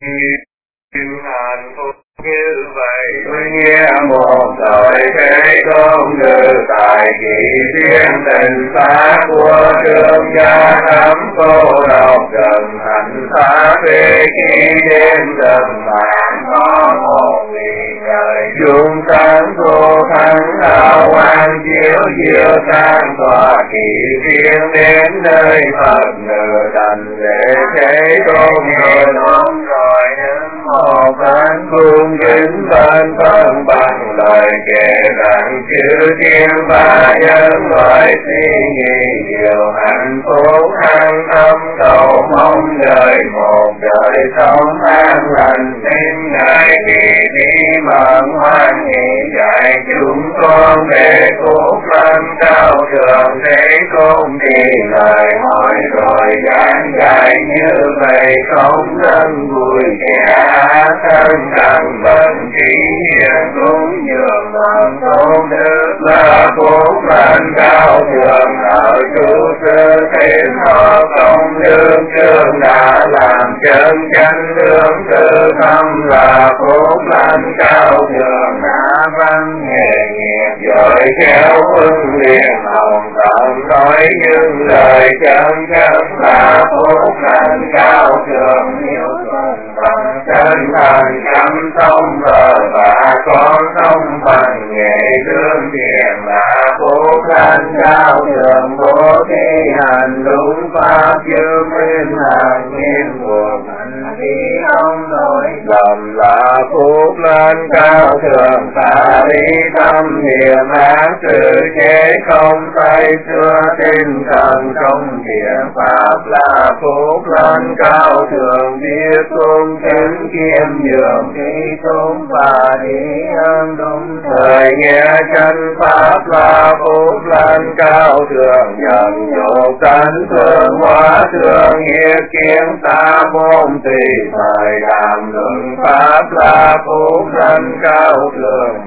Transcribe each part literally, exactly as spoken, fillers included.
Như hạnh phúc như vậy, tôi nghe một lời thế công từ tại kỳ thiên tình phá của trường gia thắm cô độc trần hạnh phá về khi đêm trần mạng có một vị trời chúng sáng cô thắng đạo quan chiếu diệu sang tòa kỳ thiên đến nơi Phật nửa thành để thế công người đúng rồi những một bên cung kính bên thân bằng lời kể rằng chư thiên ba nhân loại suy nghĩ nhiều hạnh phúc an tâm cầu mong đời một đời sống an lành nên ngài kỳ đi mận hoan hỷ dạy chúng con về phúc lâm cao thượng thế công thì lời hỏi rồi giảng dạy như vậy không thân vui kẻ thân đặng bần trí hiền cũng nhường bằng tôn đức là phúc lâm cao thượng ở chủ sư thiên họ công lương chương đã làm chân chánh lương tư tâm là phúc lâm cao thượng đã văn nghề nghiệp rồi khéo huân liền hồng tâm nói những lời chân chánh là phúc lâm cao thượng hiểu thuận bằng chân thành chăm sông vợ và con sông bằng nghệ lương thiện là phúc lâm cao thượng bố thí hành đúng pháp chư minh hàng nguyên buộc hành khí không đổi lầm là phúc lâm cao thượng ta lý tâm niệm ác sự chế không say xưa tinh thần trong thiện pháp là phúc lâm cao thượng biết cung kính kiêm nhường khi tôn và đi ơn đúng thời nghe chân pháp là phúc lâm cao thượng nhận nhục tánh thương hóa thương nghiệp kiến ta môn tùy thời đàm luận pháp là phúc lâm cao thượng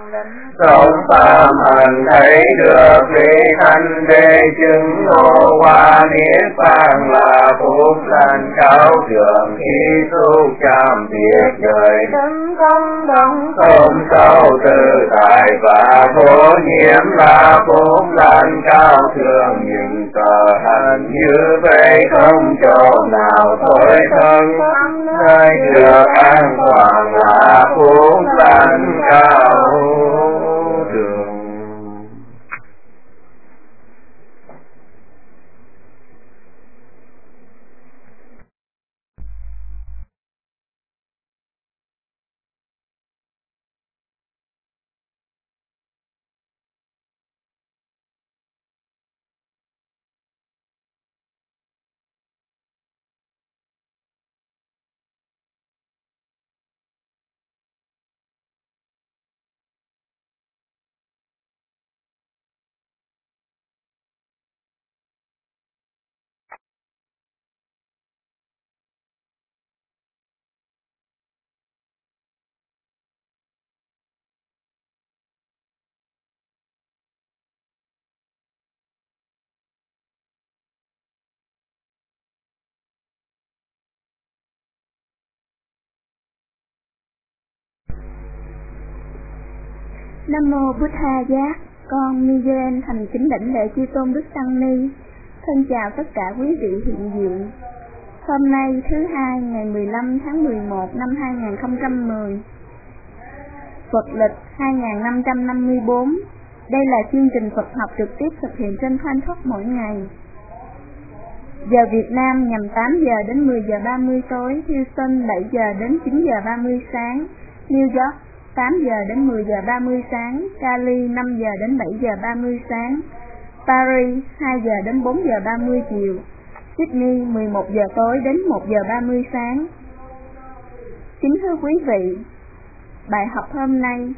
sống phạm hành thấy được lý thanh đế chứng ngộ hoa niết bàn là phúc lâm cao thượng khi tu chạm việc đời thân không đồng không sâu tự tại và vô nhiễm là phúc lâm cao thượng nhưng cờ hành như vậy không chỗ nào thôi thân nơi được an toàn là phúc lâm cao thượng. Nam mô Bụt Tha Giác, con Miguel thành kính đảnh lễ chư tôn đức tăng ni. Thân chào tất cả quý vị hiện diện. Hôm nay thứ hai ngày mười lăm tháng mười một năm hai nghìn không trăm mười, Phật lịch hai nghìn năm trăm năm mươi tư. Đây là chương trình Phật học trực tiếp thực hiện trên Thanh Thoát mỗi ngày. Giờ Việt Nam nhằm tám giờ đến mười giờ ba mươi tối, Houston bảy giờ đến chín giờ ba mươi sáng, New York tám giờ đến mười giờ ba mươi sáng, Cali năm giờ đến bảy giờ ba mươi sáng, Paris hai giờ đến bốn giờ ba mươi chiều, Sydney mười một giờ tối đến một giờ ba mươi sáng. Kính thưa quý vị, bài học hôm nay: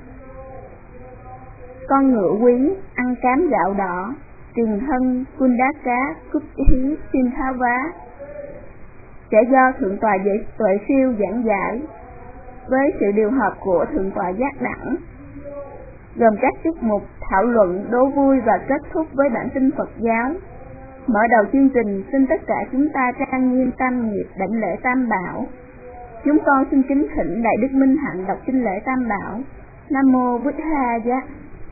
con ngựa quý ăn cám gạo đỏ, tiền thân Kundaka Cúp Hí Xin Thá Vá, sẽ do Thượng tọa Giải Tuệ Siêu giảng giải với sự điều hợp của Thượng tọa Giác Đẳng, gồm các tiết mục thảo luận, đố vui và kết thúc với bản tin Phật giáo. Mở đầu chương trình, xin tất cả chúng ta trang nghiêm tam nghiệp đảnh lễ Tam Bảo. Chúng con xin kính thỉnh Đại Đức Minh Hạnh đọc kinh lễ Tam Bảo. Nam mô Bụt Tha Giá.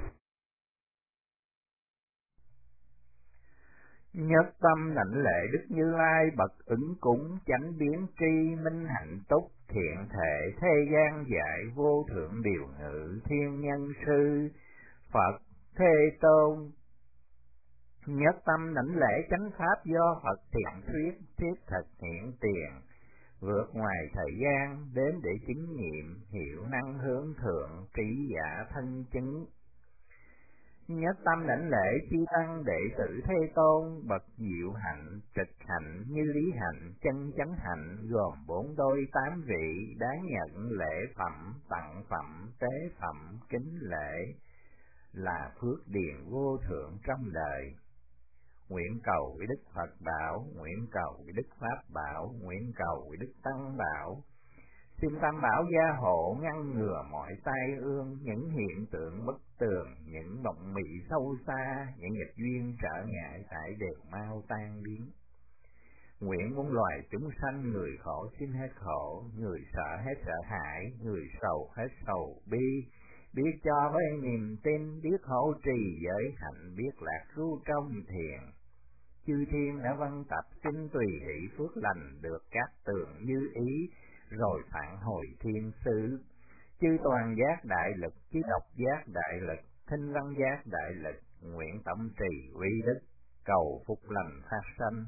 Nhất tâm đảnh lễ Đức Như Lai bậc ứng cúng chánh biến tri minh hạnh túc thiện thể thế gian dạy vô thượng điều ngự thiên nhân sư Phật Thế Tôn. Nhất tâm đảnh lễ chánh pháp do Phật thiện thuyết thiết thực hiện tiền vượt ngoài thời gian đến để chứng nghiệm hiểu năng hướng thượng trí giả thân chứng. Nhất tâm đảnh lễ chư tăng đệ tử Thế Tôn bậc diệu hạnh trực hạnh như lý hạnh chân chánh hạnh gồm bốn đôi tám vị đáng nhận lễ phẩm tặng phẩm tế phẩm kính lễ là phước điền vô thượng trong đời. Nguyện cầu với Đức Phật bảo, nguyện cầu với Đức Pháp bảo, nguyện cầu với Đức Tăng bảo. Xin Tam Bảo gia hộ ngăn ngừa mọi tai ương, những hiện tượng bất tường, những mộng mị sâu xa, những nghịch duyên trở ngại tại đều mau tan biến. Nguyện muôn loài chúng sanh người khổ xin hết khổ, người sợ hết sợ hãi, người sầu hết sầu bi, biết cho với niềm tin, biết hộ trì giới hạnh, biết lạc trú trong thiền. Chư thiên đã văn tập xin tùy hỷ phước lành được các tường như ý, rồi phản hồi thiên sứ. Chư toàn giác đại lực, chư độc giác đại lực, thinh văn giác đại lực, nguyện tâm trì uy đức, cầu phúc lành phát sanh.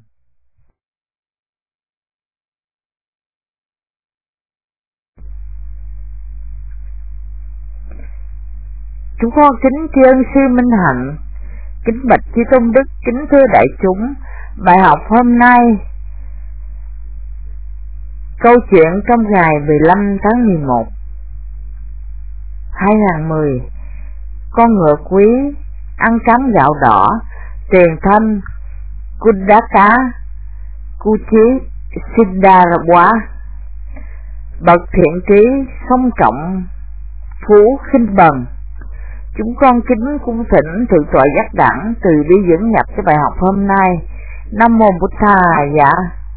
Chúng con kính tri ân sư Minh Hạnh, kính bạch chư tôn đức, kính thưa đại chúng. Bài học hôm nay câu chuyện trong ngày mười lăm tháng mười một hai nghìn mười. Con ngựa quý ăn cám gạo đỏ, tiền thanh Kudaka Kuchi Siddharabwa, bậc thiện trí song trọng phú khinh bần. Chúng con kính cung thỉnh thượng tọa giác đẳng từ bi dẫn nhập cho bài học hôm nay. Nam mô Bụt Tha Giá.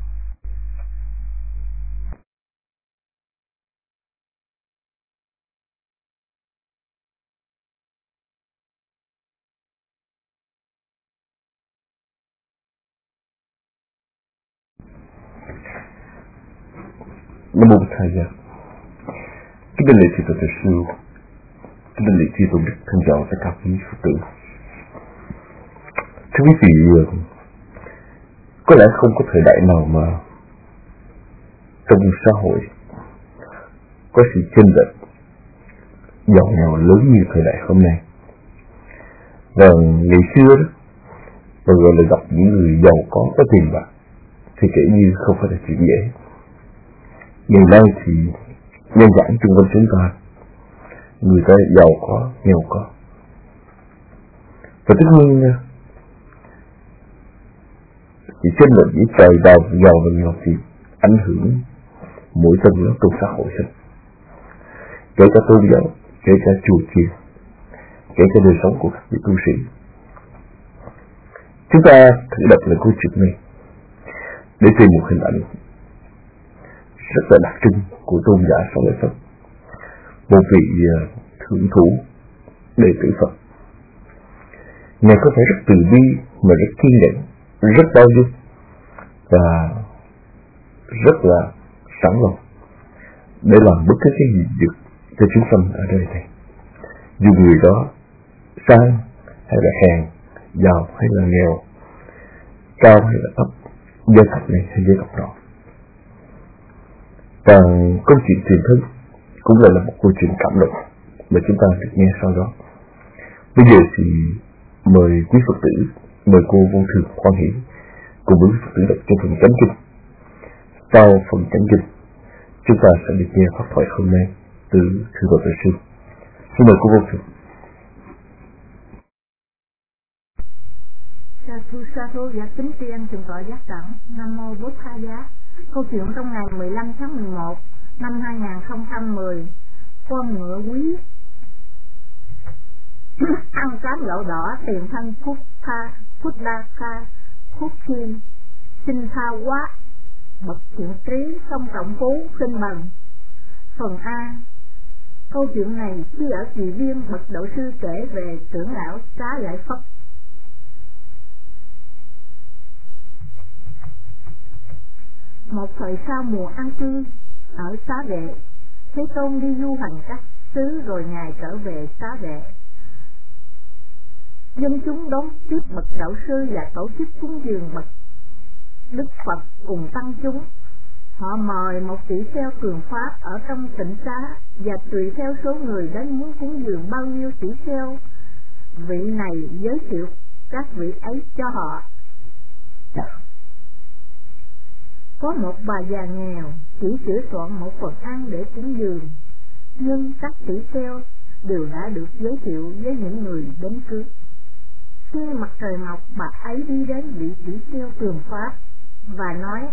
Nam mô Bụt Tha Giá. Kính đảnh lễ chư Tôn Thầy Sư, kính đảnh lễ chư Tôn Đức thân trọng tất cả quý Phật tử. Thưa quý vị, có lẽ không có thời đại nào mà trong xã hội có sự chênh lệch giàu nghèo lớn như thời đại hôm nay. Và ngày xưa đó, và gọi là gặp những người giàu có có tiền bạc thì kể như không phải là chuyện dễ. Ngày nay thì nhân giảng chung quanh chúng ta, người ta giàu có, nghèo có. Và tất nhiên thì trên lệch giữa trời giàu giàu và nghèo thì ảnh hưởng mỗi tầng lớp trong xã hội hết, kể cả tôn giáo, kể cả chùa chiền, kể cả đời sống của các vị tu sĩ. Chúng ta thử đọc lại câu chuyện này để tìm một hình ảnh rất là đặc trưng của tôn giả Sở Lợi Phất, một vị thượng thủ đệ tử Phật. Ngài có thể rất từ bi mà rất kiên nhẫn, rất bao dung và rất là sẵn lòng để làm bất cứ cái gì được cho chúng sanh ở đời này, dù người đó sang hay là hèn, giàu hay là nghèo, cao hay là thấp, giai cấp này hay giai cấp đó. Và câu chuyện truyền thân cũng là, là một câu chuyện cảm động mà chúng ta được nghe sau đó. Bây giờ thì mời quý Phật tử, mời cô Vô Thường Khoan Hỷ cùng với Phật tử đọc trong phần chánh kinh. Sau phần chánh kinh, chúng ta sẽ được nghe pháp thoại hôm nay từ Thượng tọa Đại sư. Xin mời cô Vô Thường. Sa thu sa thu dạ kính tri ân Thượng tọa giác đẳng. Nam mô Bụt Tha Giá. Câu chuyện trong ngày mười lăm tháng mười một năm hai nghìn không trăm mười. Con ngựa quý ăn cám gạo đỏ, tiền thân Phúc Tha Phúc Đa Kha Phúc Thiên Sinh Tha Quá, bậc thiện trí song trọng phú khinh bần. Phần A. Câu chuyện này khi ở Kỳ Viên, bậc đạo sư kể về trưởng lão Xá Lợi Phất. Một thời sau mùa an cư ở Xá Vệ, Thế Tôn đi du hành các xứ rồi Ngài trở về Xá Vệ. Dân chúng đón tiếp bậc đạo sư và tổ chức cúng dường bậc Đức Phật cùng tăng chúng. Họ mời một tỷ kheo cường pháp ở trong tịnh xá và tùy theo số người đến muốn cúng dường bao nhiêu tỷ kheo, vị này giới thiệu các vị ấy cho họ. Có một bà già nghèo chỉ sửa soạn một phần ăn để cúng dường, nhưng các tỷ kheo đều đã được giới thiệu với những người đến cướp. Khi mặt trời mọc, bà ấy đi đến vị tỷ kheo cường pháp và nói: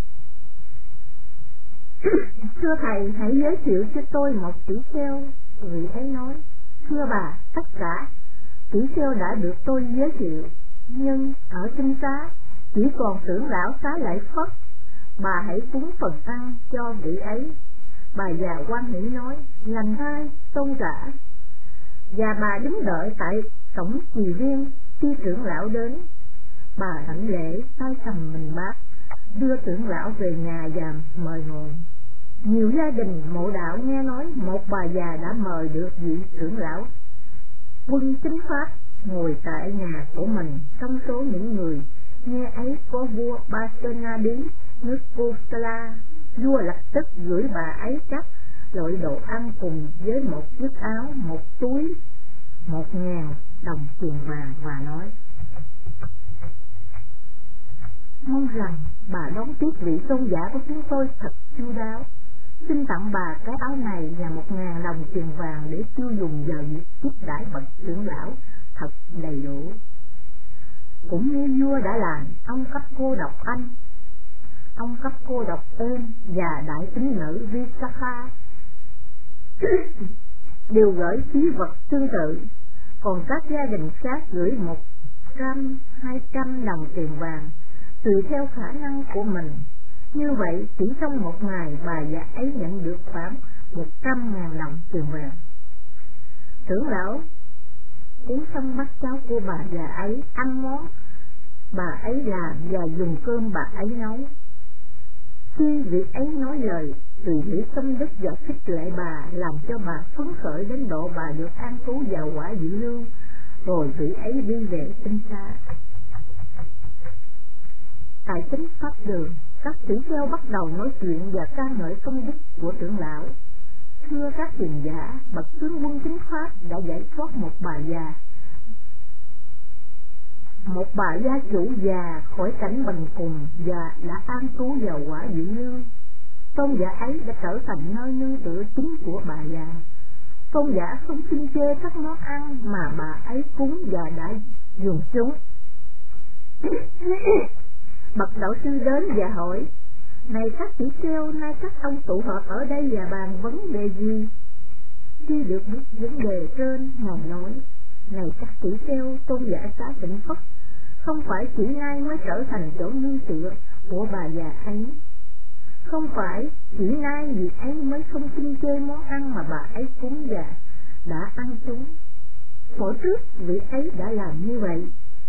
Thưa thầy, hãy giới thiệu cho tôi một tỷ kheo. Vị ấy nói: Thưa bà, tất cả tỷ kheo đã được tôi giới thiệu, nhưng ở tinh xá chỉ còn trưởng lão Xá Lợi Phất. Bà hãy cúng phần ăn cho vị ấy. Bà già hoan hỉ nói: Lành thay, tôn giả. Và bà đứng đợi tại cổng Kỳ Viên. Khi trưởng lão đến, bà đảnh lễ tay cầm mình bát, đưa trưởng lão về nhà và mời ngồi. Nhiều gia đình mộ đạo nghe nói một bà già đã mời được vị trưởng lão Quân Chính Pháp ngồi tại nhà của mình. Trong số những người nghe ấy có vua Basenadi nước Kosala. Vua lập tức gửi bà ấy các loại đồ ăn cùng với một chiếc áo, một túi, một ngàn đồng tiền vàng và nói: Mong rằng bà đón tiếp vị tôn giả của chúng tôi thật chu đáo. Xin tặng bà cái áo này và một ngàn đồng tiền vàng để tiêu dùng vào việc tiếp đãi bậc trưởng lão thật đầy đủ. Cũng như vua đã làm, ông cấp cô độc anh, ông cấp cô độc em và đại tín nữ Visakha đều gửi khí vật tương tự. Còn các gia đình khác gửi một trăm, hai trăm đồng tiền vàng tùy theo khả năng của mình. Như vậy chỉ trong một ngày bà già ấy nhận được khoảng một trăm ngàn đồng tiền vàng. Trưởng lão cúng xong bắt cháu của bà già ấy ăn món bà ấy làm và dùng cơm bà ấy nấu. Khi vị ấy nói lời tùy hỷ công đức và khích lệ bà, làm cho bà phấn khởi đến độ bà được an trú vào quả vị lưu, rồi vị ấy đi về tinh xa. Tại chánh pháp đường, các tỷ kheo bắt đầu nói chuyện và ca ngợi công đức của trưởng lão. Thưa các hiền giả, bậc tướng Quân Chính Pháp đã giải thoát một bà già, một bà gia chủ già khỏi cảnh bần cùng và đã an trú vào quả vị lưu. Tôn giả ấy đã trở thành nơi nương tựa chính của bà già. Tôn giả không xin chê các món ăn mà bà ấy cúng và đã dùng chúng. Bậc đạo sư đến và hỏi: Này các tỷ kheo, nay các ông tụ họp ở đây và bàn vấn đề gì? Khi được biết vấn đề trên, Ngài nói: Này các tỷ kheo, tôn giả Xá Tịnh Phất không phải chỉ nay mới trở thành chỗ nương tựa của bà già ấy. Không phải chỉ nay vị ấy mới không xin chê món ăn mà bà ấy cúng và đã ăn chúng. Hồi trước vị ấy đã làm như vậy.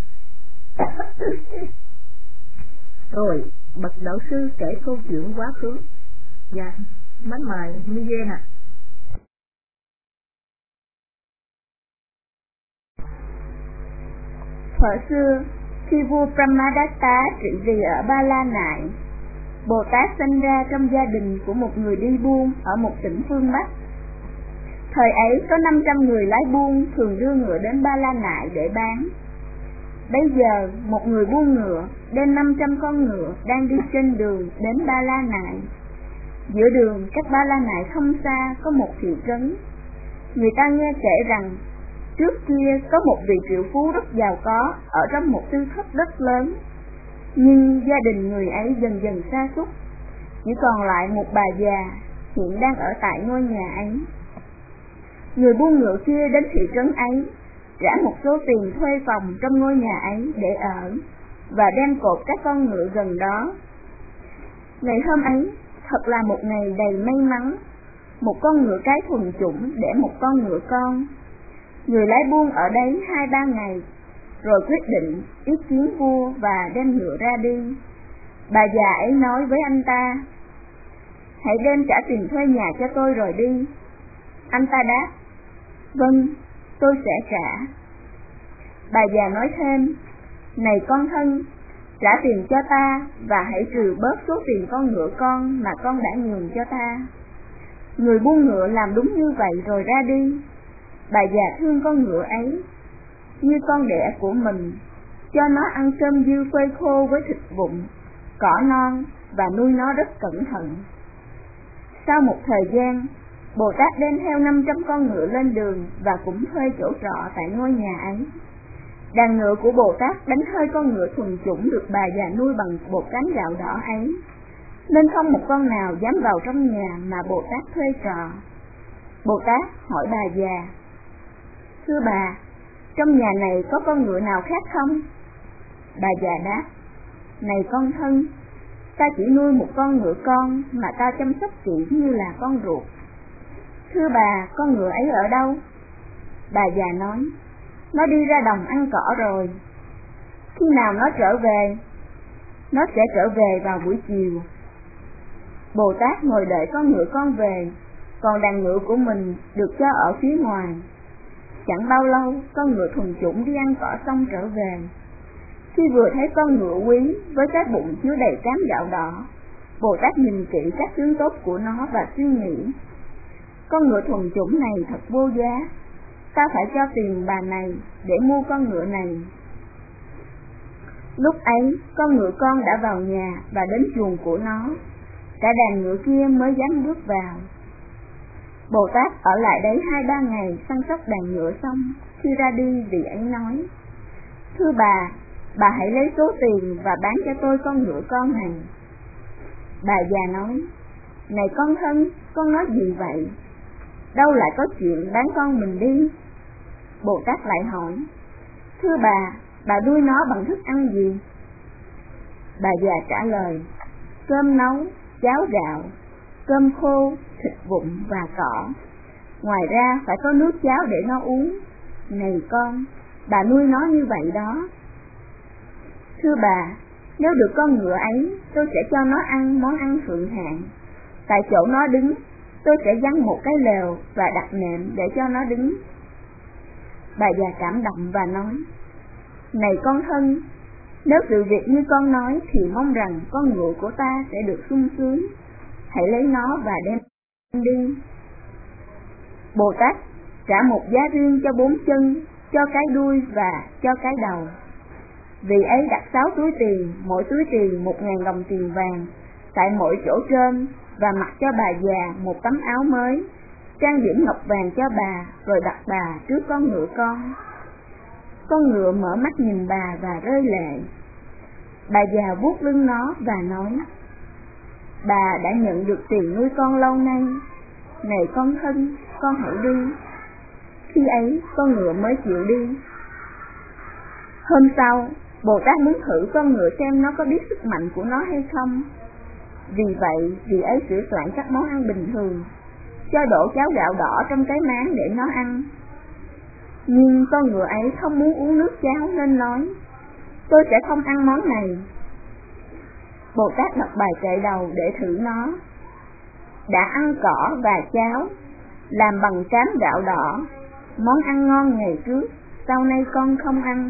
Rồi bậc đạo sư kể câu chuyện quá khứ. Dạ, mến mời Miên ạ. Thuở xưa, khi vua Brahmadatta trị vì ở Ba La Nại, Bồ Tát sinh ra trong gia đình của một người đi buôn ở một tỉnh phương Bắc. Thời ấy có năm trăm người lái buôn thường đưa ngựa đến Ba La Nại để bán. Bây giờ một người buôn ngựa đem năm trăm con ngựa đang đi trên đường đến Ba La Nại. Giữa đường cách Ba La Nại không xa có một thị trấn. Người ta nghe kể rằng trước kia có một vị triệu phú rất giàu có ở trong một tư thất rất lớn, nhưng gia đình người ấy dần dần sa sút, chỉ còn lại một bà già hiện đang ở tại ngôi nhà ấy. Người buôn ngựa kia đến thị trấn ấy, trả một số tiền thuê phòng trong ngôi nhà ấy để ở và đem cột các con ngựa gần đó. Ngày hôm ấy thật là một ngày đầy may mắn. một con ngựa cái thuần chủng để một con ngựa con. Người lái buôn ở đấy hai ba ngày, rồi quyết định ý kiến vua và đem ngựa ra đi. Bà già ấy nói với anh ta: hãy đem trả tiền thuê nhà cho tôi rồi đi. Anh ta đáp: vâng, tôi sẽ trả. Bà già nói thêm: này con thân, trả tiền cho ta và hãy trừ bớt số tiền con ngựa con mà con đã nhường cho ta. Người buôn ngựa làm đúng như vậy rồi ra đi. Bà già thương con ngựa ấy như con đẻ của mình, cho nó ăn cơm dư phơi khô với thịt vụn, cỏ non và nuôi nó rất cẩn thận. Sau một thời gian, Bồ Tát đem theo năm trăm con ngựa lên đường và cũng thuê chỗ trọ tại ngôi nhà ấy. Đàn ngựa của Bồ Tát đánh hơi con ngựa thuần chủng được bà già nuôi bằng bột cánh gạo đỏ ấy, nên không một con nào dám vào trong nhà mà Bồ Tát thuê trọ. Bồ Tát hỏi bà già: thưa bà, trong nhà này có con ngựa nào khác không? Bà già đáp: này con thân, ta chỉ nuôi một con ngựa con mà ta chăm sóc kỹ như là con ruột. Thưa bà, con ngựa ấy ở đâu? Bà già nói: nó đi ra đồng ăn cỏ rồi. Khi nào nó trở về? Nó sẽ trở về vào buổi chiều. Bồ Tát ngồi đợi con ngựa con về, còn đàn ngựa của mình được cho ở phía ngoài. Chẳng bao lâu, con ngựa thuần chủng đi ăn cỏ xong trở về. Khi vừa thấy con ngựa quý với cái bụng chứa đầy cám gạo đỏ, Bồ Tát nhìn kỹ các tướng tốt của nó và suy nghĩ: con ngựa thuần chủng này thật vô giá, ta phải cho tiền bà này để mua con ngựa này. Lúc ấy, con ngựa con đã vào nhà và đến chuồng của nó. Cả đàn ngựa kia mới dám bước vào. Bồ Tát ở lại đấy hai ba ngày săn sóc đàn ngựa xong, khi ra đi vị ấy nói: thưa bà, bà hãy lấy số tiền và bán cho tôi con ngựa con này. Bà già nói: này con thân, con nói gì vậy? Đâu lại có chuyện bán con mình đi. Bồ Tát lại hỏi: thưa bà, bà nuôi nó bằng thức ăn gì? Bà già trả lời: cơm nấu, cháo gạo, cơm khô, thịt vụn và cỏ. Ngoài ra phải có nước cháo để nó uống. Này con, bà nuôi nó như vậy đó. Thưa bà, nếu được con ngựa ấy, tôi sẽ cho nó ăn món ăn thượng hạng. Tại chỗ nó đứng, tôi sẽ giăng một cái lều và đặt nệm để cho nó đứng. Bà già cảm động và nói: này con thân, nếu sự việc như con nói thì mong rằng con ngựa của ta sẽ được sung sướng. Hãy lấy nó và đem đi. Bồ Tát trả một giá riêng cho bốn chân, cho cái đuôi và cho cái đầu. Vị ấy đặt sáu túi tiền, mỗi túi tiền một ngàn đồng tiền vàng tại mỗi chỗ trên, và mặc cho bà già một tấm áo mới, trang điểm ngọc vàng cho bà, rồi đặt bà trước con ngựa con. Con ngựa mở mắt nhìn bà và rơi lệ. Bà già vuốt lưng nó và nói: bà đã nhận được tiền nuôi con lâu nay. Này con thân, con hãy đi. Khi ấy con ngựa mới chịu đi. Hôm sau, Bồ Tát muốn thử con ngựa xem nó có biết sức mạnh của nó hay không. Vì vậy, vị ấy sửa soạn các món ăn bình thường, cho đổ cháo gạo đỏ trong cái máng để nó ăn. Nhưng con ngựa ấy không muốn uống nước cháo nên nói: tôi sẽ không ăn món này. Bồ Tát đọc bài kệ đầu để thử nó. Đã ăn cỏ và cháo, làm bằng cám gạo đỏ, món ăn ngon ngày trước, sau nay con không ăn.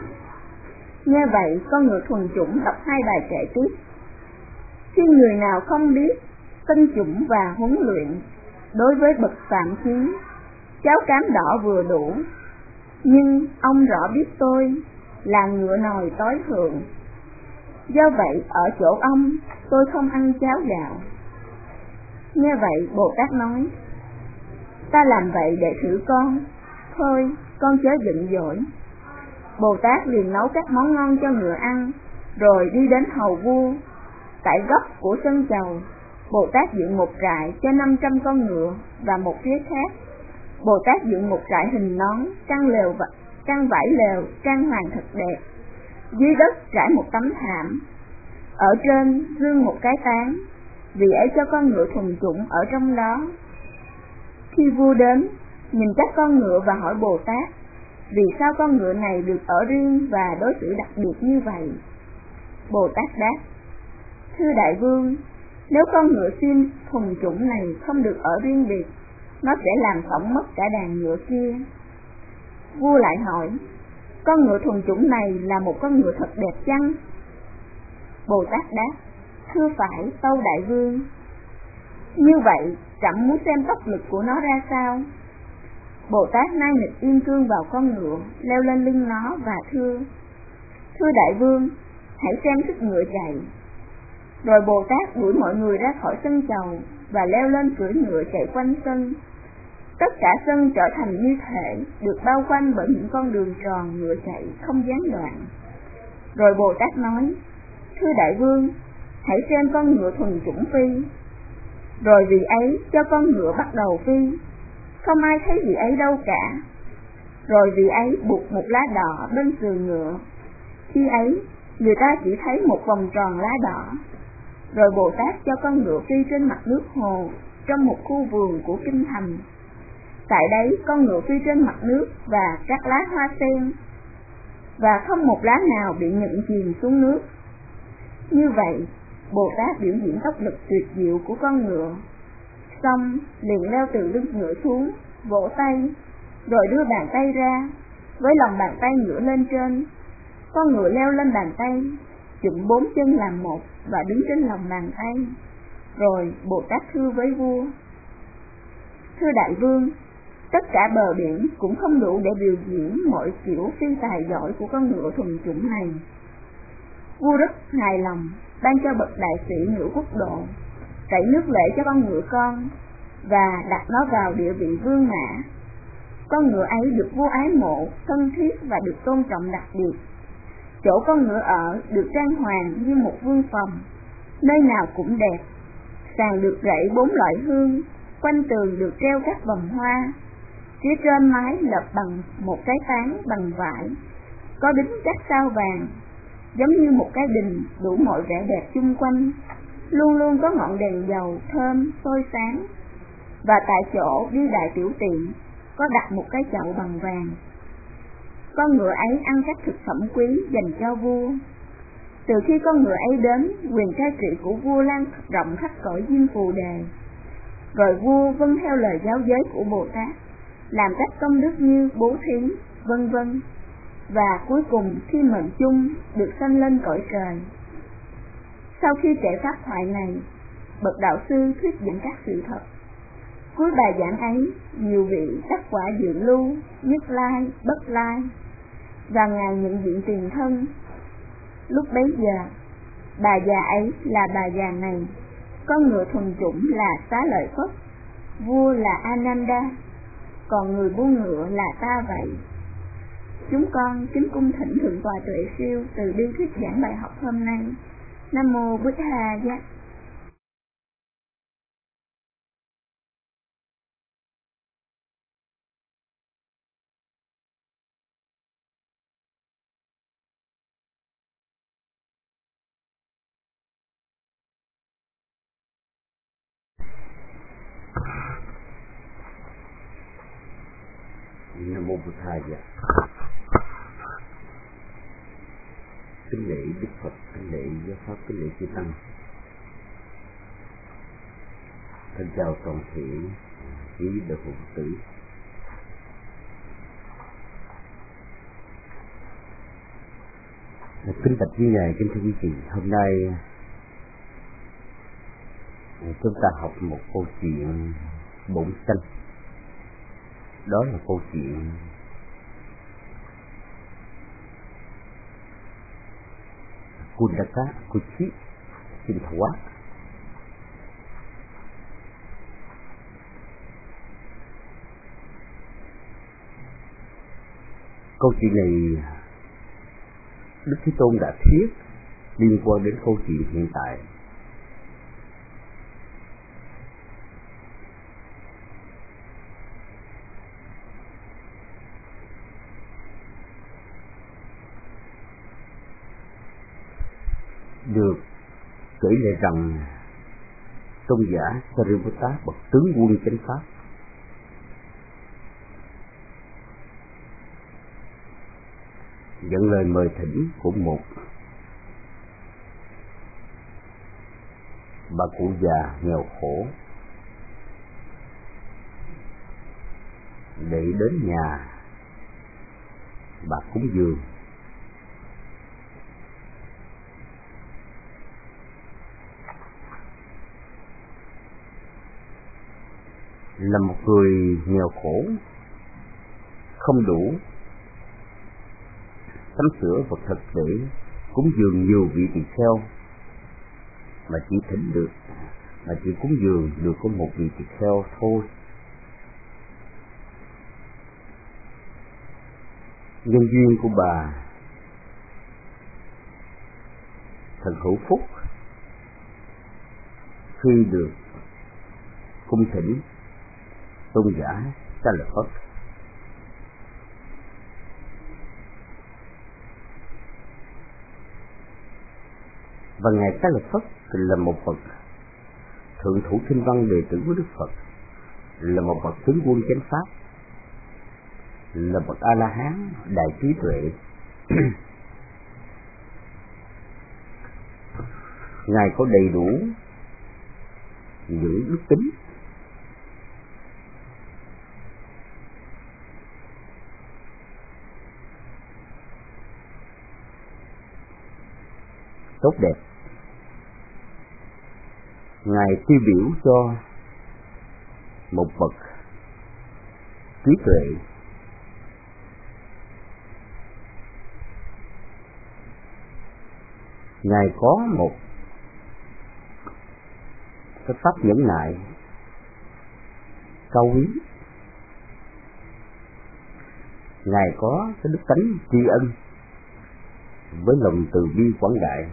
Nghe vậy, con ngựa thuần chủng đọc hai bài kệ tiếp. Khi người nào không biết tinh chủng và huấn luyện, đối với bậc phạm khí, cháo cám đỏ vừa đủ. Nhưng ông rõ biết tôi là ngựa nòi tối thượng, do vậy ở chỗ ông tôi không ăn cháo gạo. Nghe vậy, Bồ Tát nói: ta làm vậy để thử con, thôi con chớ giận dỗi. Bồ Tát liền nấu các món ngon cho ngựa ăn, rồi đi đến hầu vua. Tại góc của sân chầu, Bồ Tát dựng một trại cho năm trăm con ngựa, và một phía khác, Bồ Tát dựng một trại hình nón, căn lều và căn vải lều trang hoàng thật đẹp. Dưới đất trải một tấm thảm, ở trên dương một cái tán. Vì ấy cho con ngựa thuần chủng ở trong đó. Khi vua đến, nhìn các con ngựa và hỏi Bồ Tát, vì sao con ngựa này được ở riêng và đối xử đặc biệt như vậy? Bồ Tát đáp, thưa đại vương, nếu con ngựa sim thuần chủng này không được ở riêng biệt, nó sẽ làm hỏng mất cả đàn ngựa kia. Vua lại hỏi, con ngựa thuần chủng này là một con ngựa thật đẹp chăng? Bồ Tát đáp, thưa phải, tâu đại vương. Như vậy, trẫm muốn xem tốc lực của nó ra sao. Bồ Tát nai nịch yên cương vào con ngựa, leo lên lưng nó và thưa, thưa đại vương, hãy xem sức ngựa chạy. Rồi Bồ Tát đuổi mọi người ra khỏi sân chầu và leo lên cưỡi ngựa chạy quanh sân. Tất cả sân trở thành như thể được bao quanh bởi những con đường tròn ngựa chạy không gián đoạn. Rồi Bồ Tát nói, thưa đại vương, hãy xem con ngựa thuần chủng phi. Rồi vị ấy cho con ngựa bắt đầu phi, không ai thấy vị ấy đâu cả. Rồi vị ấy buộc một lá đỏ bên sườn ngựa, khi ấy người ta chỉ thấy một vòng tròn lá đỏ. Rồi Bồ Tát cho con ngựa phi trên mặt nước hồ trong một khu vườn của kinh thành. Tại đấy con ngựa phi trên mặt nước và các lá hoa sen, và không một lá nào bị nhận chìm xuống nước. Như vậy, Bồ Tát biểu diễn tốc lực tuyệt diệu của con ngựa. Xong liền leo từ lưng ngựa xuống, vỗ tay, rồi đưa bàn tay ra, với lòng bàn tay ngựa lên trên. Con ngựa leo lên bàn tay, chụm bốn chân làm một và đứng trên lòng bàn tay. Rồi Bồ Tát thưa với vua, thưa đại vương, tất cả bờ biển cũng không đủ để biểu diễn mọi kiểu phi tài giỏi của con ngựa thuần chủng này. Vua rất hài lòng, ban cho bậc đại sĩ ngựa quốc độ, tẩy nước lễ cho con ngựa con và đặt nó vào địa vị vương mã. Con ngựa ấy được vua ái mộ, thân thiết và được tôn trọng đặc biệt. Chỗ con ngựa ở được trang hoàng như một vương phòng, nơi nào cũng đẹp. Sàn được rẫy bốn loại hương, quanh tường được treo các vòng hoa. Phía trên mái lợp bằng một cái tán bằng vải, có đính các sao vàng, giống như một cái đình đủ mọi vẻ đẹp chung quanh. Luôn luôn có ngọn đèn dầu thơm soi sáng. Và tại chỗ đi đại tiểu tiện có đặt một cái chậu bằng vàng. Con ngựa ấy ăn các thực phẩm quý dành cho vua. Từ khi con ngựa ấy đến, quyền cai trị của vua lan rộng khắp cõi Diêm Phù Đề. Rồi vua vâng theo lời giáo giới của Bồ Tát, làm các công đức như bố thí, vân vân. Và cuối cùng khi mệnh chung được sanh lên cõi trời. Sau khi kể pháp thoại này, bậc đạo sư thuyết giảng các sự thật. Cuối bài giảng ấy, nhiều vị đắc quả dự lưu, nhất lai, bất lai, và ngài nhận diện tiền thân. Lúc bấy giờ, bà già ấy là bà già này, con ngựa thuần chủng là Xá Lợi Phất, vua là Ananda, còn người buôn ngựa là ta vậy. Chúng con kính cung thỉnh Thượng Tọa Tuệ Siêu từ bi thuyết giảng bài học hôm nay. Nam mô Bụt Tha Giác. Nam mô Bụt Tha Giác. Kính lễ Đức Phật, kính lễ giáo pháp, kính lễ chư tăng. Thân chào toàn thể quý đạo hữu tử. Kính bạch quý ngài, kính thưa quý vị, hôm nay chúng ta học một câu chuyện bổn sanh. Đó là câu chuyện Kundaka Kuchi Sinthawa. Câu chuyện này Đức Thế Tôn đã thuyết liên quan đến câu chuyện hiện tại. Được kể lại rằng tôn giả Sariputta bậc tướng quân chánh pháp dẫn lời mời thỉnh của một bà cụ già nghèo khổ để đến nhà bà cúng dường. Là một người nghèo khổ không đủ sắm sửa vật thực để cúng dường nhiều vị tỳ kheo, mà chỉ thỉnh được mà chỉ cúng dường được có một vị tỳ kheo thôi. Nhân duyên của bà thật hữu phúc khi được cung thỉnh tôn giả Xá Lợi Phất. Và ngài Xá Lợi Phất là một bậc thượng thủ kinh văn đệ tử của Đức Phật, là một bậc tướng quân chánh pháp, là bậc A La Hán đại trí tuệ. Ngài có đầy đủ những đức tính tốt đẹp. Ngài tiêu biểu cho một bậc trí tuệ Ngài có một cái pháp nhẫn nại cao quý. Ngài có cái đức tánh tri ân với lòng từ bi quảng đại.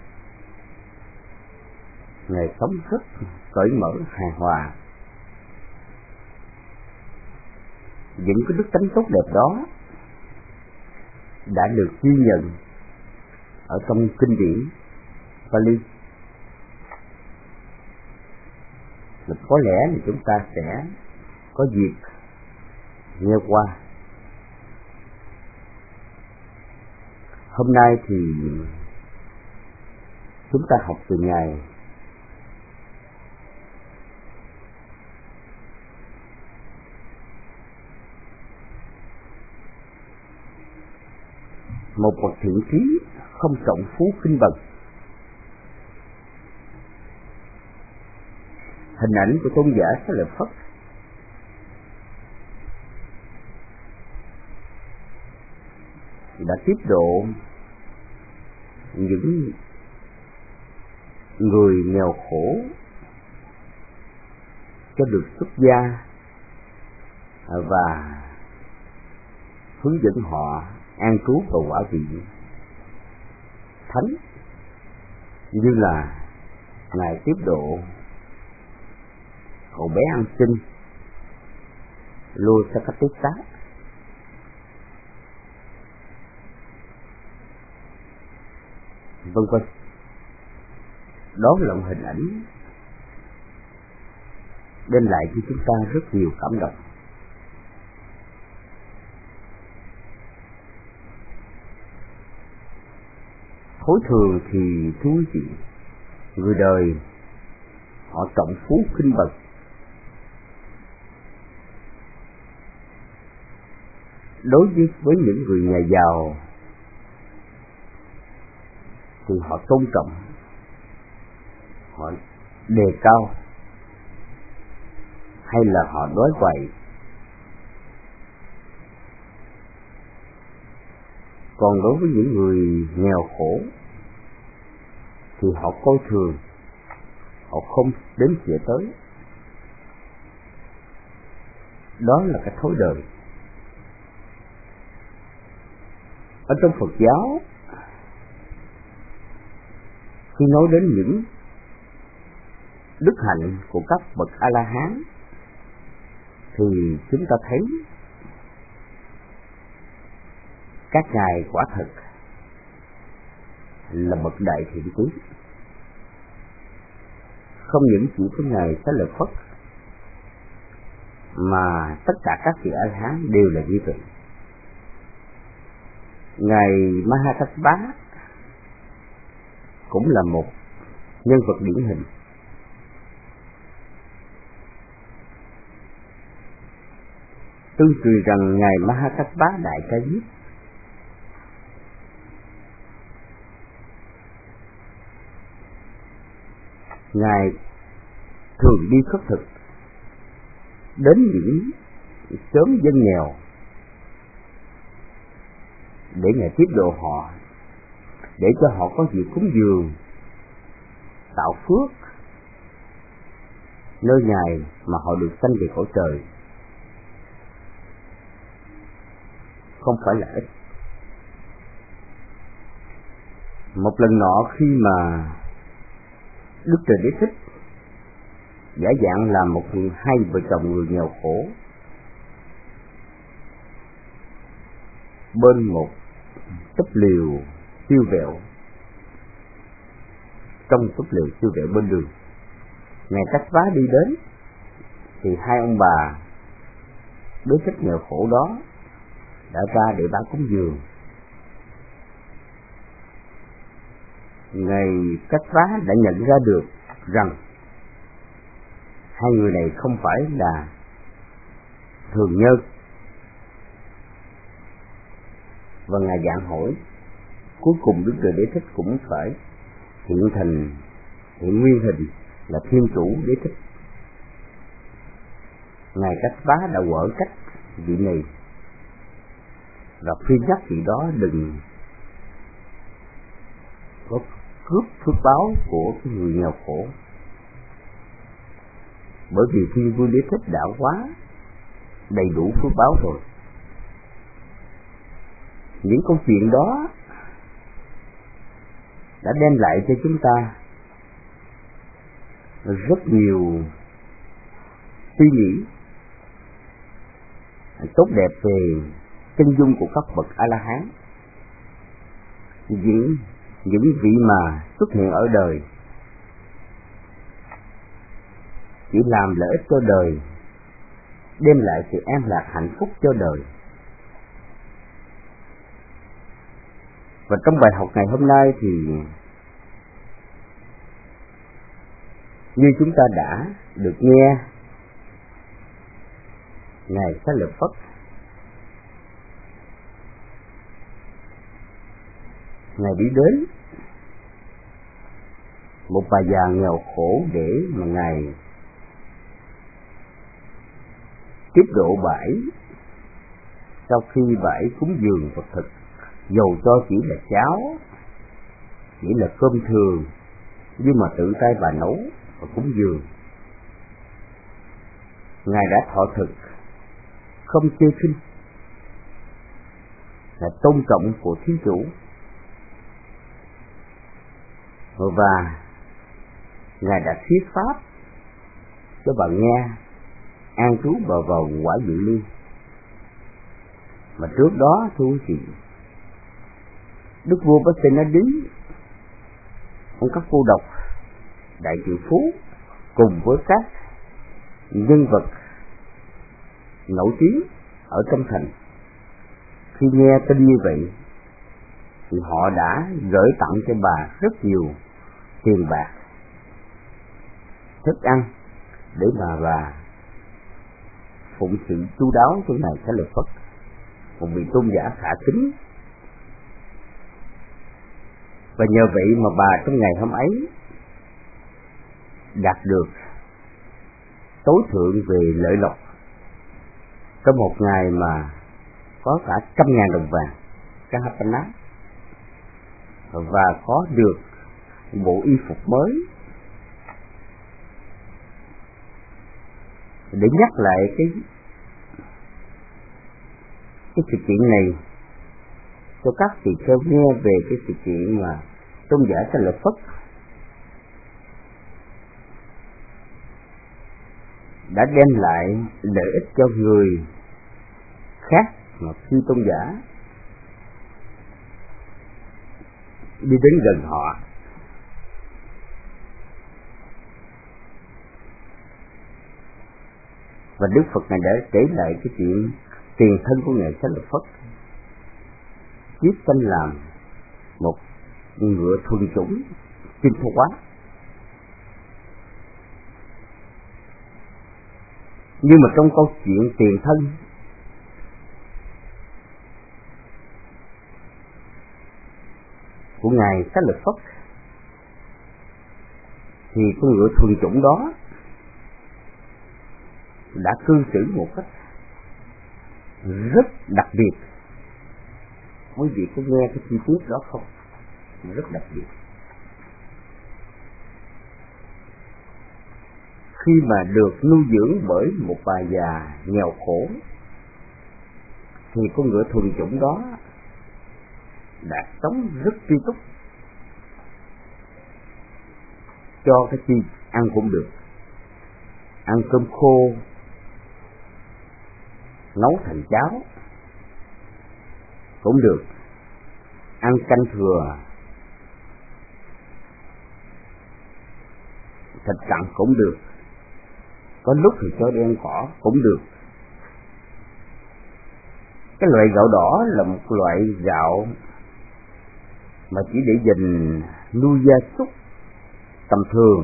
Ngài sống rất cởi mở hài hòa. Những cái đức tánh tốt đẹp đó đã được ghi nhận ở trong kinh điển Pali. Và có lẽ thì chúng ta sẽ có dịp nghe qua. Hôm nay thì chúng ta học từ Ngài một bậc thiện trí không trọng phú khinh bần. Hình ảnh của tôn giả Xá Lợi Phất đã tiếp độ những người nghèo khổ cho được xuất gia và hướng dẫn họ an trú vào quả vị thánh, như là Ngài tiếp độ cậu bé ăn xin Lô Sakatissa, vân vân. Đó là một hình ảnh đem lại cho chúng ta rất nhiều cảm động. Thối thường thì thú vị, người đời họ trọng phú khinh bần. Đối với với những người nhà giàu thì họ tôn trọng, họ đề cao, hay là họ nói quậy. Còn đối với những người nghèo khổ thì họ coi thường, họ không đến xỉa tới. Đó là cái thói đời. Ở trong Phật giáo, khi nói đến những đức hạnh của các bậc A-la-hán thì chúng ta thấy các ngài quả thật là bậc đại thiện trí. Không những chỉ có ngài Xá Lợi Phất mà tất cả các vị A-la-hán đều là như vậy. Ngài Mahakassapa cũng là một nhân vật điển hình. Tương truyền rằng Ngài Mahakassapa Đại Ca Diếp Ngài thường đi khất thực đến những xóm dân nghèo để Ngài tiếp độ họ, để cho họ có việc cúng dường, tạo phước nơi Ngài mà họ được sanh về cõi trời. Không phải là ít. Một lần nọ khi mà Đức Trời Đế Thích giả dạng là một hai vợ chồng người nghèo khổ bên một túp liều siêu vẹo, trong túp liều siêu vẹo bên đường, Ngài Kassapa đi đến thì hai ông bà Đế Thích nghèo khổ đó đã ra để bán cúng dường. Ngài Kassapa đã nhận ra được rằng hai người này không phải là thường nhân, và Ngài dạng hỏi. Cuối cùng Đức Trời Đế Thích cũng phải hiện thành, hiện nguyên hình là Thiên Chủ Đế Thích. Ngài Kassapa đã quở trách vị này và khuyên nhắc vị đó đừng có cướp phước báo của cái người nghèo khổ, bởi vì Thiên Vương Đế Thích đã quá đầy đủ phước báo rồi. Những câu chuyện đó đã đem lại cho chúng ta rất nhiều suy nghĩ tốt đẹp về chân dung của các bậc A La Hán, những những vị mà xuất hiện ở đời chỉ làm lợi ích cho đời, đem lại sự an lạc hạnh phúc cho đời. Và trong bài học ngày hôm nay thì như chúng ta đã được nghe Ngài Xá Lợi Phất Ngài đi đến một bà già nghèo khổ để mà Ngài tiếp độ bãi. Sau khi bãi cúng dường Phật thực, dầu cho chỉ là cháo, chỉ là cơm thường, nhưng mà tự tay bà nấu và cúng dường, Ngài đã thọ thực không chê khinh, là tôn trọng của Thiên Chủ, và Ngài đã thuyết pháp cho bà nghe an trú vào vào quả dự liên. Mà trước đó thưa quý vị, Đức vua Pasenadi, ông các cô độc, đại triệu phú cùng với các nhân vật nổi tiếng ở trong thành, khi nghe tin như vậy thì họ đã gửi tặng cho bà rất nhiều tiền bạc, thức ăn để mà bà phụng sự chu đáo cho Ngài Xá Lợi Phất, một vị tôn giả khả kính. Và nhờ vậy mà bà trong ngày hôm ấy đạt được tối thượng về lợi lộc, trong một ngày mà có cả trăm ngàn đồng vàng Kahapana, và có được bộ y phục mới. Để nhắc lại cái cái sự kiện này cho các vị theo nghe về cái sự kiện mà tôn giả Xá Lợi Phất đã đem lại lợi ích cho người khác, mà khi tôn giả đi đến gần họ. Và Đức Phật này đã kể lại cái chuyện tiền thân của Ngài Xá Lợi Phất kiếp sanh làm một ngựa thuần chủng chinh phục quá. Nhưng mà trong câu chuyện tiền thân của ngài Xá Lợi Phất thì con ngựa thuần chủng đó đã cư xử một cách rất đặc biệt. Quý vị có nghe cái chi tiết đó không? Rất đặc biệt. Khi mà được nuôi dưỡng bởi một bà già nghèo khổ thì con ngựa thuần chủng đó đã sống rất tri túc, cho cái chi ăn cũng được, ăn cơm khô nấu thành cháo cũng được, ăn canh thừa thịt cặn cũng được, có lúc thì cho đi ăn cỏ cũng được. Cái loại gạo đỏ là một loại gạo mà chỉ để dành nuôi gia súc tầm thường,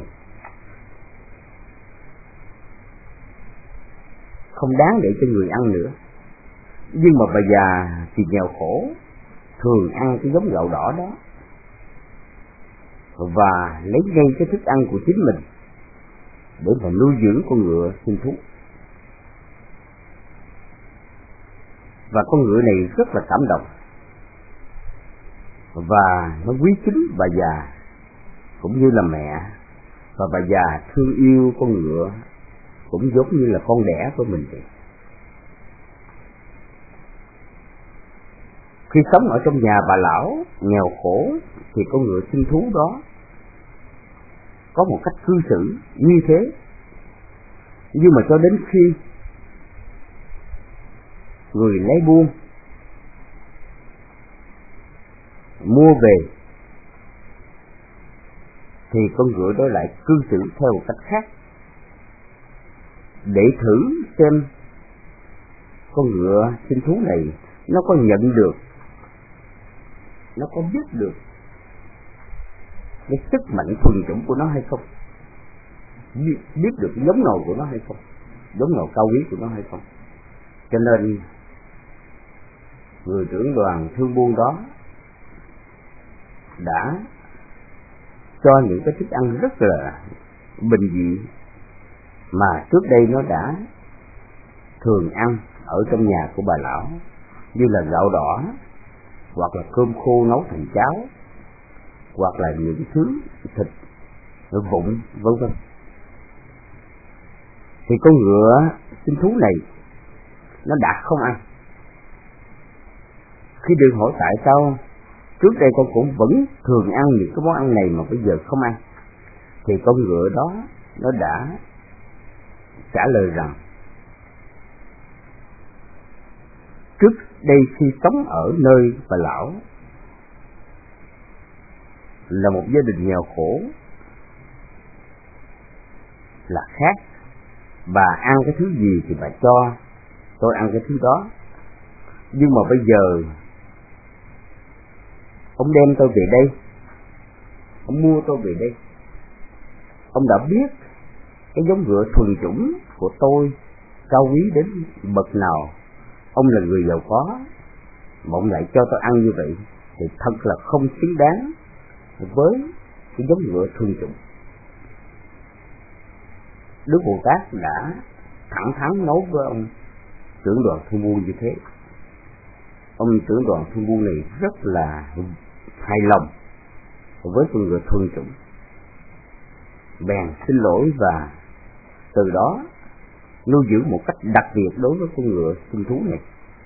không đáng để cho người ăn nữa. Nhưng mà bà già thì nghèo khổ, thường ăn cái giống gạo đỏ đó và lấy ngay cái thức ăn của chính mình để mà nuôi dưỡng con ngựa sinh thú. Và con ngựa này rất là cảm động, và nó quý kính bà già cũng như là mẹ, và bà già thương yêu con ngựa cũng giống như là con đẻ của mình vậy. Khi sống ở trong nhà bà lão nghèo khổ thì con ngựa sinh thú đó có một cách cư xử như thế. Nhưng mà cho đến khi người lấy buôn mua về thì con ngựa đó lại cư xử theo một cách khác, để thử xem con ngựa sinh thú này nó có nhận được, nó có biết được cái sức mạnh thuần chủng của nó hay không, biết, biết được giống nồi của nó hay không, giống nồi cao quý của nó hay không. Cho nên người trưởng đoàn thương buôn đó đã cho những cái thức ăn rất là bình dị mà trước đây nó đã thường ăn ở trong nhà của bà lão, như là gạo đỏ, hoặc là cơm khô nấu thành cháo, hoặc là những thứ thịt vụn vân vân. Thì con ngựa sinh thú này nó đã không ăn. Khi được hỏi tại sao trước đây con cũng vẫn thường ăn những cái món ăn này mà bây giờ không ăn, thì con ngựa đó nó đã trả lời rằng trước đây khi sống ở nơi bà lão là một gia đình nghèo khổ là khác, bà ăn cái thứ gì thì bà cho tôi ăn cái thứ đó. Nhưng mà bây giờ ông đem tôi về đây, ông mua tôi về đây, ông đã biết cái giống ngựa thuần chủng của tôi cao quý đến bậc nào, ông là người giàu có mà ông lại cho tôi ăn như vậy thì thật là không xứng đáng với cái giống ngựa thuần chủng. Đức Bồ Tát đã thẳng thắn nói với ông trưởng đoàn thương buôn như thế. Ông trưởng đoàn thương buôn này rất là hài lòng với con ngựa thuần chủng, bèn xin lỗi và từ đó nuôi dưỡng một cách đặc biệt đối với con ngựa sinh thú này.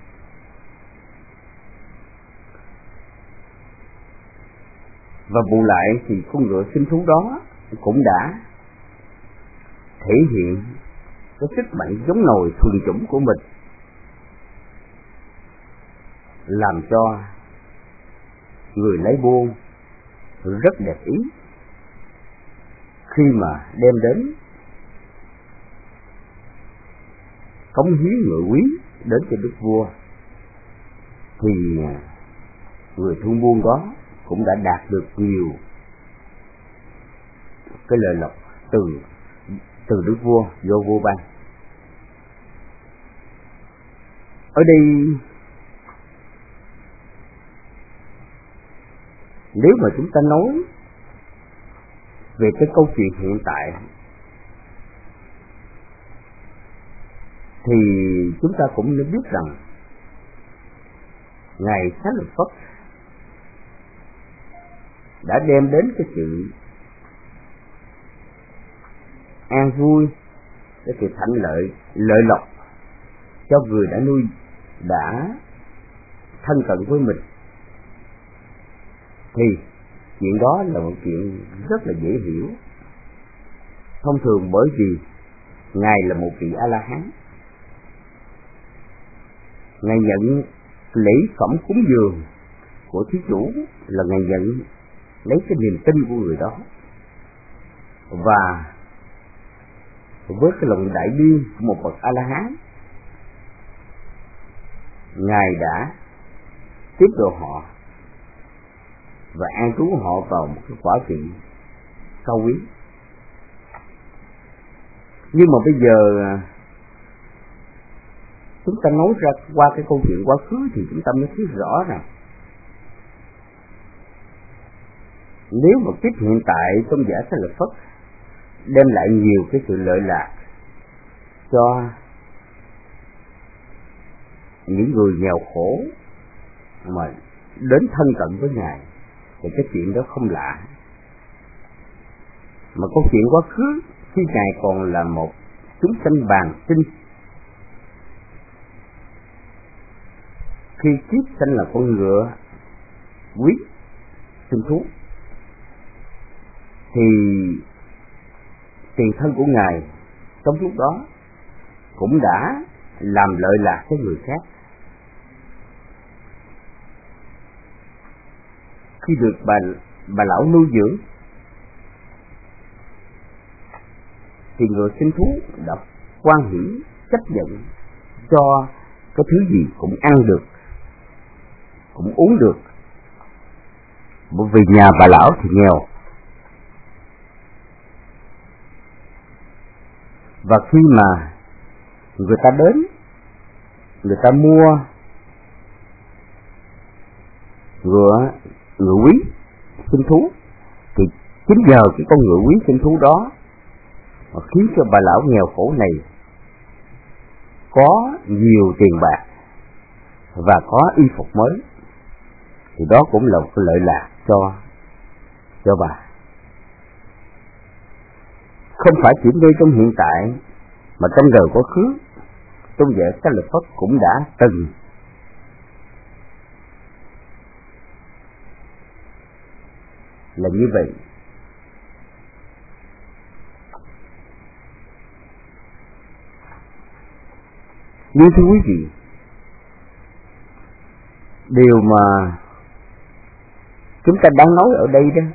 Và bù lại thì con ngựa sinh thú đó cũng đã thể hiện cái sức mạnh giống nồi thuần chủng của mình, làm cho người lấy buôn rất đẹp ý khi mà đem đến cống hiến ngựa quý đến cho đức vua. Thì người thương buôn đó cũng đã đạt được nhiều cái lợi lộc từ từ đức vua do vua ban. Ở đây nếu mà chúng ta nói về cái câu chuyện hiện tại thì chúng ta cũng nên biết rằng Ngài Xá Lợi Phất đã đem đến cái sự an vui, cái sự thạnh lợi, lợi lộc cho người đã nuôi, đã thân cận với mình. Thì chuyện đó là một chuyện rất là dễ hiểu. Thông thường bởi vì Ngài là một vị A-la-hán, Ngài nhận lễ phẩm cúng dường của thí chủ là Ngài nhận lấy cái niềm tin của người đó, và với cái lòng đại bi của một bậc A-la-hán, Ngài đã tiếp độ họ và an trú họ vào một cái quả vị cao quý. Nhưng mà bây giờ chúng ta nói ra qua cái câu chuyện quá khứ thì chúng ta mới thấy rõ rằng nếu mà kiếp hiện tại tôn giả Xá Lợi Phất đem lại nhiều cái sự lợi lạc cho những người nghèo khổ mà đến thân cận với Ngài thì cái chuyện đó không lạ. Mà câu chuyện quá khứ khi Ngài còn là một chúng sanh bàng sinh, khi kiếp sanh là con ngựa quý sinh thú, thì tiền thân của Ngài trong lúc đó cũng đã làm lợi lạc cho người khác. Khi được bà bà lão nuôi dưỡng thì người sinh thú đã hoan hỷ chấp nhận cho cái thứ gì cũng ăn được, cũng uống được, bởi vì nhà bà lão thì nghèo. Và khi mà người ta đến, người ta mua ngựa ngựa quý sinh thú, thì chính nhờ cái con ngựa quý sinh thú đó mà khiến cho bà lão nghèo khổ này có nhiều tiền bạc và có y phục mới, thì đó cũng là một cái lợi lạc cho cho bà. Không phải chỉ ngay trong hiện tại mà trong đời quá khứ, tôn giả Xá Lợi Phất cũng đã từng là như vậy. Nhưng thưa quý vị, điều mà chúng ta đang nói ở đây đó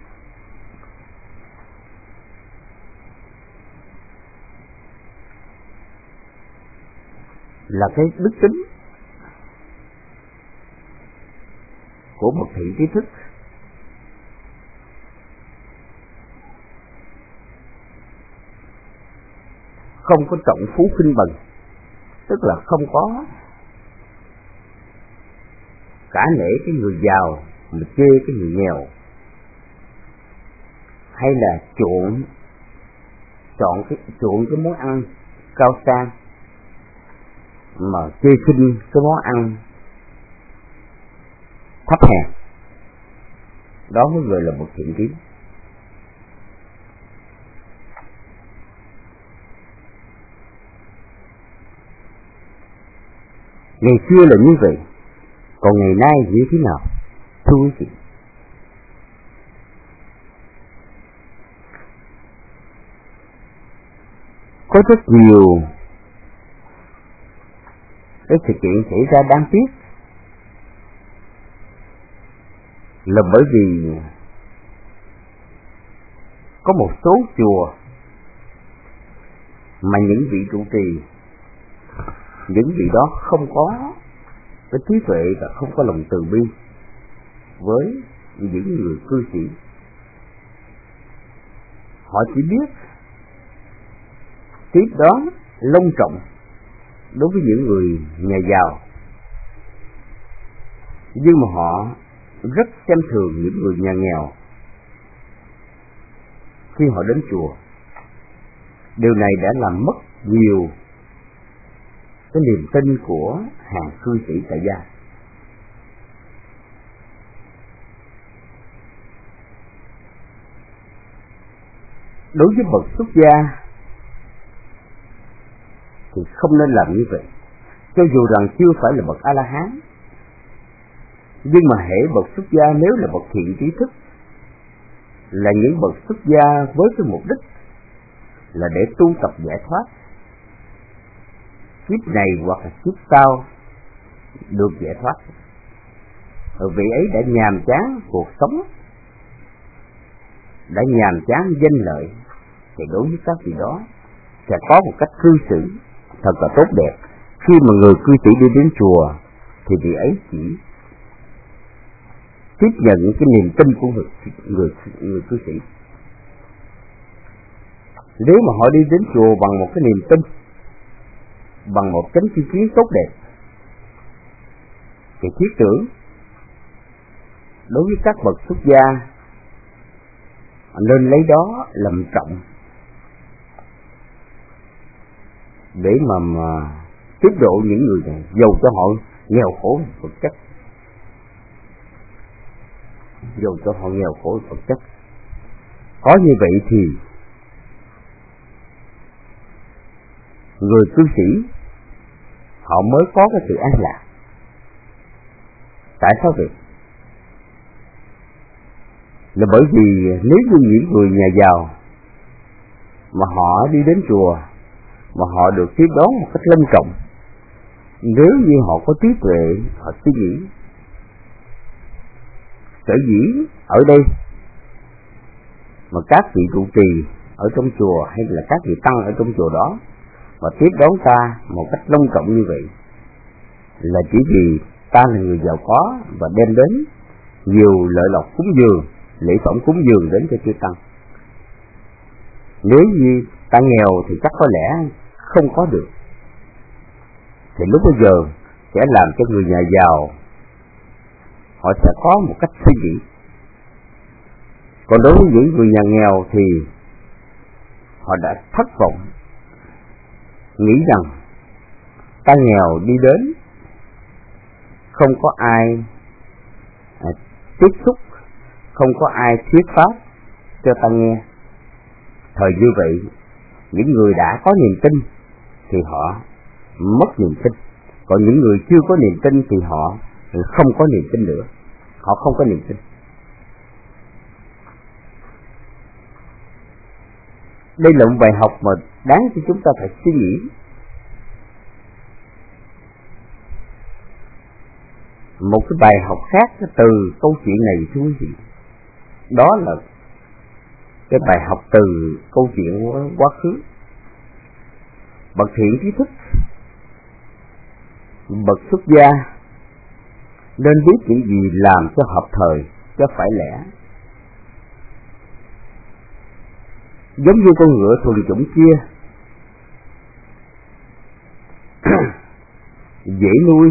là cái đức tính của một thị trí thức. Không có trọng phú khinh bần, tức là không có cả nể cái người giàu mà chê cái người nghèo, hay là chuộng chọn cái chuộng cái món ăn cao sang mà chê khinh cái món ăn thấp hèn. Đó mới gọi là một thiện kiến. Ngày xưa là như vậy, còn ngày nay như thế nào? Thưa quý vị, có rất nhiều cái sự kiện xảy ra đáng tiếc là bởi vì có một số chùa mà những vị trụ trì, những vị đó không có cái trí tuệ và không có lòng từ bi, với những người cư sĩ. Họ chỉ biết tiếp đón long trọng đối với những người nhà giàu, nhưng mà họ rất xem thường những người nhà nghèo khi họ đến chùa. Điều này đã làm mất nhiều cái niềm tin của hàng cư sĩ tại gia. Đối với bậc xuất gia thì không nên làm như vậy, cho dù rằng chưa phải là bậc A-la-hán. Nhưng mà hễ bậc xuất gia nếu là bậc thiện trí thức, là những bậc xuất gia với cái mục đích là để tu tập giải thoát, kiếp này hoặc là kiếp sau được giải thoát. Ở vị ấy đã nhàm chán cuộc sống, đã nhàm chán danh lợi, thì đối với các vị đó sẽ có một cách cư xử thật là tốt đẹp. Khi mà người cư sĩ đi đến chùa thì vị ấy chỉ tiếp nhận cái niềm tin của người, người, người cư sĩ. Nếu mà họ đi đến chùa bằng một cái niềm tin, bằng một chánh tri kiến tốt đẹp, thì thiết tưởng đối với các bậc xuất gia nên lấy đó làm trọng để mà, mà tiếp độ những người này, dầu cho họ nghèo khổ vật chất, dầu cho họ nghèo khổ vật chất. Có như vậy thì người cư sĩ họ mới có cái sự an lạc. Tại sao vậy? Là bởi vì nếu như những người nhà giàu mà họ đi đến chùa mà họ được tiếp đón một cách long trọng, nếu như họ có trí tuệ, họ suy nghĩ sở dĩ ở đây mà các vị trụ trì ở trong chùa hay là các vị tăng ở trong chùa đó mà tiếp đón ta một cách long trọng như vậy, là chỉ vì ta là người giàu có và đem đến nhiều lợi lộc cúng dường, lễ phẩm cúng dường đến cho chư tăng. Nếu như ta nghèo thì chắc có lẽ không có được, thì lúc bây giờ sẽ làm cho người nhà giàu họ sẽ có một cách suy nghĩ. Còn đối với những người nhà nghèo thì họ đã thất vọng, nghĩ rằng ta nghèo đi đến không có ai à, tiếp xúc, không có ai thuyết pháp cho ta nghe. Thời như vậy, những người đã có niềm tin thì họ mất niềm tin, còn những người chưa có niềm tin thì họ không có niềm tin nữa, họ không có niềm tin. Đây là một bài học mà đáng cho chúng ta phải suy nghĩ. Một cái bài học khác từ câu chuyện này thưa quý vị, đó là cái bài học từ câu chuyện quá khứ. Bậc thiện trí thức, bậc xuất gia nên biết những gì làm cho hợp thời, cho phải lẽ. Giống như con ngựa thuần chủng kia, dễ nuôi,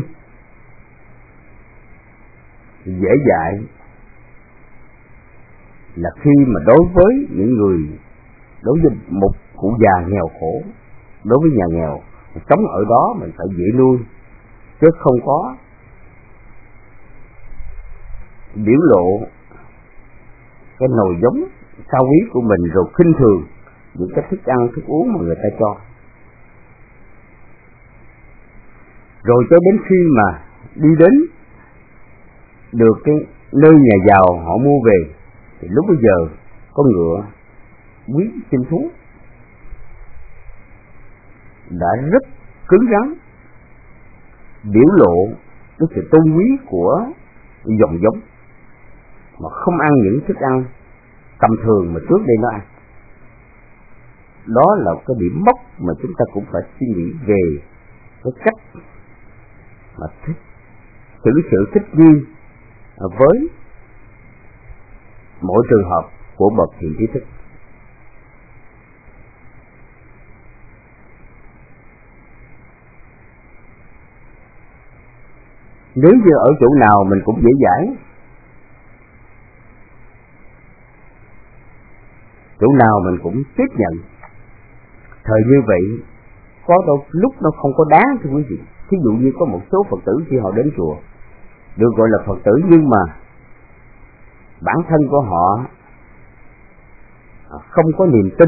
dễ dạy, là khi mà đối với những người, đối với một cụ già nghèo khổ, đối với nhà nghèo sống ở đó mình phải dễ nuôi, chứ không có biểu lộ cái nồi giống cao quý của mình rồi khinh thường những cái thức ăn thức uống mà người ta cho. Rồi cho đến khi mà đi đến được cái nơi nhà giàu họ mua về, thì lúc bây giờ con ngựa quý sinh thú đã rất cứng rắn, biểu lộ cái sự tôn quý của dòng giống, mà không ăn những thức ăn tầm thường mà trước đây nó ăn. Đó là cái điểm mốc mà chúng ta cũng phải suy nghĩ về cái cách mà thích, xử sự thích nghi với mỗi trường hợp của bậc thiện trí thức. Nếu như ở chỗ nào mình cũng dễ dãi, chỗ nào mình cũng tiếp nhận, thời như vậy có đâu lúc nó không có đáng, thưa quý vị. Thí dụ như có một số Phật tử khi họ đến chùa được gọi là Phật tử, nhưng mà bản thân của họ không có niềm tin,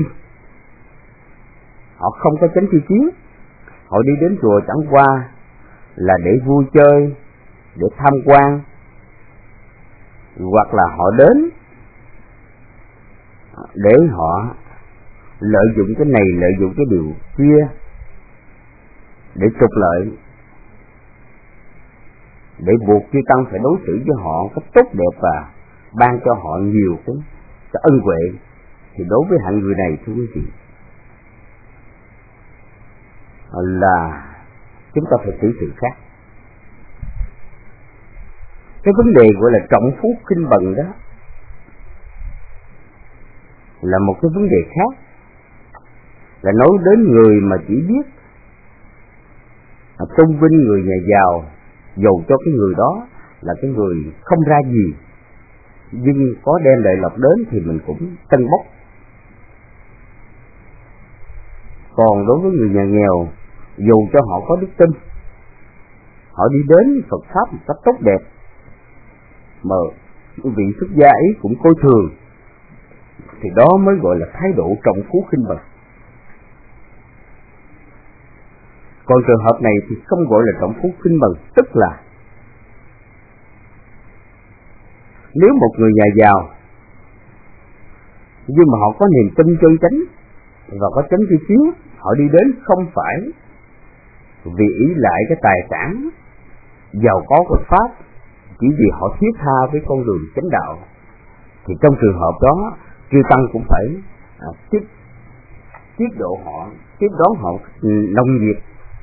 họ không có chánh tri kiến, họ đi đến chùa chẳng qua là để vui chơi, để tham quan, hoặc là họ đến để họ lợi dụng cái này, lợi dụng cái điều kia để trục lợi, để buộc chư tăng phải đối xử với họ cách tốt đẹp và ban cho họ nhiều cái, cái ân huệ, thì đối với hạng người này, thưa quý vị, là chúng ta phải xử sự khác. Cái vấn đề gọi là trọng phú khinh bần đó là một cái vấn đề khác, là nói đến người mà chỉ biết tôn vinh người nhà giàu, dầu cho cái người đó là cái người không ra gì, nhưng có đem lợi lộc đến thì mình cũng tân bốc. Còn đối với người nhà nghèo, dù cho họ có đức tin, họ đi đến Phật Pháp một cách tốt đẹp, mà vị xuất gia ấy cũng coi thường, thì đó mới gọi là thái độ trọng phú khinh bần. Còn trường hợp này thì không gọi là trọng phú khinh bần, tức là nếu một người nhà giàu nhưng mà họ có niềm tin chân chánh và có chánh tri kiến, họ đi đến không phải vì ý lại cái tài sản giàu có của Pháp, chỉ vì họ thiết tha với con đường chánh đạo, thì trong trường hợp đó chư tăng cũng phải à, tiếp tiếp độ họ, tiếp đón họ nồng nhiệt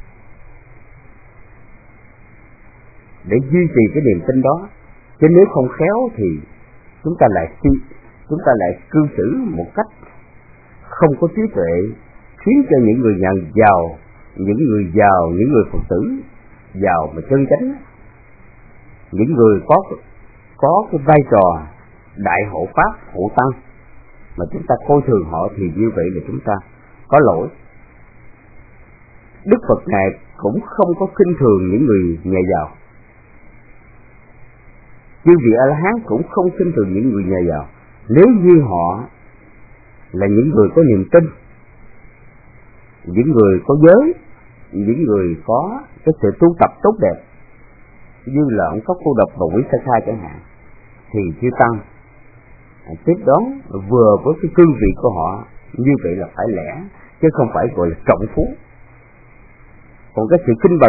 để duy trì cái niềm tin đó. Chứ nếu không khéo thì chúng ta lại chúng ta lại cư xử một cách không có trí tuệ, khiến cho những người nhà giàu, những người giàu, những người Phật tử giàu mà chân chánh, những người có có cái vai trò đại hộ pháp, hộ tăng, mà chúng ta coi thường họ, thì như vậy là chúng ta có lỗi. Đức Phật Ngài cũng không có khinh thường những người nhà giàu, chư vị A La Hán cũng không khinh thường những người nhà giàu, nếu như họ là những người có niềm tin, những người có giới, những người có cái sự tu tập tốt đẹp, như là ông Cốc Cô Độc và Quý Sa Khai chẳng hạn, thì chư tăng tiếp đón vừa với cái cương vị của họ, như vậy là phải lẽ, chứ không phải gọi là trọng phú. Còn cái sự khinh bần,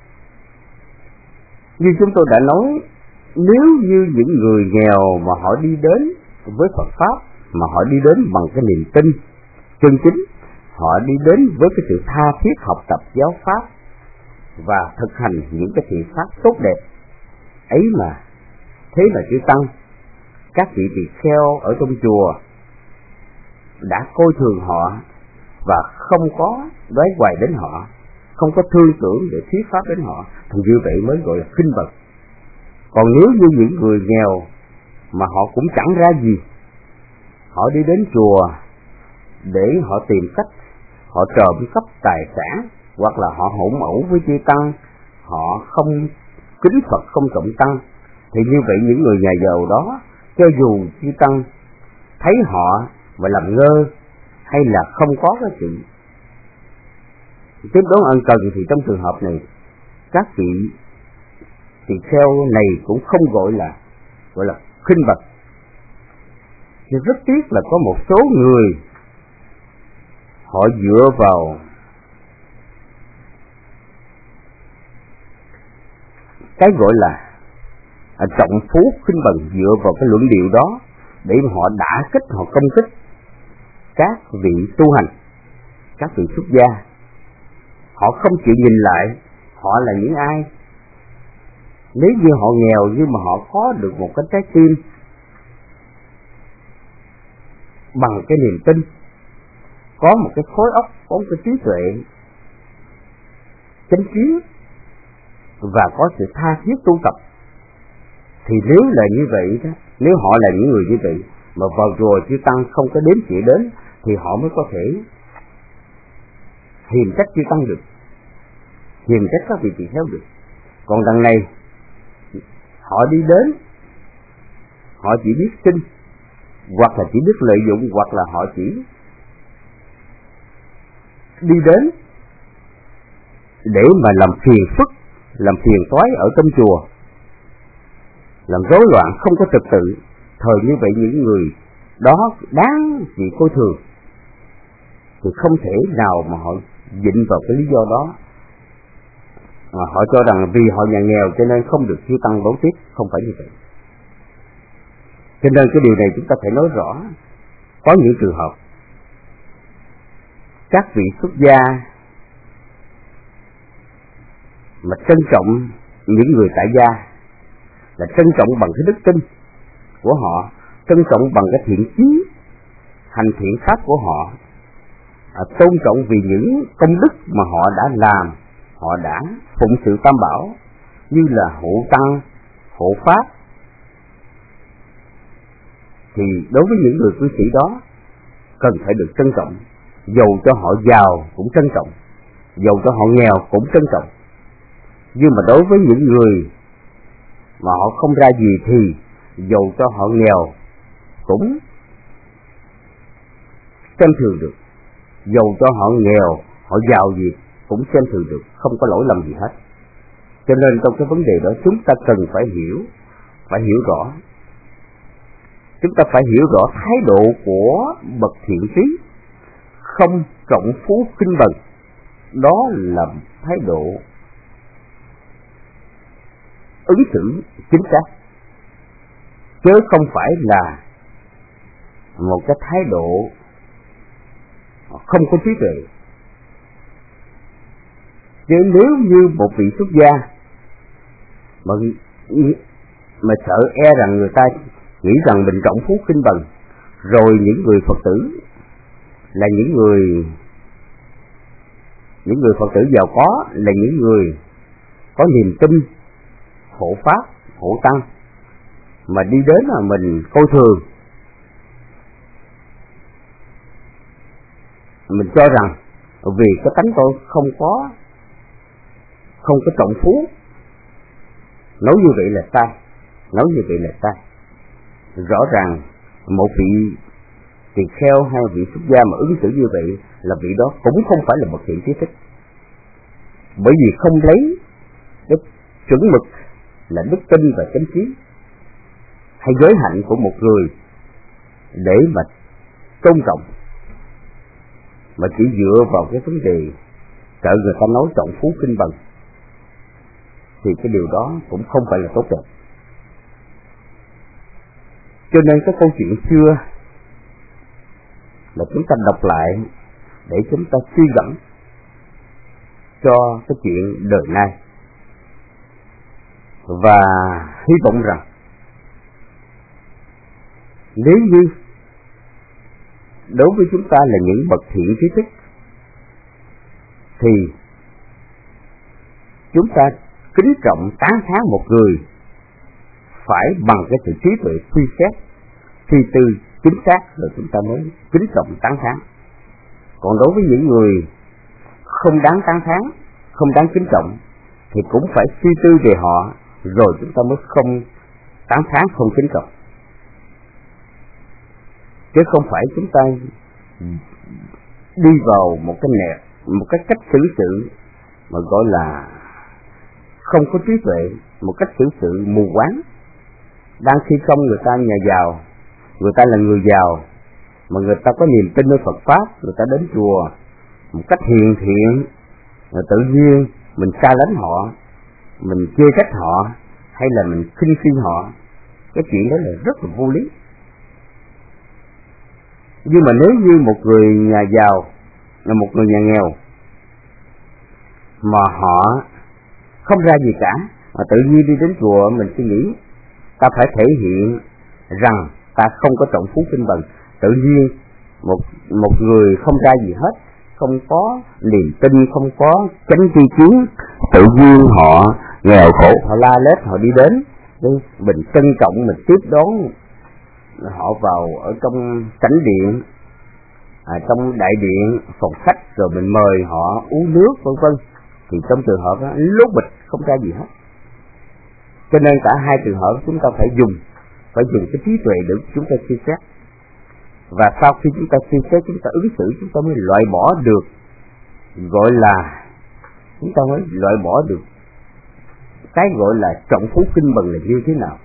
như chúng tôi đã nói, nếu như những người nghèo mà họ đi đến với Phật Pháp, mà họ đi đến bằng cái niềm tin chân chính, họ đi đến với cái sự tha thiết học tập giáo Pháp và thực hành những cái thiện pháp tốt đẹp ấy, mà thế mà chư tăng, các vị tỳ kheo ở trong chùa đã coi thường họ và không có đoái hoài đến họ, không có thương tưởng để thuyết pháp đến họ, thì như vậy mới gọi là khinh bần. Còn nếu như những người nghèo mà họ cũng chẳng ra gì, họ đi đến chùa để họ tìm cách họ trộm cắp tài sản, hoặc là họ hỗn ẩu với chư tăng, họ không kính Phật, không trọng tăng, thì như vậy những người nhà giàu đó, cho dù chư tăng thấy họ mà làm ngơ, hay là không có cái sự tiếp đón ân cần, thì trong trường hợp này các vị tỳ kheo này cũng không gọi là gọi là khinh bần. Nhưng rất tiếc là có một số người họ dựa vào cái gọi là trọng phú khinh bần, dựa vào cái luận điệu đó để mà họ đả kích, họ công kích các vị tu hành, các vị xuất gia. Họ không chịu nhìn lại họ là những ai. Nếu như họ nghèo nhưng mà họ có được một cái trái tim bằng cái niềm tin, có một cái khối óc, có một cái trí tuệ chánh kiến và có sự tha thiết tu tập, thì nếu là như vậy đó, nếu họ là những người như vậy mà vào chùa chư tăng không có đếm chỉ đến, thì họ mới có thể hiềm trách chư tăng được, hiềm trách các vị tỳ kheo được. Còn đằng này họ đi đến, họ chỉ biết xin, hoặc là chỉ biết lợi dụng, hoặc là họ chỉ đi đến để mà làm phiền phức, làm phiền toái ở trong chùa, làm rối loạn không có trật tự. Thời như vậy những người đó đáng bị coi thường, thì không thể nào mà họ dịnh vào cái lý do đó mà họ cho rằng vì họ nhà nghèo cho nên không được chư tăng đón tiếp. Không phải như vậy. Cho nên cái điều này chúng ta phải nói rõ. Có những trường hợp các vị xuất gia mà trân trọng những người tại gia, là trân trọng bằng cái đức tin của họ, trân trọng bằng cái thiện chí hành thiện pháp của họ, à, tôn trọng vì những công đức mà họ đã làm, họ đã phụng sự tam bảo như là hộ tăng, hộ pháp, thì đối với những người cư sĩ đó cần phải được trân trọng. Dầu cho họ giàu cũng trân trọng, dầu cho họ nghèo cũng trân trọng. Nhưng mà đối với những người mà họ không ra gì thì dầu cho họ nghèo cũng xem thường được, dầu cho họ nghèo, họ giàu gì cũng xem thường được, không có lỗi lầm gì hết. Cho nên trong cái vấn đề đó chúng ta cần phải hiểu, phải hiểu rõ. Chúng ta phải hiểu rõ thái độ của bậc thiện trí, không trọng phú khinh bần. Đó là thái độ ứng xử chính xác, chứ không phải là một cái thái độ không có trí tuệ. Chứ nếu như một vị xuất gia mà, mà sợ e rằng người ta nghĩ rằng mình trọng phú khinh bần, rồi những người Phật tử là những người những người Phật tử giàu có, là những người có niềm tin hộ pháp, hộ tăng, mà đi đến là mình coi thường, mình cho rằng vì cái tánh tôi không có không có trọng phú, nói như vậy là sai, nói như vậy là sai. Rõ ràng một vị tỳ kheo hay vị xuất gia mà ứng xử như vậy là vị đó cũng không phải là bậc thiện trí thức, bởi vì không lấy cái chuẩn mực là đức tin và chánh trí hay giới hạnh của một người để mà tôn trọng, mà chỉ dựa vào cái vấn đề sợ người ta nói trọng phú khinh bần, thì cái điều đó cũng không phải là tốt đẹp. Cho nên cái câu chuyện xưa là chúng ta đọc lại để chúng ta suy gẫm cho cái chuyện đời nay, và hy vọng rằng nếu như đối với chúng ta là những bậc thiện trí thức thì chúng ta kính trọng tán thán một người phải bằng cái sự trí tuệ suy xét, suy tư chính xác, rồi chúng ta mới kính trọng tán thán. Còn đối với những người không đáng tán thán, không đáng kính trọng, thì cũng phải suy tư về họ, rồi chúng ta mới không tán thán, không kính trọng. Chứ không phải chúng ta đi vào một cái nẻo, một cái cách xử sự mà gọi là không có trí tuệ, một cách xử sự mù quáng. Đang khi không người ta nhà giàu, người ta là người giàu, mà người ta có niềm tin nơi Phật Pháp, người ta đến chùa một cách hiền thiện, rồi tự nhiên mình xa lánh họ, mình chê trách họ, hay là mình khinh khi họ. Cái chuyện đó là rất là vô lý. Nhưng mà nếu như một người nhà giàu là một người nhà nghèo mà họ không ra gì cả, mà tự nhiên đi đến chùa, mình suy nghĩ ta phải thể hiện rằng ta không có trọng phú khinh bần, tự nhiên một một người không ra gì hết, không có niềm tin, không có chánh tri kiến, tự nhiên họ nghèo khổ, họ la lết, họ đi đến, mình trân trọng, mình tiếp đón họ vào ở trong chánh điện, à, trong đại điện, phòng khách, rồi mình mời họ uống nước, vân vân. Thì trong trường hợp đó, lố bịch không ra gì hết. Cho nên cả hai trường hợp chúng ta phải dùng, phải dùng cái trí tuệ để chúng ta suy xét. Và sau khi chúng ta suy xét, chúng ta ứng xử, chúng ta mới loại bỏ được, gọi là chúng ta mới loại bỏ được cái gọi là trọng phú kinh bần là như thế nào.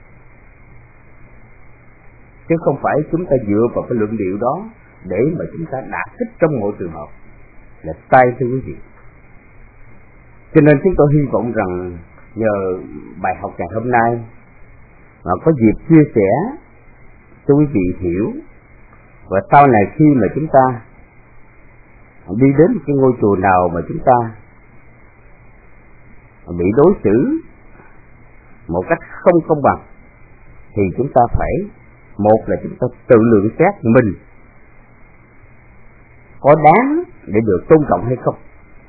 Chứ không phải chúng ta dựa vào cái luận điệu đó để mà chúng ta đạt kích trong mọi trường hợp, là sai thưa quý vị. Cho nên chúng tôi hy vọng rằng nhờ bài học ngày hôm nay mà có dịp chia sẻ cho quý vị hiểu, và sau này khi mà chúng ta đi đến cái ngôi chùa nào mà chúng ta bị đối xử một cách không công bằng, thì chúng ta phải, một là chúng ta tự lượng xét mình có đáng để được tôn trọng hay không.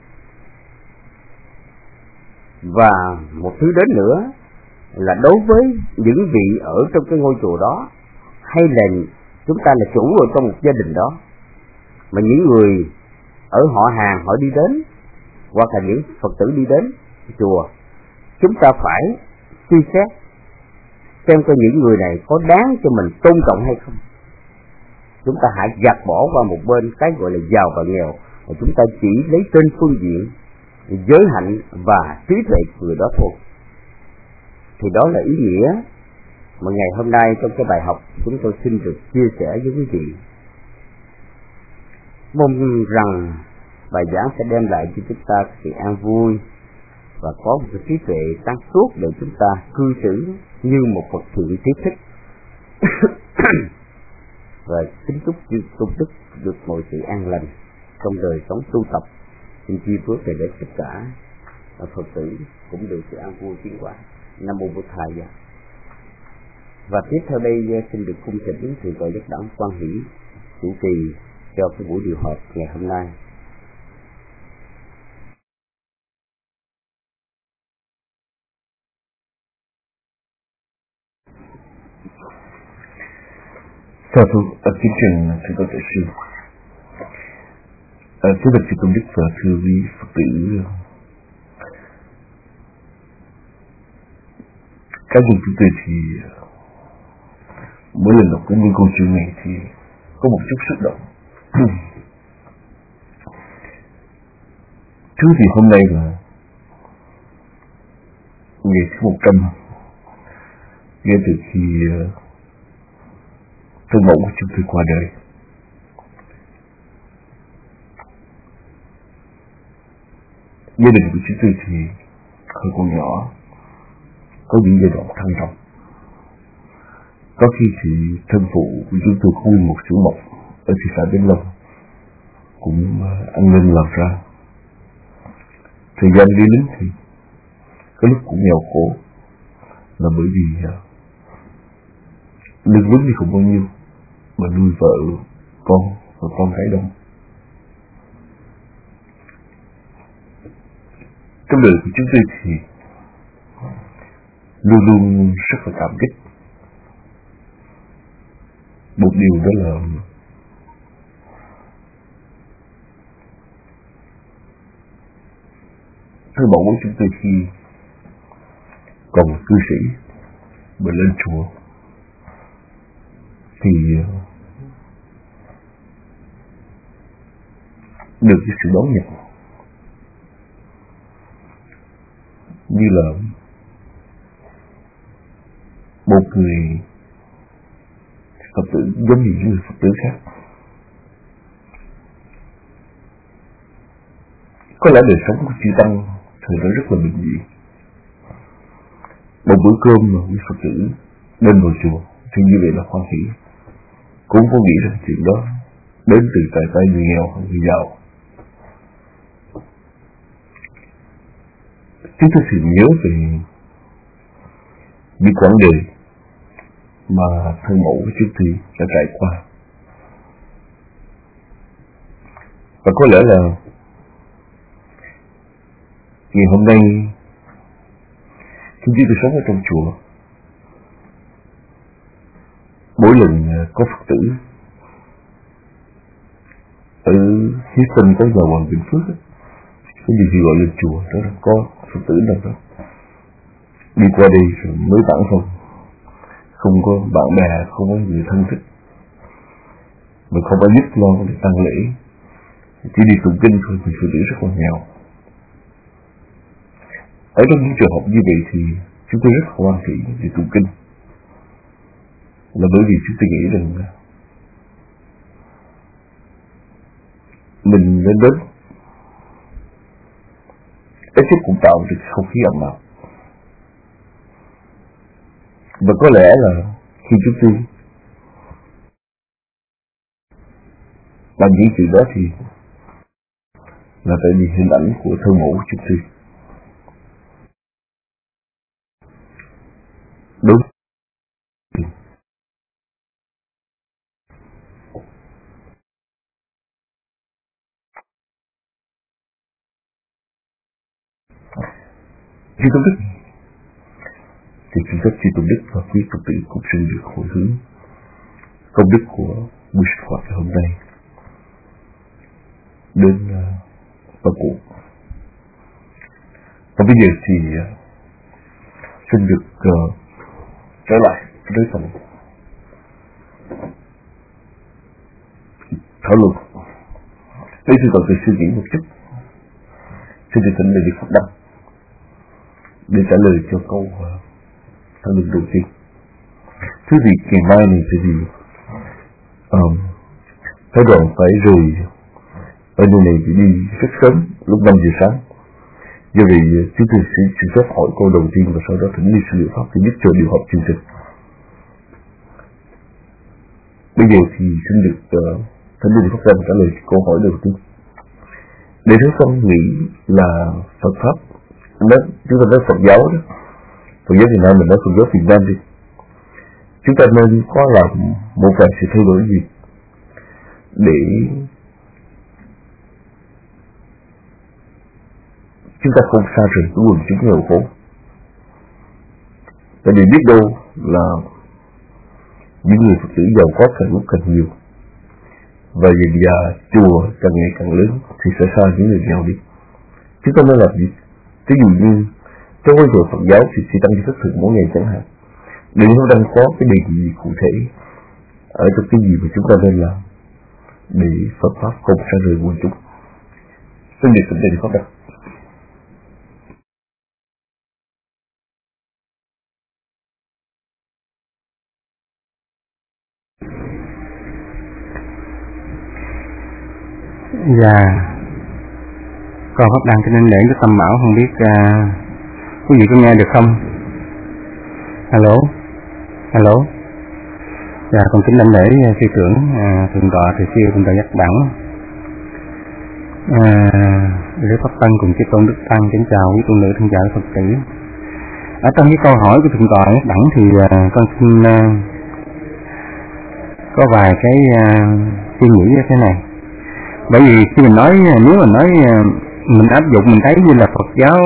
Và một thứ đến nữa là đối với những vị ở trong cái ngôi chùa đó, hay là chúng ta là chủ ở trong một gia đình đó, mà những người ở họ hàng họ đi đến, hoặc là những Phật tử đi đến chùa, chúng ta phải suy xét xem coi những người này có đáng cho mình tôn trọng hay không. Chúng ta hãy gạt bỏ qua một bên cái gọi là giàu và nghèo, và chúng ta chỉ lấy trên phương diện giới hạnh và trí tuệ người đó thôi. Thì đó là ý nghĩa mà ngày hôm nay trong cái bài học chúng tôi xin được chia sẻ với quý vị. Mong rằng bài giảng sẽ đem lại cho chúng ta sự an vui và có một cái trí tuệ sáng suốt để chúng ta cư xử như một Phật thiện trí thức. Và kính chúc chư công đức được mọi sự an lành trong đời sống tu tập. Xin chia phước về để tất cả Phật tử cũng được sự an vui tiến hóa. Nam mô Bụt Thầy. Và tiếp theo đây xin được cung thỉnh Thượng tọa Giác Đẳng Quan Hỷ chủ trì cho cái buổi điều họp ngày hôm nay. Chào thưa kính trình Thượng tọa Đại sư, thưa bạch sư công đức và thưa quý Phật tử. Cá nhân chúng tôi thì mỗi lần đọc cái nguyên câu chuyện này thì có một chút xúc động. Thứ thì hôm nay là ngày thứ một trăm, ngay từ khi thân mẫu của chúng tôi qua đời. Gia đình của chúng tôi thì hơi còn nhỏ, có những giai đoạn thăng trầm. Có khi thì thân phụ của chúng tôi có một xưởng mộc ở thị xã Vĩnh Long cũng ăn nên làm ra. Thời gian đi lính thì cái lúc cũng nghèo khổ, là bởi vì lương lính thì không bao nhiêu mà nuôi vợ, con và con cái đông. Trong đời của chúng tôi thì luôn luôn rất là cảm kích. Một điều đó là thưa mẫu của chúng tôi khi còn cư sĩ mà lên chùa thì được cái sự đón nhận như là một người Phật tử giống như những người Phật tử khác. Có lẽ đời sống của chư tăng thời đó rất là bình dị. Một bữa cơm mà quý Phật tử đến vào chùa thì như vậy là hoan hỷ, cũng có nghĩ rằng chuyện đó đến từ tại tay người nghèo hoặc người giàu. Chúng tôi thì nhớ về những quãng đời mà thân mẫu của chúng tôi đã trải qua. Và có lẽ là ngày hôm nay khi chúng tôi sống ở trong chùa, mỗi lần có Phật tử ở phía sân có nhà Hoàng Vĩnh Phước, cái gì thì gọi là chùa, đó là có Phật tử nào đó đi qua đây rồi mới tặng không, không có bạn bè, không có người thân thích, mình không có nhất lo để tăng lễ, chỉ đi tụng kinh thôi thì Phật tử rất là nghèo. Ở trong những trường hợp như vậy thì chúng tôi rất hoan hỷ để tụng kinh, là bởi vì chúng tôi nghĩ rằng mình nên đến ít nhất cũng tạo được không khí ấm áp. Và có lẽ là khi chúng tôi làm những chuyện đó thì là tại vì hình ảnh của thân mẫu chúng tôi. Đúng. Chư Tôn Đức thì chúng ta chư Tôn Đức và quý Phật tử cũng xin được hồi hướng công đức của buổi sinh hoạt hôm nay đến Phật cụ. Và bây giờ thì uh, xin được uh, trở lại với phần thảo luận. Đây thì cần phải suy nghĩ một chút. Xin được tỉnh về việc Phật đăng để trả lời cho câu uh, thảo luận đầu tiên. Thứ việc ngày mai này thì um, phải đoàn phải rời ở nơi này thì đi rất sớm, lúc năm giờ sáng. Do vậy chúng tôi sẽ xin phép hỏi câu đầu tiên và sau đó thỉnh ni sư liệu pháp để giúp cho điều hợp chương trình. Bây giờ thì xin được uh, thỉnh ni pháp Đăng trả lời câu hỏi đầu tiên. Để chúng con nghĩ là Phật pháp, đó, chúng ta nói Phật giáo đó, Phật giáo Việt Nam mình nói Phật giáo Việt Nam đi, chúng ta nên có làm một vài sự thay đổi gì để chúng ta không xa rời cái quần chúng nghèo khổ. Tại vì biết đâu là những người Phật tử giàu có càng lúc càng nhiều, và dần dà chùa càng ngày càng lớn thì sẽ xa những người nghèo đi. Chúng ta nên làm gì? Ví dụ như trong cái chùa Phật giáo thì sẽ tăng thức thượng mỗi ngày chẳng hạn. Để chúng ta có cái đề nghị cụ thể ở trong cái gì mà chúng ta nên làm để Phật pháp không xa rời quần chúng. Xin được thỉnh đề Pháp Đăng. Dạ, con Pháp Đăng cho nên để cái tâm bảo không biết uh, quý vị có nghe được không? Hello, hello. Dạ, con kính lãnh lễ sư trưởng uh, thượng tọa thầy siêu thượng tọa Giác Đẳng, uh, lễ Pháp Tăng cùng chư tôn Đức Tăng kính chào quý tôn nữ thân chào Phật tử. Ở trong cái câu hỏi của thượng tọa Giác Đẳng thì uh, con xin uh, có vài cái uh, suy nghĩ như thế này. Bởi vì khi mình nói, nếu mình nói mình áp dụng mình thấy như là Phật giáo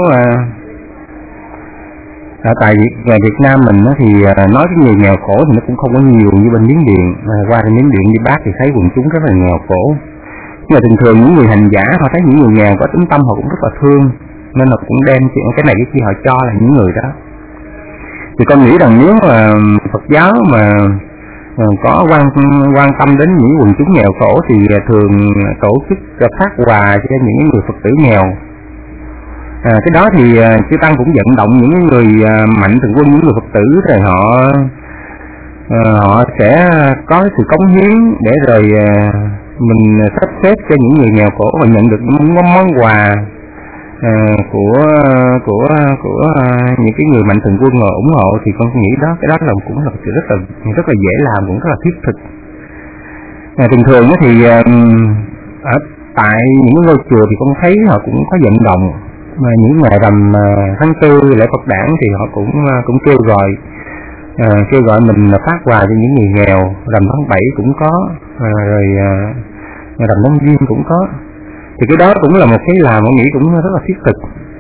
ở tại Việt, Việt Nam mình thì nói cái người nghèo khổ thì nó cũng không có nhiều như bên Miến Điện. Qua bên Miến Điện đi Bác thì thấy quần chúng rất là nghèo khổ, nhưng mà thường thường những người hành giả họ thấy những người nghèo có tính tâm họ cũng rất là thương, nên họ cũng đem cái này cái kia họ cho là những người đó. Thì con nghĩ rằng nếu mà Phật giáo mà có quan quan tâm đến những quần chúng nghèo khổ thì thường tổ chức phát quà cho những người Phật tử nghèo. À, cái đó thì chư Tăng cũng vận động những người mạnh thường quân, những người Phật tử rồi họ à, họ sẽ có sự cống hiến để rồi à, mình sắp xếp cho những người nghèo khổ và nhận được những món quà à, của của của à, những cái người mạnh thường quân ủng hộ. Thì con nghĩ đó cái đó là cũng là sự rất là rất là dễ làm, cũng rất là thiết thực. À, thường thường thì à, ở tại những ngôi chùa thì con thấy họ cũng có vận động, mà những ngày rằm tháng tư lễ Phật đản thì họ cũng cũng kêu gọi à, kêu gọi mình phát quà cho những người nghèo. Rằm tháng bảy cũng có, à, rồi à, rằm tháng giêng cũng có. Thì cái đó cũng là một cái làm tôi nghĩ cũng rất là thiết thực.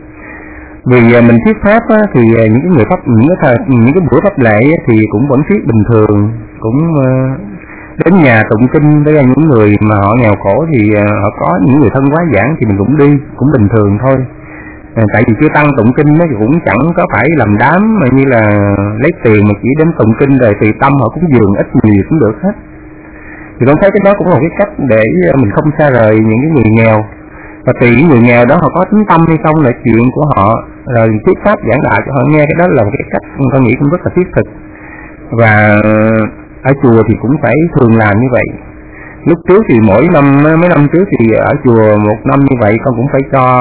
Vì mình thuyết pháp á, thì những cái người pháp những cái thời, những cái buổi pháp lễ á, thì cũng vẫn thuyết bình thường, cũng đến nhà tụng kinh với những người mà họ nghèo khổ thì họ có những người thân quá giảng thì mình cũng đi, cũng bình thường thôi. Tại vì chưa tăng tụng kinh nó cũng chẳng có phải làm đám mà như là lấy tiền mà chỉ đến tụng kinh rồi tùy tâm họ cũng dường ít nhiều cũng được hết. Thì con thấy cái đó cũng là một cái cách để mình không xa rời những cái người nghèo. Và tùy những người nghèo đó họ có tính tâm hay không là chuyện của họ, rồi thuyết pháp giảng đại cho họ nghe, cái đó là một cái cách con nghĩ cũng rất là thiết thực. Và ở chùa thì cũng phải thường làm như vậy. Lúc trước thì mỗi năm, mấy năm trước thì ở chùa một năm như vậy con cũng phải cho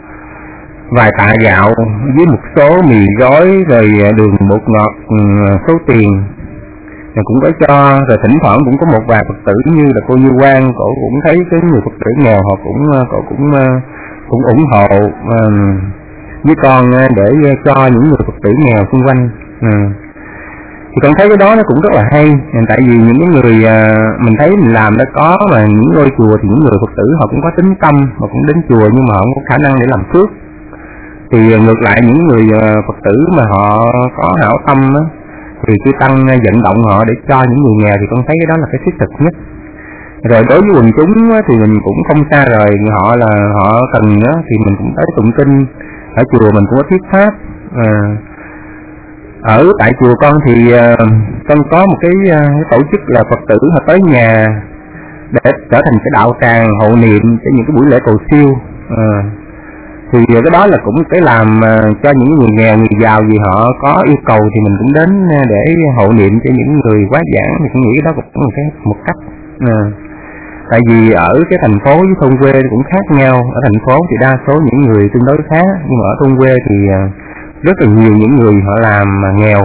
vài tạ gạo với một số mì gói rồi đường bột ngọt số tiền. Rồi cũng có cho, rồi thỉnh thoảng cũng có một vài Phật tử như là cô Như Quang, cổ cũng thấy cái người Phật tử nghèo họ cũng cổ cũng cũng ủng hộ uh, với con để cho những người Phật tử nghèo xung quanh. Uh. Thì con thấy cái đó nó cũng rất là hay, tại vì những cái người uh, mình thấy mình làm đã có, mà những ngôi chùa thì những người Phật tử họ cũng có tính tâm, họ cũng đến chùa nhưng mà họ không có khả năng để làm phước. Thì ngược lại những người uh, Phật tử mà họ có hảo tâm đó, thì chư tăng vận động họ để cho những người nghèo thì con thấy cái đó là cái thiết thực nhất. Rồi đối với quần chúng thì mình cũng không xa rời họ, là họ cần đó thì mình cũng tới tụng kinh, ở chùa mình cũng có thuyết pháp. À, ở tại chùa con thì con có một cái, cái tổ chức là Phật tử họ tới nhà để trở thành cái đạo tràng hộ niệm cho những cái buổi lễ cầu siêu. À, thì cái đó là cũng cái làm cho những người nghèo, người giàu gì họ có yêu cầu thì mình cũng đến để hộ niệm cho những người quá giảng. Thì cũng nghĩ cái đó cũng là một cái một cách. À, tại vì ở cái thành phố với thôn quê cũng khác nhau. Ở thành phố thì đa số những người tương đối khá, nhưng mà ở thôn quê thì rất là nhiều những người họ làm mà nghèo.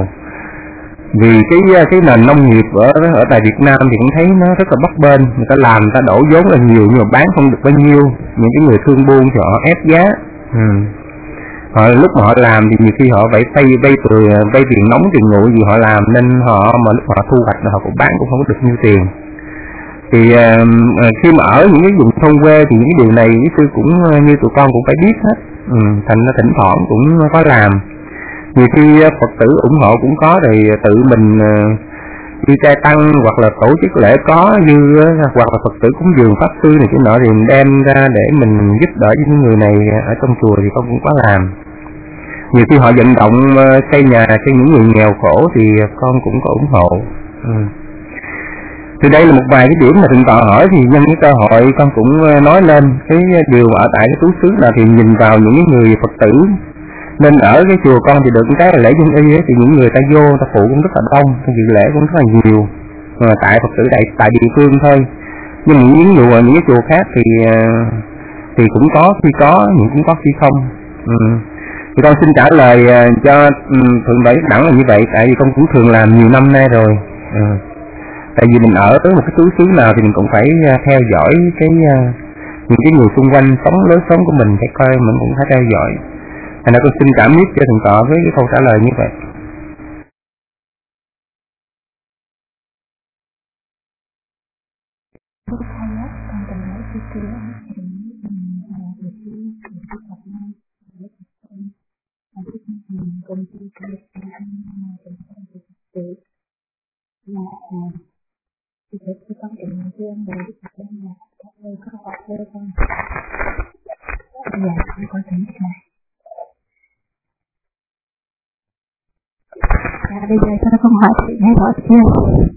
Vì cái cái nền nông nghiệp ở ở tại Việt Nam thì cũng thấy nó rất là bấp bênh, người ta làm, người ta đổ vốn là nhiều nhưng mà bán không được bao nhiêu. Những cái người thương buôn thì họ ép giá. Ừ. Họ lúc mà họ làm thì nhiều khi họ phải vay vay từ vay tiền nóng tiền nguội gì họ làm, nên họ mà lúc họ thu hoạch là họ cũng bán cũng không có được nhiêu tiền. Thì uh, khi mà ở những cái vùng thôn quê thì những cái điều này sư cũng như tụi con cũng phải biết hết. Ừ. Thành ra thỉnh thoảng cũng có làm. Nhiều khi Phật tử ủng hộ cũng có, rồi tự mình uh, đi trai tăng hoặc là tổ chức lễ có như hoặc là Phật tử cúng dường pháp sư này cái nọ thì mình đem ra để mình giúp đỡ cho những người này ở trong chùa thì con cũng có làm. Nhiều khi họ vận động xây nhà cho những người nghèo khổ thì con cũng có ủng hộ. Ừ. Thì đây là một vài cái điểm mà thượng tọa hỏi, thì nhân cái cơ hội con cũng nói lên cái điều ở tại cái tú xứ là thì nhìn vào những người Phật tử. Nên ở cái chùa con thì được cái là lễ dân y ấy, thì những người ta vô ta phụ cũng rất là đông, ta dự lễ cũng rất là nhiều. Mà tại Phật tử tại tại địa phương thôi. Nhưng những những chùa những cái chùa khác thì thì cũng có khi có, nhưng cũng có khi không. Ừ. Thì con xin trả lời cho thượng tọa đẳng là như vậy, tại vì con cũng thường làm nhiều năm nay rồi. Ừ. Tại vì mình ở tới một cái túi xứ nào thì mình cũng phải theo dõi cái những cái người xung quanh sống lối sống của mình, phải coi mình cũng phải theo dõi. Thành ra con xin cảm nhất cho thượng tọa với cái câu trả lời như vậy. Thì để cho con trình bày với ông đời Đức Phật đang là các ơi có hỏi với con. Dạ, con thỉnh thầy. Dạ, bây giờ cho con hỏi chị nghe rõ chưa?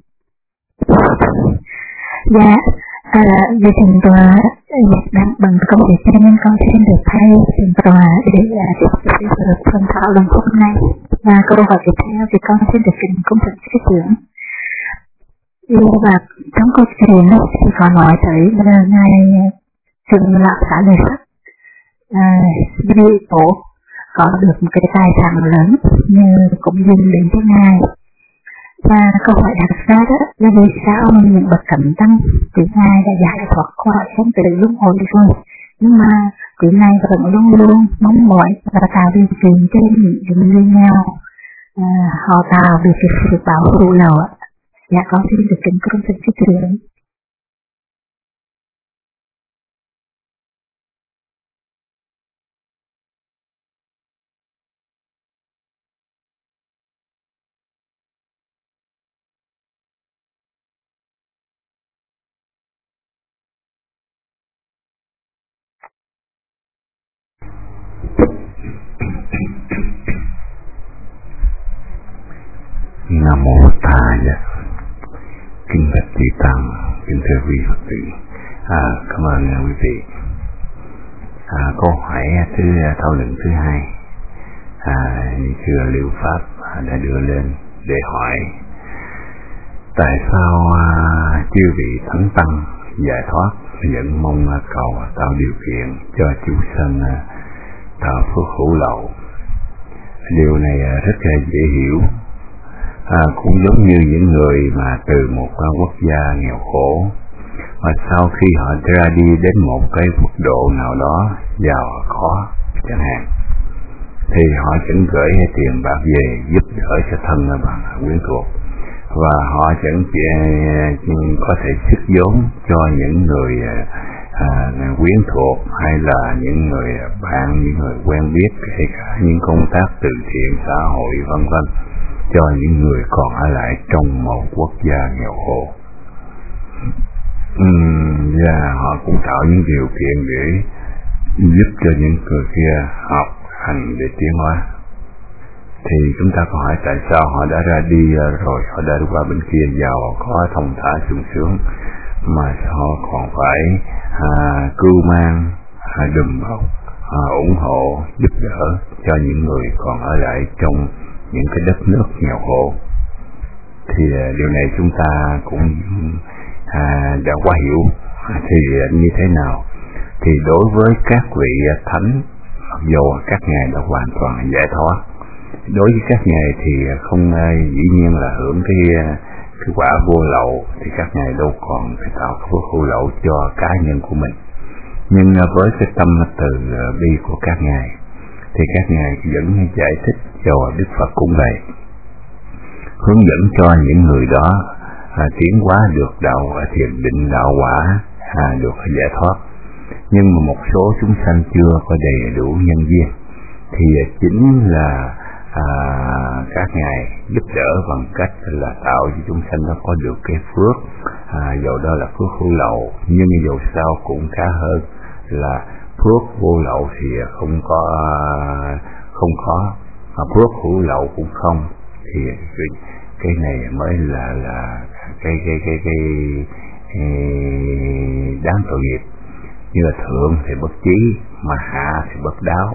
Dạ, à, về trình tòa đang bằng công việc cho nên con xin được thay trình tòa để tiếp tục được phân thảo lần hôm nay. Và câu hỏi tiếp theo thì con xin được trình công thức cái trưởng. Và trong câu chuyện đó thì có nói tới là ngài Trừng Lạc Xá Lợi Phất Di Tổ có được một cái tài sản lớn như cũng dừng đến cho ngài. Và câu hỏi đặt ra đó là vì sao những bậc cẩn tăng thì ngài đã giải thoát khỏi sống từ luân hồi rồi, nhưng mà quý ngài vẫn luôn luôn mong mỏi và tạo điều kiện cho những người nghèo họ tạo được sự bảo hộ lầu. Dạ con xin được kính công thức chức trưởng. Nam Mô Tha Giác. Kính bạch chư tăng, kính thưa quý Phật tử. À, cảm ơn quý vị. À, câu hỏi thứ thảo luận thứ hai, à, như thưa Lưu Pháp đã đưa lên để hỏi tại sao à, chư vị thánh tăng giải thoát vẫn mong cầu tạo điều kiện cho chúng sanh à, tạo phước hữu lậu. Điều này à, rất là dễ hiểu. À, cũng giống như những người mà từ một quốc gia nghèo khổ mà sau khi họ ra đi đến một cái mức độ nào đó giàu có chẳng hạn, thì họ chẳng gửi tiền bạc về giúp đỡ cho thân bằng quyến thuộc, và họ chẳng có thể sức vốn cho những người à, quyến thuộc hay là những người bạn, những người quen biết, kể cả những công tác từ thiện xã hội vân vân cho những người còn ở lại trong một quốc gia nghèo khổ. Uhm, và họ cũng tạo những điều kiện để giúp cho những người kia học hành để tiến hóa. Thì chúng ta có hỏi tại sao họ đã ra đi rồi, họ đã qua bên kia giàu có thông thả sung sướng, mà họ còn phải à, cưu mang, à, đùm bọc, à, ủng hộ, giúp đỡ cho những người còn ở lại trong những cái đất nước nghèo khổ. Thì à, điều này chúng ta cũng à, đã quá hiểu. À, thì à, như thế nào? Thì đối với các vị thánh, mặc dù các ngài đã hoàn toàn giải thoát, đối với các ngài thì không dĩ nhiên là hưởng cái, cái quả vô lậu, thì các ngài đâu còn phải tạo phước vô lậu cho cá nhân của mình. Nhưng với cái tâm từ bi của các ngài thì các ngài vẫn giải thích cho Đức Phật cũng vậy, hướng dẫn cho những người đó à, tiến hóa được đạo thiền định đạo quả, à, được giải thoát. Nhưng mà một số chúng sanh chưa có đầy đủ nhân duyên, thì chính là à, các ngài giúp đỡ bằng cách là tạo cho chúng sanh nó có được cái phước, à, dầu đó là phước hữu lậu, nhưng dầu sao cũng khá hơn là phước vô lậu thì không có không có mà phước hữu lậu cũng không. Thì cái, cái này mới là là cái cái cái cái, cái đáng tội nghiệp. Như là thượng thì bất trí, mà hạ thì bất đáo.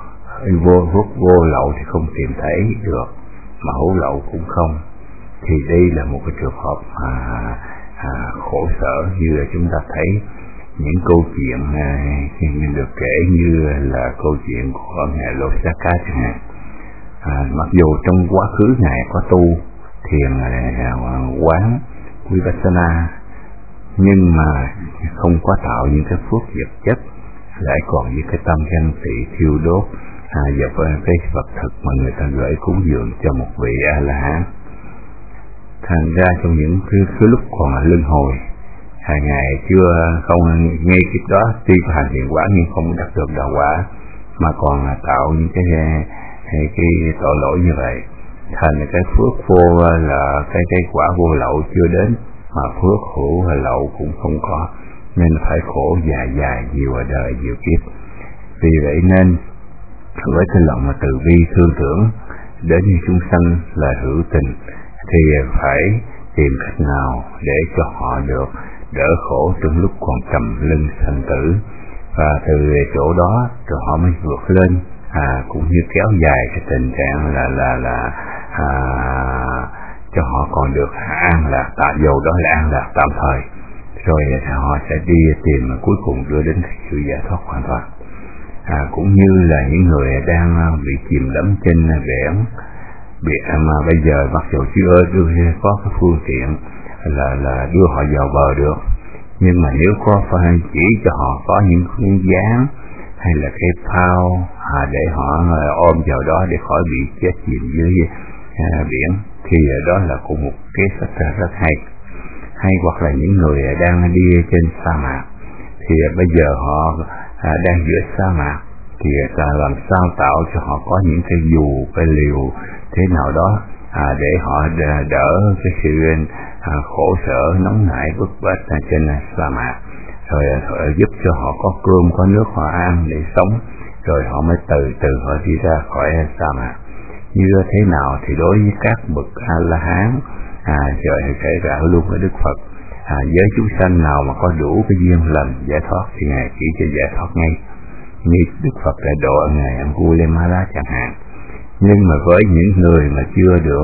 Vô phước vô lậu thì không tìm thấy được, mà hữu lậu cũng không. Thì đây là một cái trường hợp à, à, khổ sở, như là chúng ta thấy những câu chuyện à, được kể như là câu chuyện của ngài Lô Xá Cá chẳng hạn. À, mặc dù trong quá khứ ngài có tu thiền à, quán Vipassana, nhưng mà không có tạo những cái phước vật chất, lại còn những cái tâm ganh tị thiêu đốt à, và cái vật thực mà người ta gửi cúng dường cho một vị A La Hán. Thành ra trong những cái, cái lúc còn là luân hồi, hai ngày chưa không ngay kịp đó tuy có hành thiện quả nhưng không đạt được đạo quả, mà còn là tạo những cái cái, cái tội lỗi như vậy. Thành cái phước vô là cái cái quả vô lậu chưa đến, mà phước hữu hay lậu cũng không có, nên phải khổ dài dài nhiều ở đời nhiều kiếp. Vì vậy nên với cái lòng mà từ bi thương tưởng đến những chúng sanh là hữu tình, thì phải tìm cách nào để cho họ được đỡ khổ trong lúc còn trầm lưng sanh tử, và từ chỗ đó rồi họ mới vượt lên, à, cũng như kéo dài cái tình trạng là là là à, cho họ còn được an lạc, tại dầu đó là an lạc tạm thời, rồi họ sẽ đi tìm cuối cùng đưa đến sự giải thoát hoàn toàn. À, cũng như là những người đang bị chìm đắm trên biển, bị mà bây giờ mặc dù chưa đưa có cái phương tiện là là đưa họ vào bờ được, nhưng mà nếu có phải chỉ cho họ có những cái dáng hay là cái phao à, để họ ôm vào đó để khỏi bị chết chìm dưới à, biển, thì đó là cũng một cái sách rất hay. Hay hoặc là những người đang đi trên sa mạc, thì bây giờ họ à, đang giữa sa mạc, thì ta làm sao tạo cho họ có những cái dù, cái liều thế nào đó à, để họ đỡ cái sự à, khổ sở nóng nảy bức bách trên sa mạc, rồi, rồi giúp cho họ có cơm có nước họ ăn để sống, rồi họ mới từ từ họ đi ra khỏi sa mạc. như thế nào thì đối với các bậc A La Hán, à, trời kể cả luôn với Đức Phật, à, với chúng sanh nào mà có đủ cái duyên lành giải thoát thì ngài chỉ cho giải thoát ngay, như Đức Phật đã độ ngài Angulimala chẳng hạn. Nhưng mà với những người mà chưa được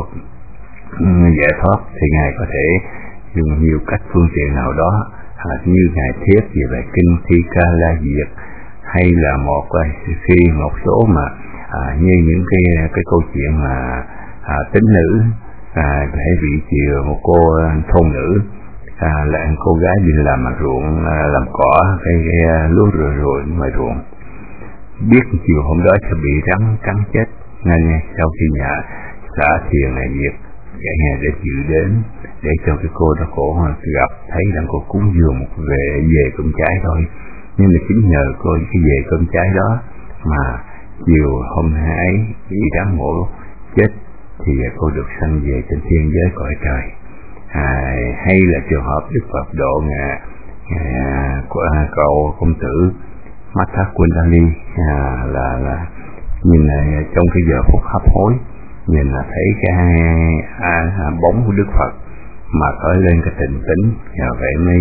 giải thoát thì ngài có thể dùng nhiều cách phương tiện nào đó, à, như ngài thuyết về bài kinh Thi Ca La Diệt, hay là một khi một số mà à, như những cái cái câu chuyện mà à, tính nữ, à, hãy vị chiều một cô thôn nữ, à, là cô gái đi làm mặt ruộng, à, làm cỏ cái, cái lúa rồi rồi ngoài ruộng, biết chiều hôm đó sẽ bị rắn cắn chết, nên sau khi nhà xã thiền này diệt cả nhà để chịu đến để cho cái cô đó cổ gặp thấy rằng cô cúng dường một về về cơm trái thôi, nhưng mà chính nhờ cô cái về cơm trái đó mà chiều hôm ấy bị rắn mổ chết thì cô được sanh về trên thiên giới cõi trời. À, hay là trường hợp Đức Phật độ ngà, ngà, ngà cậu công tử Matha Kundali, à, là là nhìn là trong cái giờ phút hấp hối, nhìn là thấy cái à, à, bóng của Đức Phật mà khởi lên cái tịnh tính, nhờ vậy mới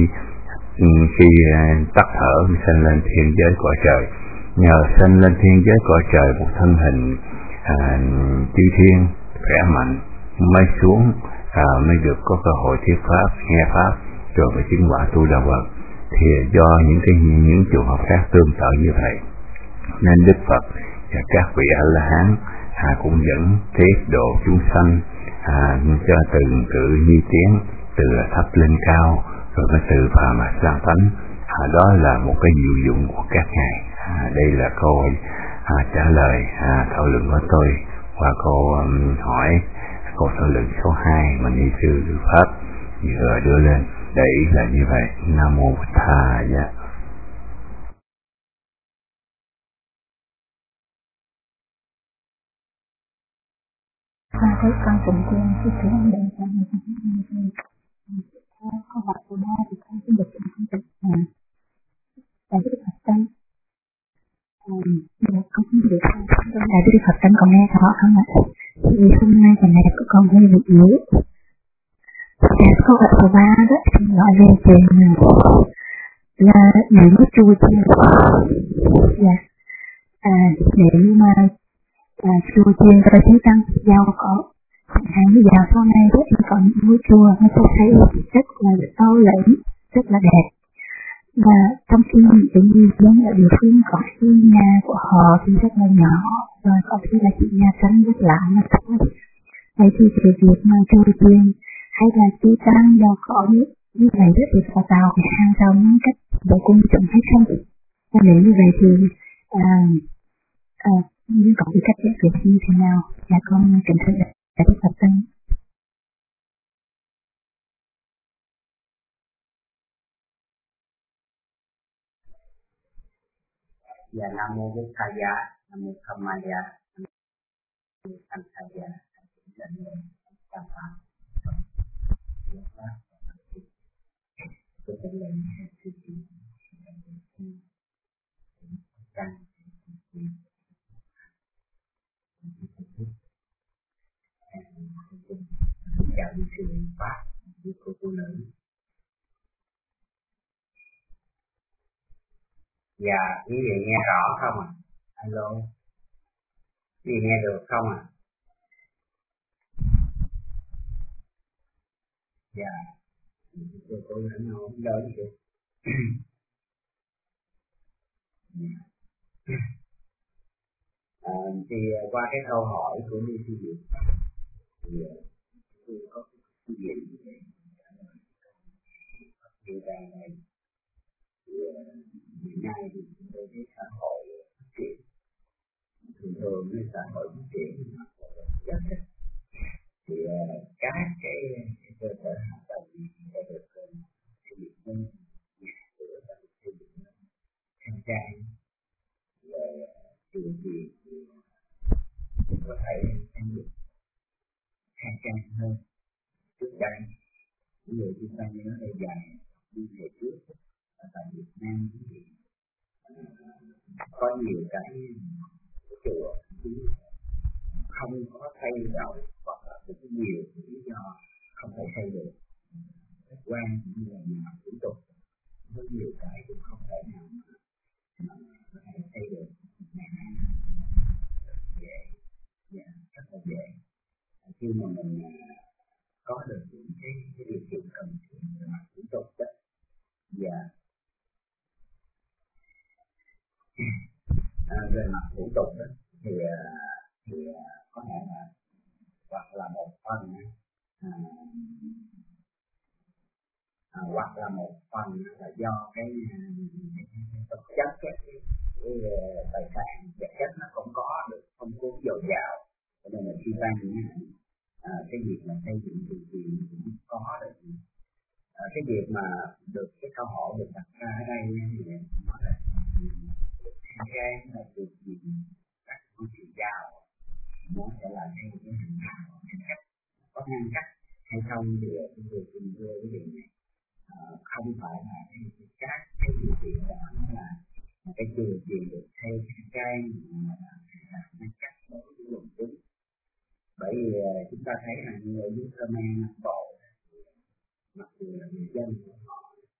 khi à, tắt thở mới sanh lên thiên giới cõi trời. Nhờ sanh lên thiên giới cõi trời một thân hình à, chư thiên khỏe mạnh mới xuống, à, mới được có cơ hội thuyết pháp, nghe pháp rồi mới chứng quả tu đà Phật. Thì do những cái những trường hợp khác tương tự như vậy nên Đức Phật và các vị A La Hán à, cũng dẫn thuyết độ chúng sanh, à, cho từng tự nhi tiến, từ thấp lên cao rồi mới từ phàm mà sang thánh. À, đó là một cái diệu dụng của các ngài. À, đây là câu à, trả lời à, thảo luận của tôi qua câu um, hỏi câu thảo luận số hai mà ni sư pháp vừa đưa lên. Đấy là như vậy. Nam mô Bụt Tha. Dạ. Con thấy con cùng tiên sư tử ông đề cho người ta câu hỏi số ba thì con xin được phân tích là đại đức Phật tâm. Con không được đại đức Phật tâm còn nghe rõ không ạ? Vì hôm nay tuần này của con hơi bị yếu. Và câu hỏi số ba đó thì nói về chuyện là những cái chu chiên. Dạ. À, nếu như mà à, chùa chiên và chúng tăng giàu có hàng như giàu sau này đó thì có những ngôi chùa mà tôi thấy rất là to lớn, rất là đẹp. Và trong khi những cái người dân ở địa phương có khi nhà của họ thì rất là nhỏ, rồi có khi là chỉ nhà sân rất lạ mà thôi. Vậy thì cái việc mà chùa chiên hay là chư tăng giàu có như vậy rất là có tạo cái hàng rào ngăn cách để cung chúng hay không? Và nếu như vậy thì à, à, như có cái cách giải quyết như thế nào? Dạ con kính thưa đại đức Phật tâm. Dạ Nam mô Bụt Tha Dạ, Nam mô Tham Ma Dạ, Nam mô Tham Tha Dạ, Nam mô Tham Pháp. Tôi tính lên sự chỉ tăng chào đi sư Pháp với cô cô nữ. Dạ, quý vị nghe rõ không ạ? À? Alo, quý vị nghe được không ạ? À? Dạ, cô cô nữ nào cũng lớn được. À, thì qua cái câu hỏi của Như Sư Diệu thì tôi có cái gì để điều tra này thì hiện nay thì chúng tôi thấy xã hội phát triển thường thường với xã hội phát triển dân tích thì các cái cơ sở hạ tầng đã được xây dựng lên, nhà cửa đã được xây dựng lên khang trang, rồi điều kiện có thể đang được khang trang hơn trước đây. Ví dụ chúng ta nhớ thời dài đi về trước ở tại Việt Nam thì có nhiều cái chùa không không có thay đổi hoặc là cũng nhiều lý do không thể thay được. Khách quan cũng như là nhà thủ tục có nhiều cái cũng không thể nào mà, mà có thể thay được. Ngày nay dễ, dạ, rất là dễ. Khi mà mình có được những cái, cái điều kiện cần thiết về mặt thủ tục đó, và à, về mặt thủ tục đó thì thì có thể là hoặc là một phần à, à, hoặc là một phần là do cái vật chất cái, cái, cái tài sản vật chất nó cũng có được phong phú dồi dào, cho nên là khi tăng à, cái việc mà xây dựng điều kiện cũng có được à, cái việc mà được cái câu hỏi được đặt ra ở đây thì nó là cái là việc gì các công trình giao nó sẽ là theo cái hình nào ngăn cách có ngăn cách hay không thì chúng tôi xin đưa cái điều này à, không phải là cái các cái điều kiện đó nó là cái điều kiện được theo cái trang mà là ngăn cách đối với quần chúng, bởi vì chúng ta thấy là người dưới Khmer Nam Bộ mặc dù là người dân của họ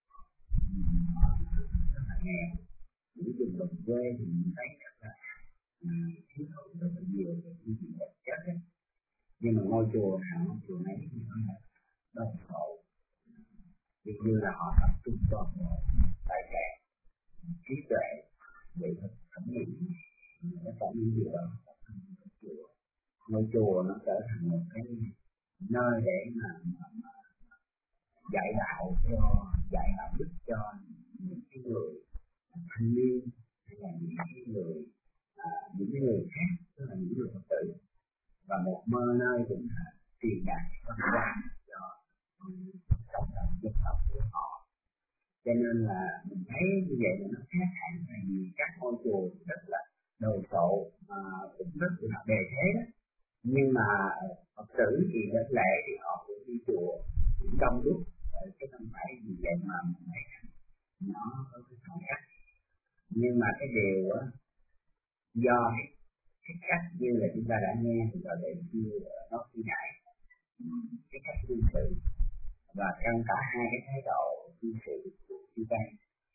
rất là nghèo, những vùng đồng quê thì mình thấy rất là thiếu thốn rất là nhiều về những gì vật chất ấy. Nhưng mà ngôi chùa nào ngôi chùa ấy thì nó là đồng hộ, vì như là họ tập trung toàn bộ tài sản, trí tuệ để thẩm mỹ tất cả những điều đó ngôi chùa ngôi chùa nó trở thành một cái nơi để mà, mà, mà dạy đạo cho dạy đạo đức cho những cái người thanh niên hay là những cái người à, những cái người khác, tức là những người Phật tử, và một mơ nơi cũng là truyền đạt văn hóa cho cộng đồng dân tộc của họ. Cho nên là mình thấy như vậy là nó khác hẳn là vì các ngôi chùa rất là đồ sộ mà cũng rất là bề thế đó, nhưng mà Phật tử thì đến lễ thì họ cũng đi chùa cũng đông đúc, chứ không phải vì vậy mà mình thấy nó có cái khoảng cách. Nhưng mà cái điều đó, do cái, cái cách như là chúng ta đã nghe thì gọi là như nó khi nãy cái cách cư xử và trong cả hai cái thái độ cư xử của chúng ta,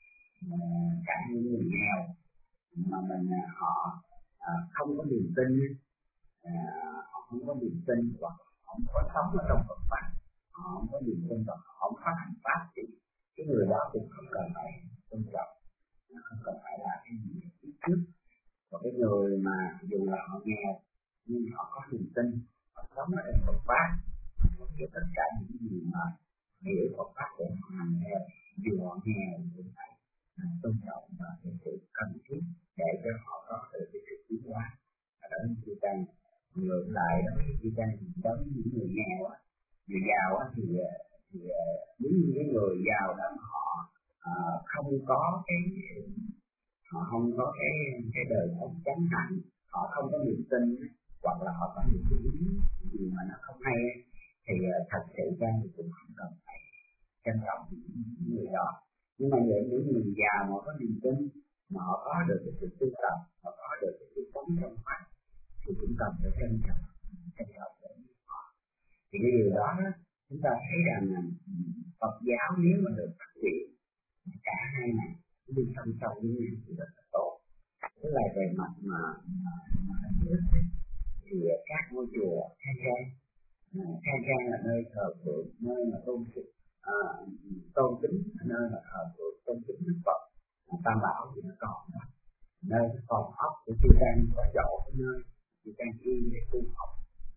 cả những người nghèo mà mình họ à, không có niềm tin, à, họ không có niềm tin hoặc họ không có sống ở trong Phật pháp, họ không có niềm tin và họ không có hành pháp thì cái người đó cũng không cần phải tôn trọng, không cần phải là cái gì trước. Và cái người mà dù là họ nghèo nhưng họ có niềm tin, họ sống ở trong Phật pháp, họ biết tất cả những gì mà hiểu Phật pháp để họ hành theo, dù họ nghèo cũng phải tôn trọng và cái sự cần thiết để cho họ có được cái sự tiến hóa ở đó. Chư Tăng ngược lại đó, chư Tăng đối với những người nghèo á, người giàu á thì thì đúng như cái người giàu đó họ à, không có cái họ không có cái cái đời sống chánh hạnh, họ không có niềm tin hoặc là họ có những cái gì mà nó không hay thì thật sự ra thì cũng không cần phải trân trọng những người đó. Nhưng mà những những người giàu mà có niềm tin mà họ có được cái sự tu tập, họ có được cái sự sống trong pháp thì cũng cần phải trân trọng trân trọng để họ. Thì cái điều đó chúng ta thấy rằng là Phật giáo nếu mà được phát triển cả hai này đi song song với nhau thì rất là tốt. Tức là về mặt mà nước thì các ngôi chùa khang trang, khang trang là nơi thờ phượng, nơi mà tôn sự à, tôn kính, nơi mà thờ phượng tôn kính Đức Phật, Tam Bảo thì nó còn đó. Nơi phòng ốc của chư Tăng có chỗ nơi chư Tăng yên để tu học,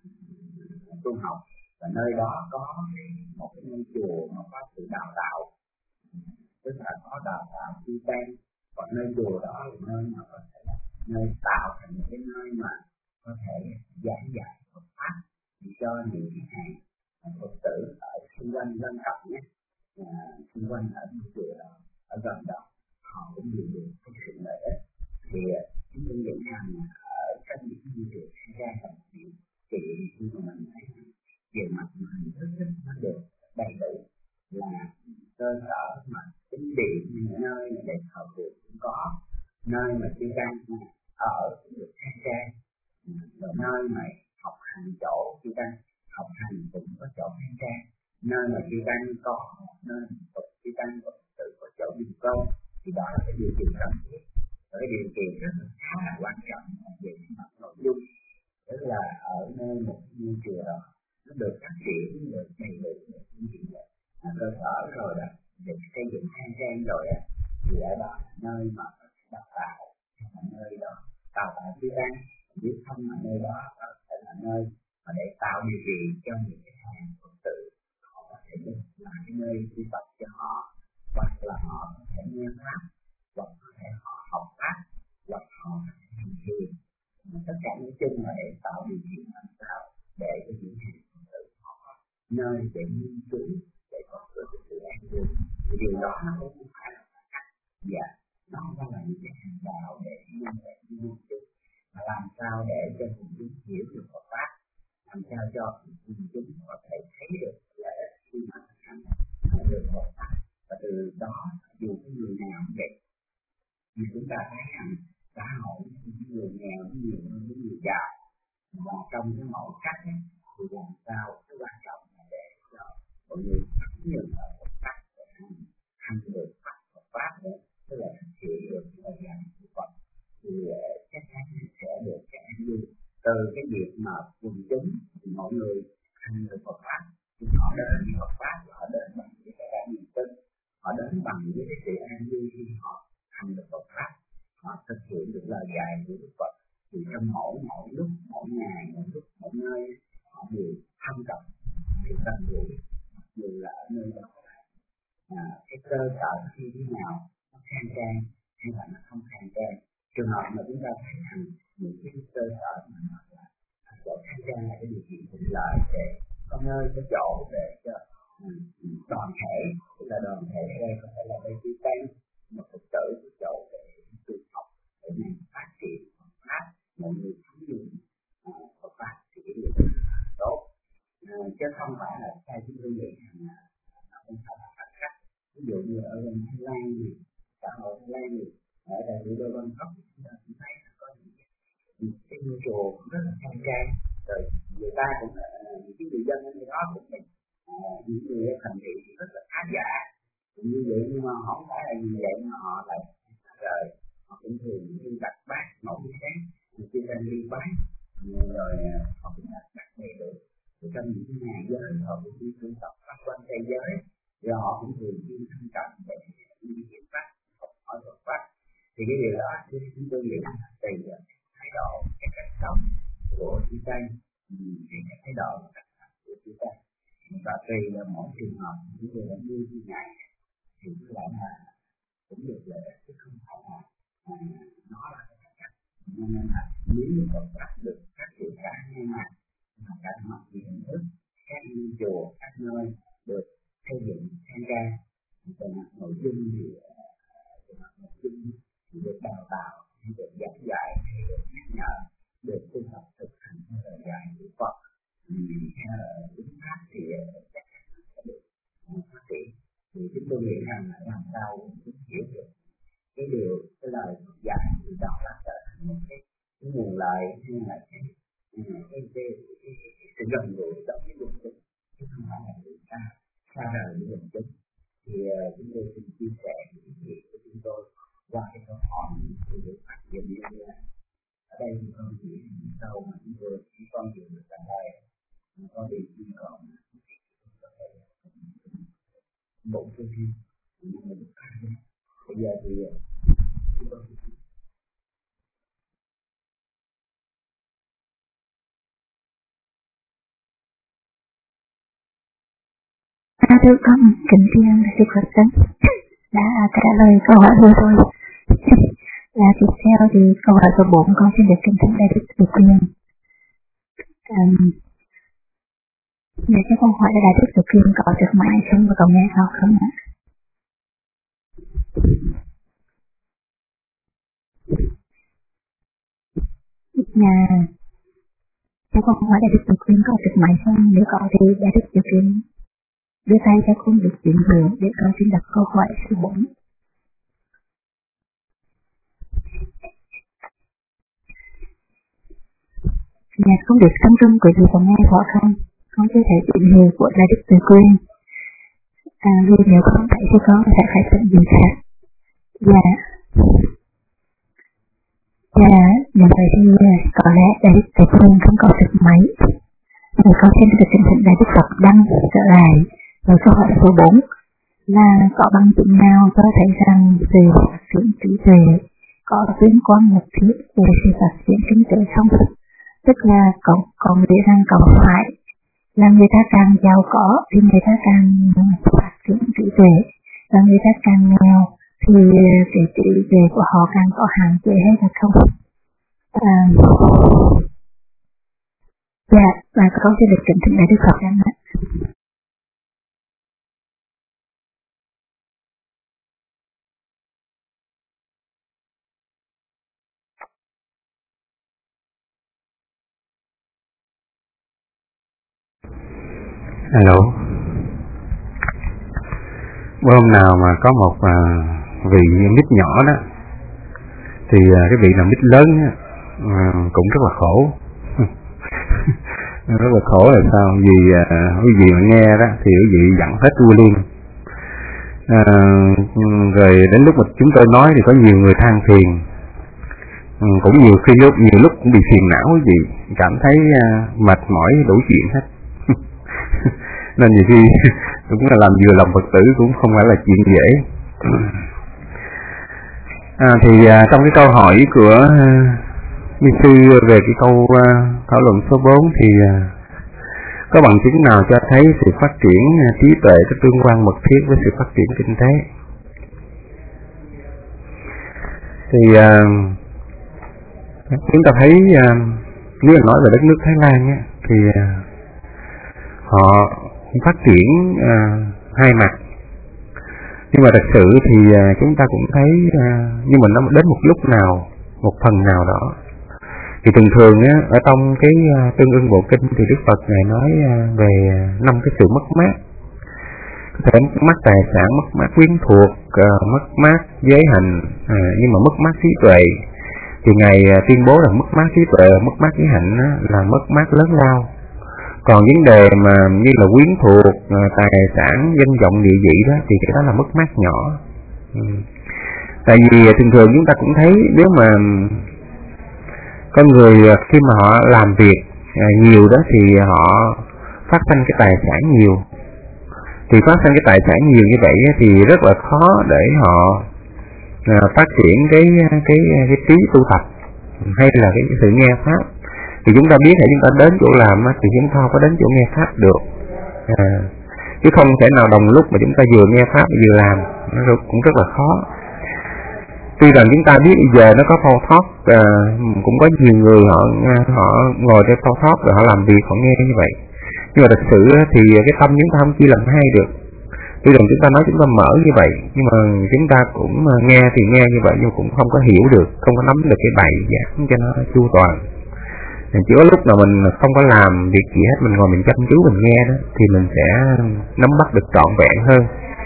tu học và nơi đó có một cái ngôi chùa mà có sự đào tạo, tức là có đào tạo chư Tăng, còn nơi chùa đó là nơi mà có thể nơi tạo thành một cái nơi mà có thể giảng dạy Phật pháp cho những hàng Phật tử ở xung quanh lân cận nhé, à, xung quanh ở ngôi chùa đó, ở gần đó họ cũng đều được cái sự lợi ích. Thì chúng tôi nghĩ rằng ở trong những ngôi chùa xảy ra trong chuyện thì khi mà mình thấy về mặt mà hình thức nó được đầy đủ là cơ sở mà chính điện những nơi mà để thờ phượng cũng có, nơi mà chư Tăng ở cũng được khang trang, và nơi mà học hành chỗ chư tăng, học hành cũng có chỗ khang trang, nơi mà chư tăng có, nơi Phật chư tăng có tự có chỗ dừng câu, thì đó là cái điều kiện cần thiết, và cái điều kiện rất là khá là quan trọng về mặt nội dung, tức là ở nơi một ngôi chùa đó nó được phát triển, được đầy đủ được những gì là cơ sở rồi đó, được xây dựng khang trang rồi á, thì ở đó là nơi mà đào tạo, là nơi đó đào tạo chư tăng, biết không là nơi đó phải là nơi mà để tạo điều kiện cho những cái hàng Phật tử họ có thể được là cái nơi tu tập cho họ, hoặc là họ có thể nghe pháp, hoặc có thể họ học pháp, hoặc họ hành thiền, tất cả những chung là để tạo điều kiện làm sao để cho những hàng Phật tử họ nơi để nghiên cứu, để có được sự an vui. Thì điều đó nó cũng không phải là cách, dạ, nó không phải là những cái hành đạo để nhân để nghiên cứu, mà làm sao để cho quần chúng hiểu được Phật pháp, làm sao cho quần chúng có thể thấy được lợi ích khi mà hành được Phật pháp, và từ đó dù cái người nào cũng vậy, thì chúng ta thấy rằng xã hội những người nghèo nhiều hơn những người giàu, và trong cái mẫu cách ấy, thì làm sao cái quan trọng là để cho mọi người phát hiện ở Phật pháp để hành được Phật pháp đấy, tức là thực hiện được lời dạy của Phật, thì chắc chắn sẽ được cái an vui từ cái việc mà quần chúng thì mọi người hành được Phật pháp, thì họ đến với Phật pháp, họ đến bằng những cái niềm tin, họ đến bằng những cái sự an vui khi họ hành được Phật pháp, họ thực hiện được lời dạy của Đức Phật, thì trong mỗi mỗi lúc, mỗi ngày, mỗi lúc, mỗi nơi họ đều thâm cập sự gần gũi, dù là ở nơi đó à, cái cơ sở như thế nào, nó khang trang hay là nó không khang trang. Trường hợp mà chúng ta thấy rằng những cái cơ sở mà nó là chỗ khang trang là cái điều kiện thuận lợi để có nơi có chỗ để cho um, đoàn thể, tức là đoàn thể ở đây có thể là đây chư tăng, một Phật tử có chỗ để tu học, để mình phát triển Phật pháp, mọi người thấm nhuần Phật pháp thì cái điều đó là tốt, à, chứ không phải là sai chúng tôi nghĩ rằng là nó không phải là phạt khách. Ví dụ như ở bên Thái Lan thì xã hội Thái Lan thì ở tại thủ đô Bangkok chúng ta cũng thấy có những cái ngôi chùa cũng rất là khang trang, rồi người ta cũng là những cái người dân ở nơi đó cũng là những người thành thị rất là khá giả như vậy, nhưng mà họ không phải là như vậy mà họ lại rồi họ cũng thường như đặt bát mỗi buổi sáng người kia đang đi bát, rồi họ cũng đặt đặt đầy đủ trong những cái ngày giới, họ cũng đi tu tập pháp quan thế giới, rồi họ cũng thường đi thăm cận để đi kiểm pháp, học hỏi Phật pháp. Thì cái điều đó thì chúng tôi nghĩ là tùy thái độ, cái cách sống của chư tăng, thì cái thái độ và cách sống của chư tăng, và tùy là mỗi trường hợp chúng tôi đã nuôi như ngày thì cứ lại là cũng được lợi ích, chứ không phải là à, nó là cái cách. Nên là nếu như Phật pháp được phát triển cả hai mặt, mà cả mặt về hình thức, các ngôi chùa, các nơi được xây dựng khang trang, về mặt nội dung thì về mặt nội dung thì được đào tạo, được giảng dạy, được nhắc nhở, được tu tập thực hành theo lời dạy của Phật, theo đúng pháp thì chắc chắn sẽ được phát triển. Thì chúng tôi nghĩ rằng là làm sao cũng hiểu được cái điều, cái lời Phật dạy thì đó là trở thành một cái, cái nguồn lợi hay là cái cái cái, cái, cái, cái sự gần gũi trong cái quần chúng, chứ không phải là người ta xa rời với quần chúng. Thì uh, chúng tôi xin chia sẻ những cái gì của chúng tôi qua cái câu hỏi của được phát triển như thế này. Ở đây thì con chỉ sau mà chúng tôi chỉ con hiểu được cả đây, có điều gì còn có thể bộ chương trình nhưng mà được khai. Bây giờ thì chúng tôi À, thưa con, kính thưa sư Phật Tấn đã trả lời câu hỏi vừa rồi. Là tiếp theo thì câu hỏi số bốn con xin được kính thưa đại đức Từ Quyền. Um, để cho con hỏi là đại đức Từ Quyền có được mãi sống và có nghe học không ạ? Nhà cho con hỏi đại đức Từ Quyền có được mãi sống, nếu có thì đại đức Từ Quyền đưa tay cho con được chuyển hướng để con xin đặt câu hỏi số bốn. Dạ, không biết tâm trung của chị có nghe rõ không? Con chưa thể tìm hiểu của Đại Đức Từ Quyên. À, vì nếu không thấy thì con sẽ phải tận dụng khác. Dạ. Dạ, như vậy thì có lẽ Đại Đức Từ Quyên không có được mấy. Thì con xin được kính thỉnh Đại Đức Phật Đăng trở lại. Rồi câu hỏi số bốn là có bằng chứng nào cho thấy rằng sự phát triển trí tuệ có liên quan mật thiết về sự phát triển kinh tế không? Tức là có, có nghĩa rằng có phải là người ta càng giàu có thì người ta càng phát triển trí tuệ, và người ta càng nghèo thì cái trí tuệ của họ càng có hạn chế hay là không? À, dạ, và con sẽ được kính thỉnh Đại Đức Phật Đăng ạ. Alo. Bữa hôm nào mà có một à, vị mít nhỏ đó thì à, cái vị nào mít lớn á, à, cũng rất là khổ. Rất là khổ là sao? Vì à, quý vị mà nghe đó thì quý vị giận hết vua liền. À, rồi đến lúc mà chúng tôi nói thì có nhiều người than phiền. Ừ, cũng nhiều khi lúc nhiều lúc cũng bị phiền não quý vị, cảm thấy à, mệt mỏi đủ chuyện hết. Nên nhiều khi cũng là làm vừa lòng Phật tử cũng không phải là chuyện dễ. À, thì à, trong cái câu hỏi của Ni sư về cái câu à, thảo luận số bốn thì à, có bằng chứng nào cho thấy sự phát triển à, trí tuệ có tương quan mật thiết với sự phát triển kinh tế? Thì à, chúng ta thấy à, nếu nói về đất nước Thái Lan á, thì à, họ phát triển à, hai mặt, nhưng mà thật sự thì à, chúng ta cũng thấy à, nhưng mà nó đến một lúc nào, một phần nào đó thì thường thường á, ở trong cái à, Tương Ưng Bộ Kinh thì Đức Phật ngài nói à, về năm cái sự mất mát, có thể mất mát tài sản, mất mát quyến thuộc, à, mất mát giới hành, à, nhưng mà mất mát trí tuệ thì ngài à, tuyên bố là mất mát trí tuệ, mất mát giới hạnh á, là mất mát lớn lao. Còn vấn đề mà như là quyến thuộc, tài sản, danh vọng, địa vị đó thì cái đó là mất mát nhỏ. Ừ. Tại vì thường thường chúng ta cũng thấy nếu mà con người khi mà họ làm việc nhiều đó thì họ phát sinh cái tài sản nhiều. Thì phát sinh cái tài sản nhiều như vậy thì rất là khó để họ phát triển cái cái cái trí tu tập hay là cái sự nghe pháp. Thì chúng ta biết là chúng ta đến chỗ làm thì chúng ta không có đến chỗ nghe pháp được, à, chứ không thể nào đồng lúc mà chúng ta vừa nghe pháp vừa làm, nó cũng rất là khó. Tuy rằng chúng ta biết bây giờ nó có phao thoát, à, cũng có nhiều người họ họ ngồi trên phao thoát rồi họ làm việc họ nghe như vậy, nhưng mà thật sự thì cái tâm chúng ta không chỉ làm hay được. Tuy rằng chúng ta nói chúng ta mở như vậy, nhưng mà chúng ta cũng nghe thì nghe như vậy nhưng cũng không có hiểu được, không có nắm được cái bài giảng cho nó chu toàn. Chỉ có lúc nào mình không có làm việc gì hết, mình ngồi mình chăm chú mình nghe đó thì mình sẽ nắm bắt được trọn vẹn hơn.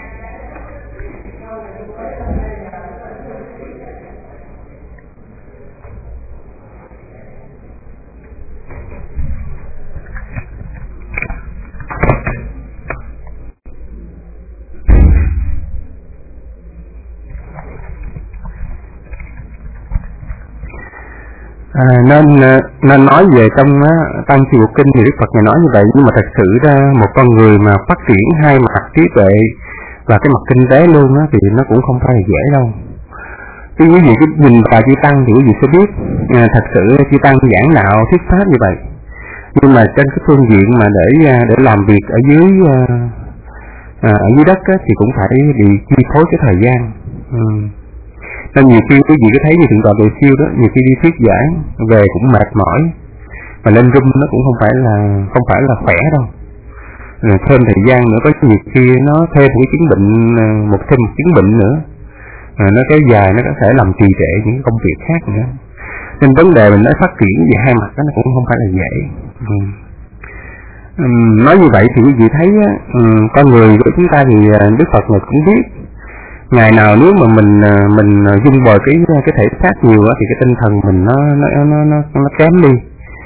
À, nên nên nói về trong á, Tăng Chi Bộ Kinh thì Đức Phật ngài nói như vậy, nhưng mà thật sự ra một con người mà phát triển hai mặt trí tuệ và cái mặt kinh tế luôn á thì nó cũng không phải là dễ đâu. Khi quý vị cứ nhìn vào Chư Tăng thì quý vị sẽ biết à, thật sự Chư Tăng giảng đạo thuyết pháp như vậy, nhưng mà trên cái phương diện mà để để làm việc ở dưới à, ở dưới đất á, thì cũng phải bị chi phối cái thời gian. Ừ. Nên nhiều khi quý vị có thấy như thượng tọa Tuệ Siêu đó, nhiều khi đi thuyết giảng về cũng mệt mỏi, mà lên room nó cũng không phải là không phải là khỏe đâu. Rồi thêm thời gian nữa, có nhiều khi nó thêm một cái chứng bệnh, một thêm một chứng bệnh nữa, à, nó kéo dài, nó có thể làm trì trệ những công việc khác nữa. Nên vấn đề mình nói phát triển về hai mặt đó nó cũng không phải là dễ. Ừ. Uhm, nói như vậy thì quý vị thấy á, um, con người của chúng ta thì Đức Phật này cũng biết. Ngày nào nếu mà mình mình dung bồi cái cái thể xác nhiều á thì cái tinh thần mình nó nó nó nó, nó kém đi.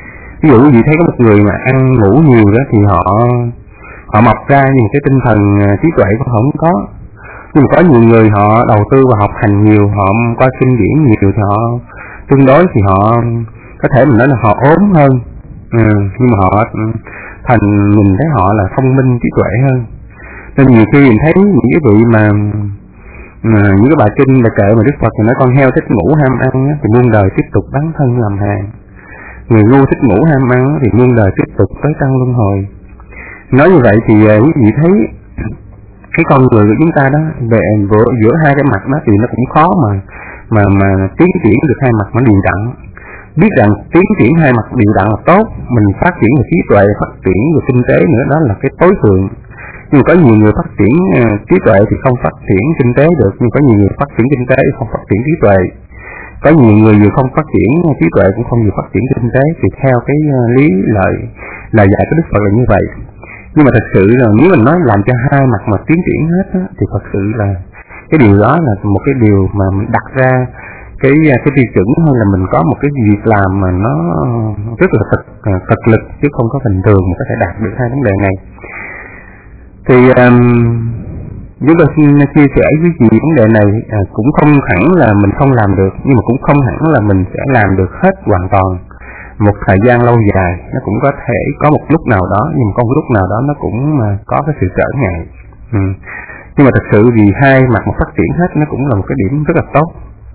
Ví dụ quý vị thấy có một người mà ăn ngủ nhiều đó thì họ họ mập ra, nhưng cái tinh thần trí tuệ của họ không có. Nhưng mà có nhiều người họ đầu tư và học hành nhiều, họ coi kinh điển nhiều thì họ tương đối thì họ có thể mình nói là họ ốm hơn, ừ, nhưng mà họ thành mình thấy họ là thông minh trí tuệ hơn. Nên nhiều khi mình thấy những cái vị mà À, những cái bài kinh bài kệ mà Đức Phật thì nói con heo thích ngủ ham ăn á, thì muôn đời tiếp tục bán thân làm hàng. Người ngu thích ngủ ham ăn thì muôn đời tiếp tục tới căn luân hồi. Nói như vậy thì quý vị thấy cái con người của chúng ta đó về giữa, giữa hai cái mặt đó thì nó cũng khó mà mà mà tiến triển được hai mặt nó đều đặn. Biết rằng tiến triển hai mặt đều đặn là tốt, mình phát triển về trí tuệ, phát triển về kinh tế nữa, đó là cái tối thượng. Nhưng có nhiều người phát triển uh, trí tuệ thì không phát triển kinh tế được, nhưng có nhiều người phát triển kinh tế không phát triển trí tuệ. Có nhiều người vừa không phát triển trí tuệ cũng không vừa phát triển kinh tế, thì theo cái uh, lý lời lời dạy của Đức Phật là như vậy. Nhưng mà thật sự là nếu mình nói làm cho hai mặt mà tiến triển hết á, thì thật sự là cái điều đó là một cái điều mà mình đặt ra cái cái tiêu chuẩn, hay là mình có một cái việc làm mà nó rất là thực thực lực chứ không có bình thường mà có thể đạt được hai vấn đề này. Thì um, chúng tôi xin chia sẻ với chị vấn đề này, à, cũng không hẳn là mình không làm được, nhưng mà cũng không hẳn là mình sẽ làm được hết hoàn toàn một thời gian lâu dài. Nó cũng có thể có một lúc nào đó, nhưng mà có một lúc nào đó nó cũng có cái sự trở ngại. ừ. Nhưng mà thật sự vì hai mặt mà phát triển hết nó cũng là một cái điểm rất là tốt.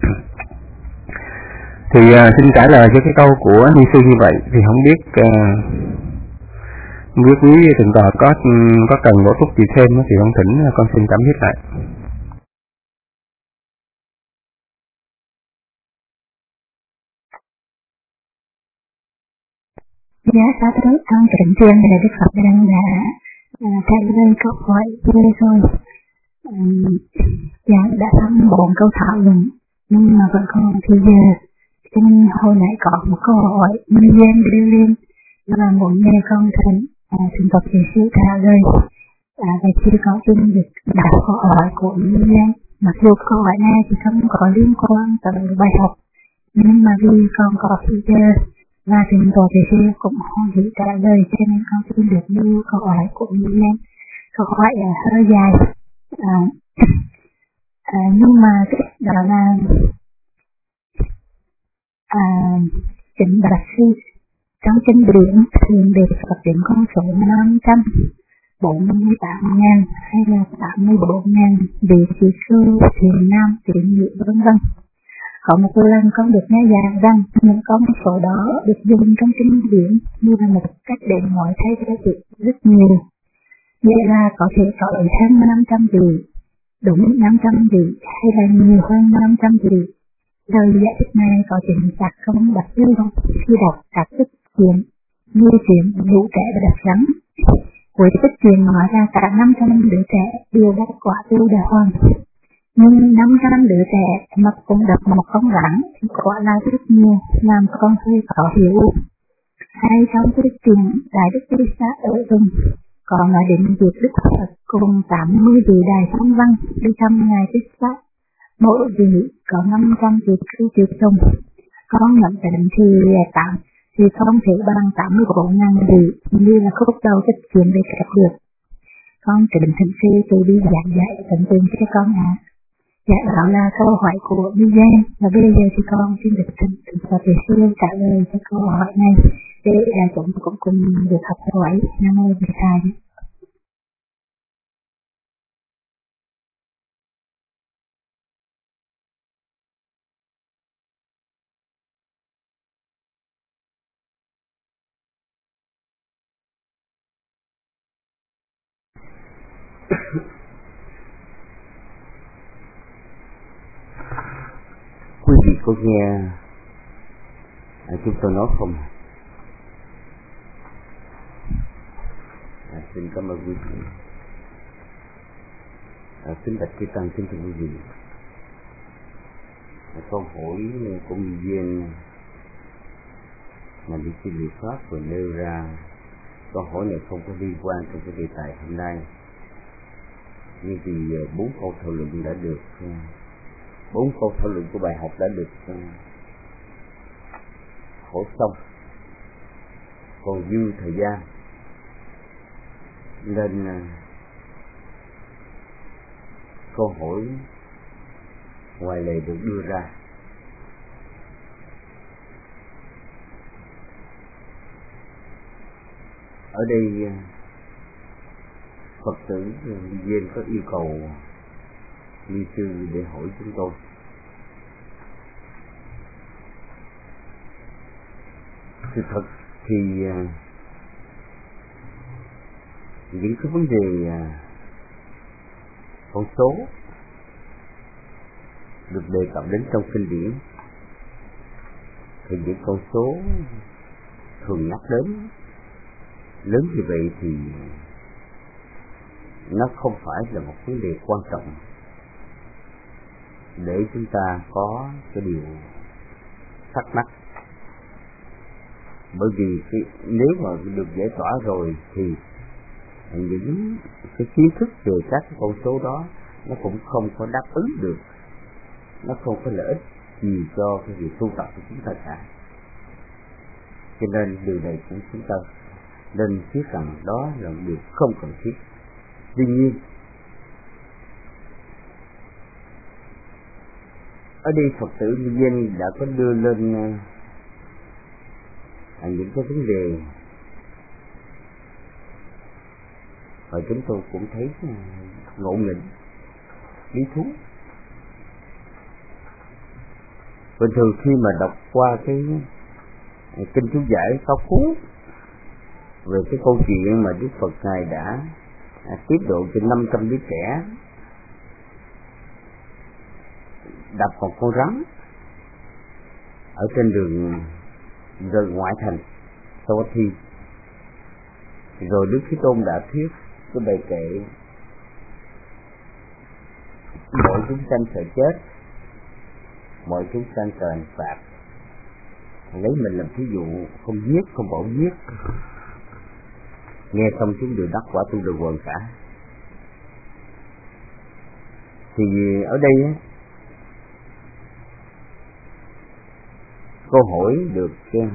Thì uh, xin trả lời cho cái câu của ni sư như vậy. Thì không biết uh, không biết quý thượng tọa có có cần bổ túc gì thêm thì con thỉnh con xin cảm biết lại. Dạ, xã tới con trịnh chuyên là Đức Phật đang là thay lời câu hỏi đây thôi. Dạ, đã xong bốn câu thảo luận, nhưng mà vẫn còn thì giờ, cho nên hồi nãy có một câu hỏi nguyên nhân đưa lên là muốn nghe con thỉnh à, thỉnh Phật Thiền Sư trả lời. À, và khi có xin được đặt câu hỏi của nguyên nhân, mặc dù câu hỏi này thì không có liên quan tới bài học, nhưng mà vì con có thì giờ và thỉnh Phật Thiền Sư cũng không thể trả lời, cho nên con xin được lưu câu hỏi của nguyên nhân. Câu hỏi là hơi dài. À, à, nhưng mà đó là à, chính bạch sư trong kinh điển thường đề cập đến con số năm trăm bốn mươi tám ngàn hay là tám mươi bốn ngàn để chỉ sư thiền nam thiền nữ vân vân. Có một lần con được nghe giảng rằng những con số đó được dùng trong kinh điển như là một cách để mọi thay ra việc rất nhiều. Vậy là có thể có ở thêm năm trăm vị, đúng năm trăm vị hay là nhiều hơn năm trăm vị. Lời giải thích này có chính xác không bạch sư không? Khi đọc các tích chuyện, như chuyện lũ trẻ và đặc rắn. Cuối tích chuyện nói ra cả năm trăm đứa trẻ đều đã quả tu đã hoàn. Nhưng năm trăm đứa trẻ mà cũng đập một con rắn thì quả là rất nhiều, làm con hơi khó hiểu. Hay trong tích chuyện Đại Đức Thích Ca ở rừng, còn nói đến việc Đức Phật cùng tám mươi vị đại phong văn đi thăm Ngài Thích Ca. Mỗi vị có năm trăm vị cư tuyệt tùng, con nhận định thì tám thì không thể bằng tám mươi bốn ngàn vị như là khúc đầu tích chuyện để kẹp được. Con chỉ định thỉnh sư từ đi giảng dạy tận tình cho con ạ. À. Dạ đó là câu hỏi của Biên, và bây giờ thì con xin được thỉnh Phật Thiền Sư trả lời cho câu hỏi này để chúng cũng cùng được học hỏi. Nam mô Bổn Thầy. Quý vị có nghe à, chúng tôi nói không? À, xin cảm ơn quý vị. À, xin bạch Chư Tăng, xin thưa quý vị. À, câu hỏi của người viên mà đi xin liệu pháp vừa nêu ra, câu hỏi này không có liên quan trong cái đề tài hôm nay. Nhưng vì bốn câu thảo luận đã được bốn câu thảo luận của bài học đã được hỏi xong, còn dư thời gian nên câu hỏi ngoài lề được đưa ra. Ở đây Phật tử Viên có yêu cầu ni sư để hỏi chúng tôi. Sự thật thì những cái vấn đề con số được đề cập đến trong kinh điển thì những con số thường nhắc đến lớn như vậy thì nó không phải là một vấn đề quan trọng để chúng ta có cái điều thắc mắc, bởi vì cái, nếu mà được giải tỏa rồi thì những cái kiến thức về các con số đó nó cũng không có đáp ứng được, nó không có lợi ích gì cho cái việc tu tập của chúng ta cả. Cho nên điều này cũng chúng ta nên biết rằng đó là một điều không cần thiết. Tuy nhiên ở đây Phật tử Viên đã có đưa lên à, những cái vấn đề và chúng tôi cũng thấy ngộ nghĩnh, lý thú. Bình thường khi mà đọc qua cái kinh chú giải Pháp Cú về cái câu chuyện mà Đức Phật Ngài đã à, tiếp độ cho năm trăm đứa trẻ đập một con rắn ở trên đường rời ngoại thành Savatthi, rồi Đức Thế Tôn đã thuyết cái bài kệ mọi chúng sanh sợ chết, mọi chúng sanh sợ hành phạt, lấy mình làm thí dụ, không giết, không bỏ giết. Nghe xong chúng đều đắc quả tu được quần cả. Thì ở đây á, câu hỏi được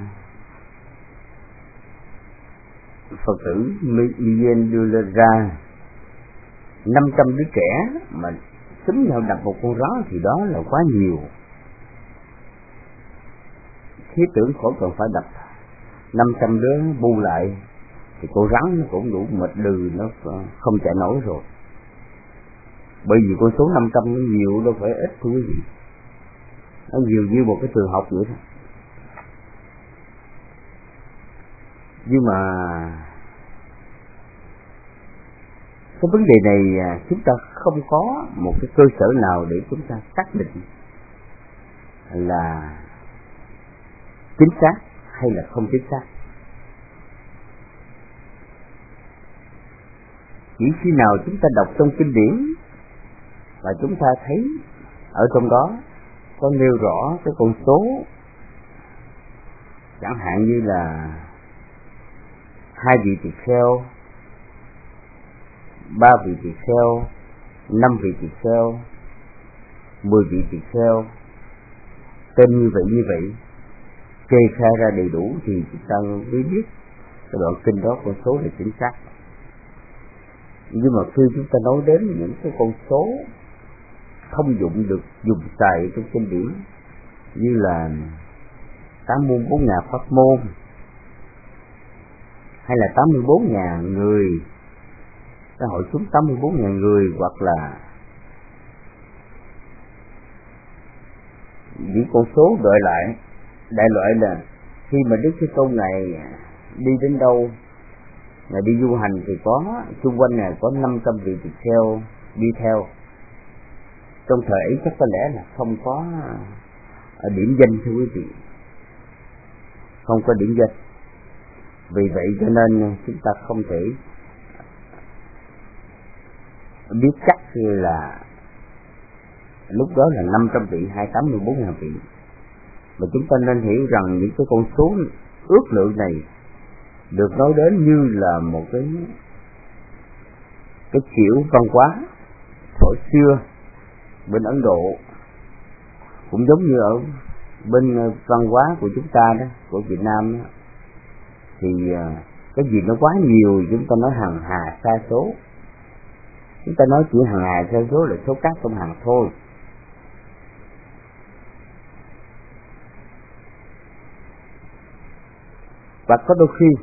Phật tử Miên đưa lên ra, năm trăm đứa trẻ mà xúm nhau đập một con rắn thì đó là quá nhiều. Khí tưởng khỏi cần phải đập năm trăm đứa bu lại thì con rắn nó cũng đủ mệt lừ, nó không chạy nổi rồi. Bởi vì con số năm trăm nó nhiều đâu phải ít thưa quý vị, nó nhiều như một cái trường học vậy thôi. Nhưng mà cái vấn đề này chúng ta không có một cái cơ sở nào để chúng ta xác định là chính xác hay là không chính xác. Chỉ khi nào chúng ta đọc trong kinh điển và chúng ta thấy ở trong đó có nêu rõ cái con số, chẳng hạn như là hai vị tỳ kheo, ba vị tỳ kheo, năm vị tỳ kheo, mười vị tỳ kheo, tên như vậy như vậy kê khai ra đầy đủ thì chúng ta mới biết cái đoạn kinh đó con số là chính xác. Nhưng mà khi chúng ta nói đến những cái con số thông dụng được dùng xài trong kinh điển như là tám mươi bốn ngàn pháp môn hay là tám mươi bốn ngàn người, ta hội chúng tám mươi bốn ngàn người, hoặc là những con số đợi lại đại loại là khi mà Đức Thế Tôn Ngài đi đến đâu, Ngài đi du hành thì có xung quanh Ngài có năm trăm vị tỳ kheo đi theo. Trong thời ấy chắc có lẽ là không có ở điểm danh thưa quý vị, không có điểm danh. Vì vậy cho nên chúng ta không thể biết chắc là lúc đó là năm trăm vị hay tám mươi bốn ngàn vị. Mà chúng ta nên hiểu rằng những cái con số ước lượng này được nói đến như là một cái cái kiểu văn hóa thời xưa bên Ấn Độ, cũng giống như ở bên văn hóa của chúng ta đó, của Việt Nam đó. thì cái gì nó quá nhiều chúng ta nói hằng hà sa số, chúng ta nói chỉ hằng hà sa số là số cát trong hằng thôi. Và có đôi khi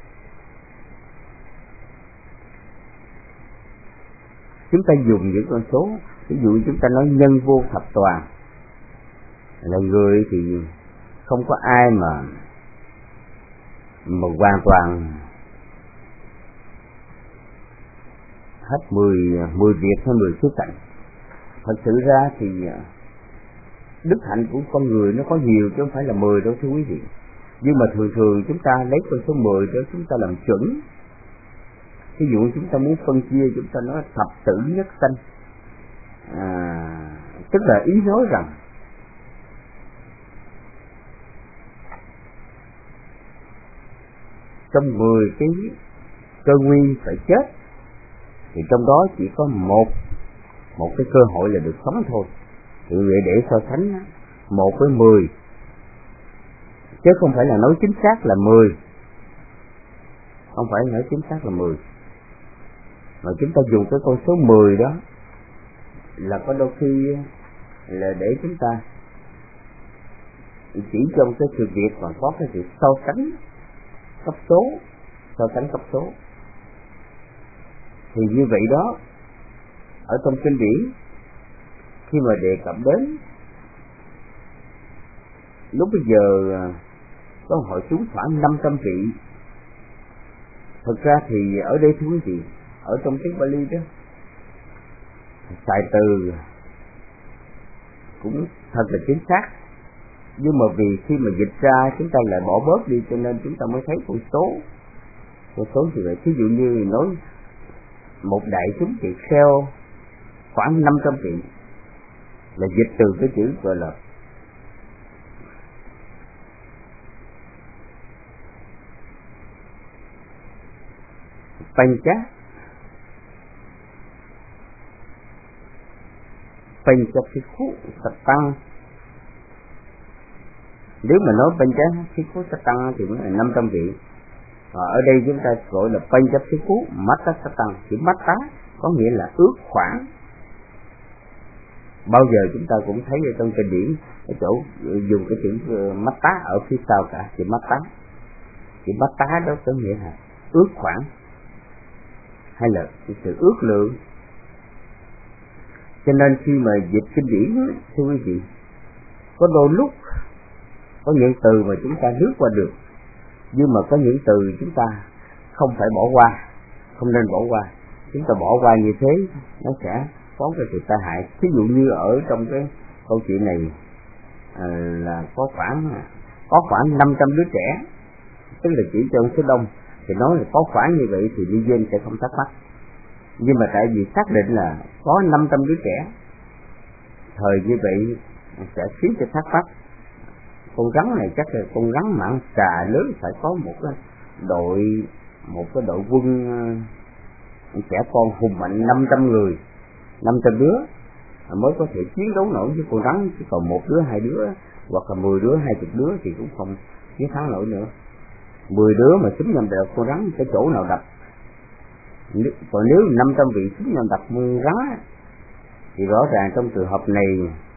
chúng ta dùng những con số, ví dụ chúng ta nói nhân vô thập toàn, là người thì không có ai mà mà hoàn toàn hết mười mười việc hay mười khía cạnh. Thật sự ra thì đức hạnh của con người nó có nhiều chứ không phải là mười đâu thưa quý vị. Nhưng mà thường thường chúng ta lấy con số mười để chúng ta làm chuẩn. Ví dụ chúng ta muốn phân chia, chúng ta nói thập tử nhất sanh, à, tức là ý nói rằng trong mười cái cơ nguyên phải chết thì trong đó chỉ có một một cái cơ hội là được sống thôi. Thì vậy để so sánh một với mười, chứ không phải là nói chính xác là mười, không phải nói chính xác là mười, mà chúng ta dùng cái con số mười đó là có đôi khi là để chúng ta chỉ trong cái sự việc còn có cái sự so sánh cấp số, so sánh cấp số. Thì như vậy đó, ở trong kinh điển khi mà đề cập đến lúc bây giờ có hội chúng khoảng năm trăm vị. Thực ra thì ở đây thưa quý vị, ở trong tiếng Bali đó xài từ cũng thật là chính xác, nhưng mà vì khi mà dịch ra chúng ta lại bỏ bớt đi, cho nên chúng ta mới thấy con số con số như vậy. Ví dụ như nói một đại chúng tỳ kheo khoảng năm trăm vị là dịch từ cái chữ gọi là Pancha Panchapikhu Satang. Nếu mà nói Panchapikhu Satang thì cũng là năm trăm vị. Và ở đây chúng ta gọi là Panchapikhu Matta Satang. Chữ Matta có nghĩa là ước khoảng. Bao giờ chúng ta cũng thấy ở trong kinh điển cái chỗ dùng cái chữ Matta ở phía sau cả, chữ Matta. Chữ Matta đó có nghĩa là ước khoảng, hay là sự ước lượng. Cho nên khi mà dịch kinh điển thưa quý vị, có đôi lúc có những từ mà chúng ta lướt qua được, nhưng mà có những từ chúng ta không phải bỏ qua, không nên bỏ qua. Chúng ta bỏ qua như thế nó sẽ có cái sự tai hại. Ví dụ như ở trong cái câu chuyện này à, là có khoảng có khoảng năm trăm đứa trẻ, tức là chỉ trong số đông, thì nói là có khoảng như vậy thì nhân dân sẽ không thắc mắc. Nhưng mà tại vì xác định là có năm trăm đứa trẻ, thời như vậy sẽ khiến cho thắc mắc. Con rắn này chắc là con rắn mãng xà lớn, phải có một cái đội một cái đội quân trẻ con hùng mạnh năm trăm người, năm trăm đứa mới có thể chiến đấu nổi với con rắn, chứ còn một đứa hai đứa hoặc là mười đứa hai chục đứa thì cũng không chiến thắng nổi nữa. Mười đứa mà chúng nhầm được con rắn cái chỗ nào đập, còn nếu năm trăm vị chúng nhầm đập con rắn thì rõ ràng trong trường hợp này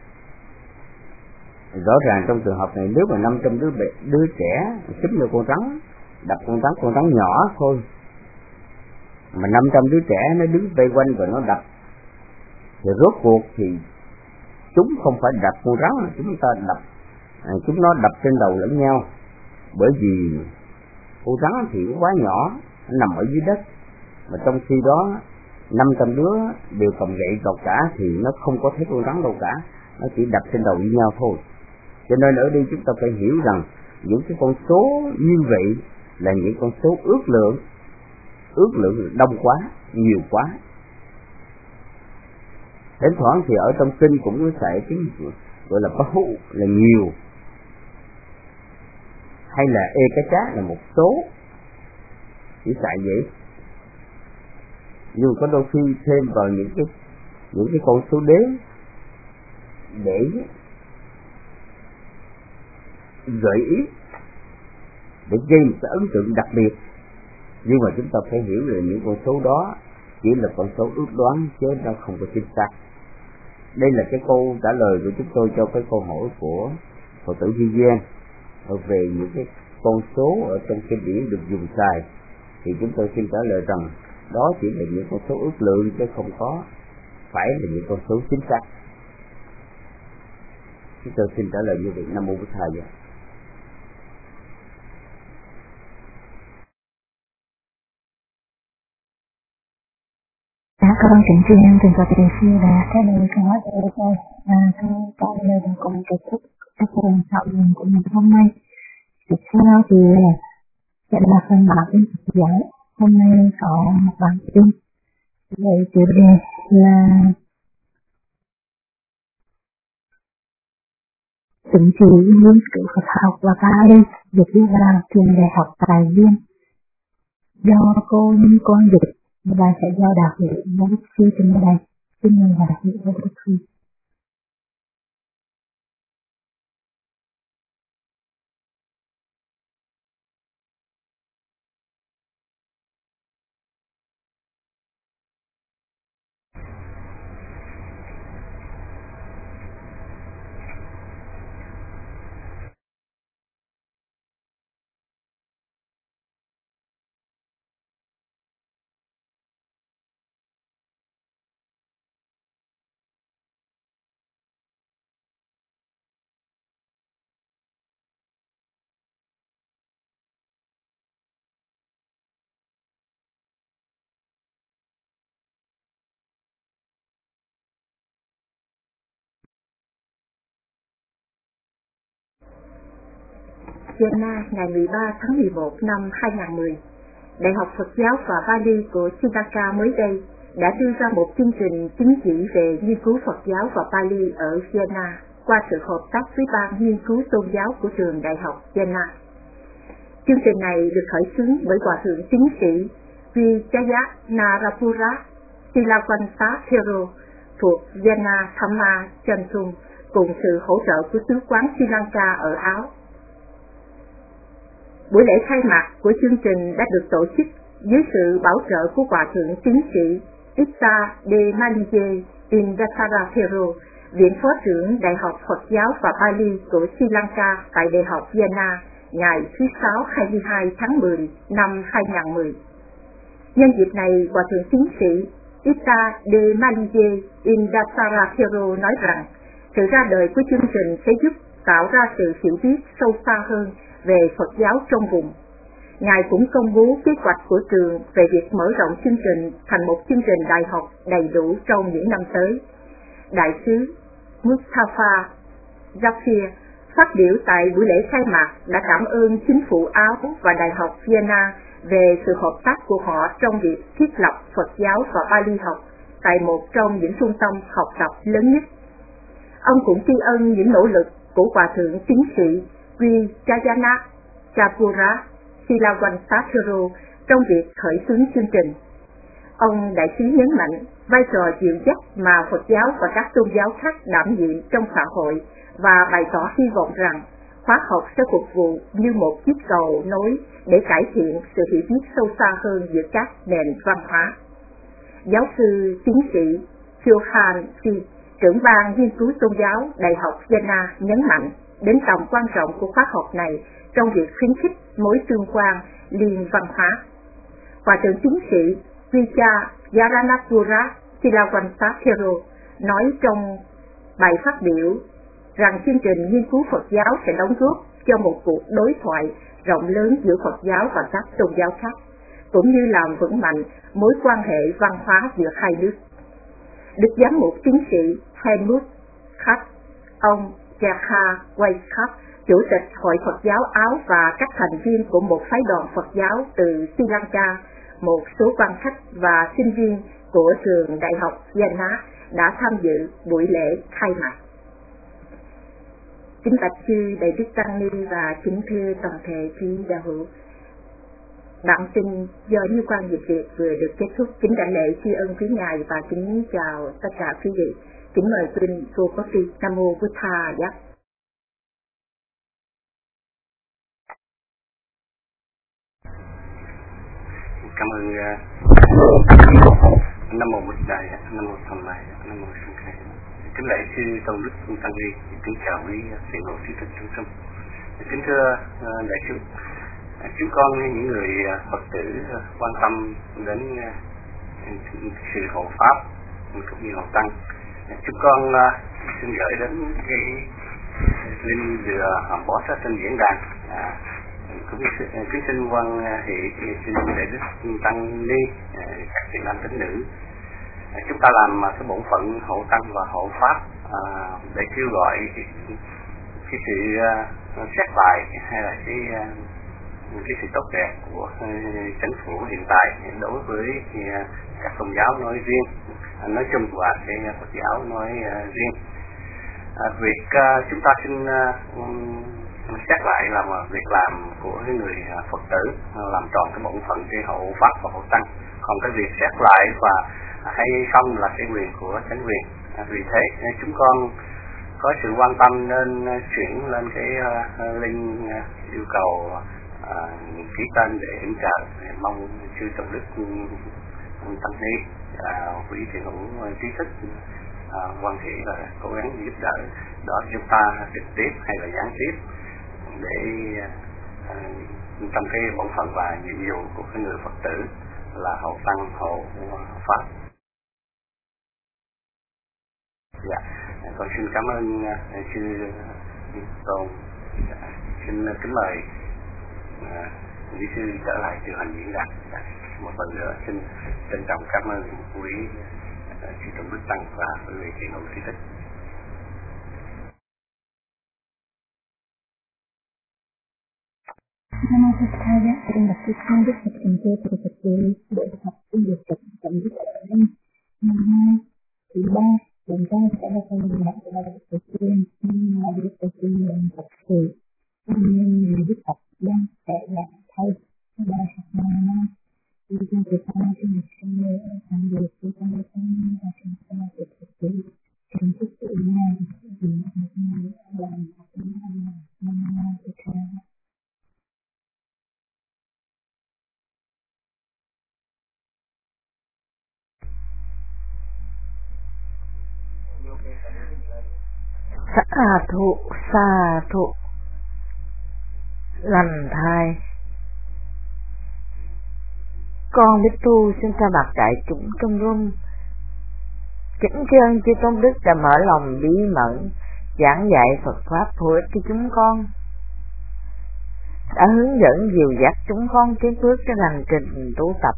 rõ ràng trong trường hợp này nếu mà năm trăm đứa đứa trẻ chúng được con rắn đập con rắn con rắn nhỏ thôi, mà năm trăm đứa trẻ nó đứng vây quanh và nó đập, thì rốt cuộc thì chúng không phải đập con rắn, chúng ta đập à, chúng nó đập trên đầu lẫn nhau. Bởi vì con rắn thì nó quá nhỏ, nó nằm ở dưới đất, mà trong khi đó năm trăm đứa đều cầm gậy cọc cả thì nó không có thấy con rắn đâu cả, nó chỉ đập trên đầu với nhau thôi. Cho nên ở đây chúng ta phải hiểu rằng những cái con số như vậy là những con số ước lượng, ước lượng đông quá, nhiều quá. Đến thoảng thì ở trong kinh cũng có xài tiếng gọi là bahu là nhiều, hay là e cái chá là một số, chỉ xài vậy. Nhưng có đôi khi thêm vào những cái những cái con số đếm để gợi ý để gây một cái ấn tượng đặc biệt. Nhưng mà chúng ta phải hiểu là những con số đó chỉ là con số ước đoán chứ nó không có chính xác. Đây là cái câu trả lời của chúng tôi cho cái câu hỏi của Phật tử Vivian về những cái con số ở trong kinh điển được dùng xài. Thì chúng tôi xin trả lời rằng đó chỉ là những con số ước lượng chứ không có phải là những con số chính xác. Chúng tôi xin trả lời như vậy. Nam mô Bổn Thầy. Dạ, các bạn trịnh tri em từ Phật Tử Sư đã trả lời câu hỏi của tôi và tôi trả lời được cùng kết thúc các phần thảo luận của mình hôm nay. Tiếp theo thì sẽ là phần bản tin Phật giáo. Hôm nay có một bản tin về chủ đề là chứng chỉ nghiên cứu Phật học và Pali được đưa vào trường đại học tại Viên do cô Ninh Quang dịch và sẽ do Đạo Hữu Vô Đức Sư trình bày. Xin mời Đạo Hữu Vô Đức Sư. Vienna ngày mười ba tháng mười một năm hai nghìn không trăm mười, Đại học Phật giáo và Pali của Sri Lanka mới đây đã đưa ra một chương trình chứng chỉ về nghiên cứu Phật giáo và Pali ở Vienna qua sự hợp tác với ban nghiên cứu tôn giáo của trường Đại học Vienna. Chương trình này được khởi xướng bởi Hòa thượng tiến sĩ Vijaya Narapura Silawansathero thuộc Vienna Dhamma Chantung cùng sự hỗ trợ của sứ quán Sri Lanka ở Áo. Buổi lễ khai mạc của chương trình đã được tổ chức dưới sự bảo trợ của Hòa thượng tiến sĩ Issa De Malije Indasarathero, Viện Phó trưởng Đại học Phật giáo và Pali của Sri Lanka tại Đại học Vienna ngày thứ Sáu hai mươi hai tháng mười năm hai nghìn không trăm mười. Nhân dịp này, Hòa thượng tiến sĩ Issa De Malije Indasarathero nói rằng sự ra đời của chương trình sẽ giúp tạo ra sự hiểu biết sâu xa hơn về Phật giáo trong vùng. Ngài cũng công bố kế hoạch của trường về việc mở rộng chương trình thành một chương trình đại học đầy đủ trong những năm tới. Đại sứ Mustafa Zafir phát biểu tại buổi lễ khai mạc đã cảm ơn chính phủ Áo và Đại học Vienna về sự hợp tác của họ trong việc thiết lập Phật giáo và Pali học tại một trong những trung tâm học tập lớn nhất. Ông cũng tri ân những nỗ lực của Hòa thượng tiến sĩ Vijayana Chapura Silawansathero trong việc khởi xướng chương trình. Ông đại sứ nhấn mạnh vai trò dìu dắt mà Phật giáo và các tôn giáo khác đảm nhiệm trong xã hội và bày tỏ hy vọng rằng khóa học sẽ phục vụ như một chiếc cầu nối để cải thiện sự hiểu biết sâu xa hơn giữa các nền văn hóa. Giáo sư tiến sĩ Johan Si, trưởng ban nghiên cứu tôn giáo Đại học Vienna nhấn mạnh đến tầm quan trọng của khóa học này trong việc khuyến khích mối tương quan liên văn hóa. Hòa thượng tiến sĩ Vijayanathapura Silawansathero nói trong bài phát biểu rằng chương trình nghiên cứu Phật giáo sẽ đóng góp cho một cuộc đối thoại rộng lớn giữa Phật giáo và các tôn giáo khác, cũng như làm vững mạnh mối quan hệ văn hóa giữa hai nước. Đức giám mục tiến sĩ Helmut Kapp, ông Gerhard Weisskopf, Chủ tịch Hội Phật giáo Áo và các thành viên của một phái đoàn Phật giáo từ Sri Lanka, một số quan khách và sinh viên của trường Đại học Vienna đã tham dự buổi lễ khai mạc. Kính bạch chư Đại đức Tăng Ni và kính thưa toàn thể quý đạo hữu, bản tin do Như Quang Dịch Việt vừa được kết thúc. Kính đảnh lễ tri ân quý ngài và kính chào tất cả quý vị. Kính mời quý cô có phi. Nam mô Bụt Thầy. cảm ơn Nam Mô Bụt Đại, Nam Mô Tham Mai, Nam Mô Sanh Khai. Kính lạy sư Tôn Đức Tăng Ni, kính chào quý thiện hữu trí thức chúng sinh. Kính thưa đại chúng, chúng con những người Phật tử quan tâm đến sự hộ pháp cũng như hộ tăng, chúng con xin gửi đến cái link vừa post ra trên diễn đàn. À, kính xin quan hệ xin đại đức tăng ni các vị nam tín nữ, chúng ta làm cái bổn phận hộ tăng và hộ pháp à, để kêu gọi cái, cái sự uh, xét lại hay là cái uh, cái sự tốt đẹp của uh, chính phủ hiện tại đối với uh, các tôn giáo nói riêng, uh, nói chung và cái Phật giáo nói uh, riêng. Uh, việc uh, chúng ta xin uh, um, xét lại là một việc làm của những người Phật tử làm tròn cái bổn phận cái hộ pháp và hộ tăng, còn cái việc xét lại và hay không là cái quyền của chính quyền. À, vì thế chúng con có sự quan tâm nên chuyển lên cái uh, link uh, yêu cầu uh, ký tên để yểm trợ, mong chư Tôn Đức Tăng Ni, uh, quý thiện hữu trí thức uh, quan hệ là cố gắng giúp đỡ đó chúng ta trực tiếp hay là gián tiếp để uh, trong cái bổn phận và nhiệm vụ của cái người Phật tử là hộ tăng hộ pháp. Dạ, con xin cảm ơn uh, sư Tôn. Dạ, xin uh, kính mời uh, quý sư trở lại điều hành diễn đàn. Dạ, một lần nữa xin trân trọng cảm ơn quý uh, sư Tôn Đức Tăng và quý vị thiện hữu trí thức. Nam Mô Bụt Thầy Giá, trên đặt cái con đức Phật thành chơi của Phật tử để học cái việc Phật tận đức ở đây. Năm hai, thứ ba, lần ra sẽ là phần lạc của Đức Phật tiên, nhưng mà Đức Phật tiên là Phật sự. Nhưng người Đức Phật đang sẽ là thầy, các bạn học nào nào. Vì ra từ sau khi mình sinh mê ở thằng được của con đức con và sinh ra được Phật tử. Trên thức tự nhau, vì nó học nhau là học nhau là năm năm Bụt Thầy. Sa thụ, sa thụ, lành thai. Con Bích Tu xin thay mặt đại chúng trong room kính tri ân chư Tôn Đức đã mở lòng bí mẫn giảng dạy Phật pháp hữu ích cho chúng con, đã hướng dẫn dìu dắt chúng con tiến bước trên hành trình tu tập,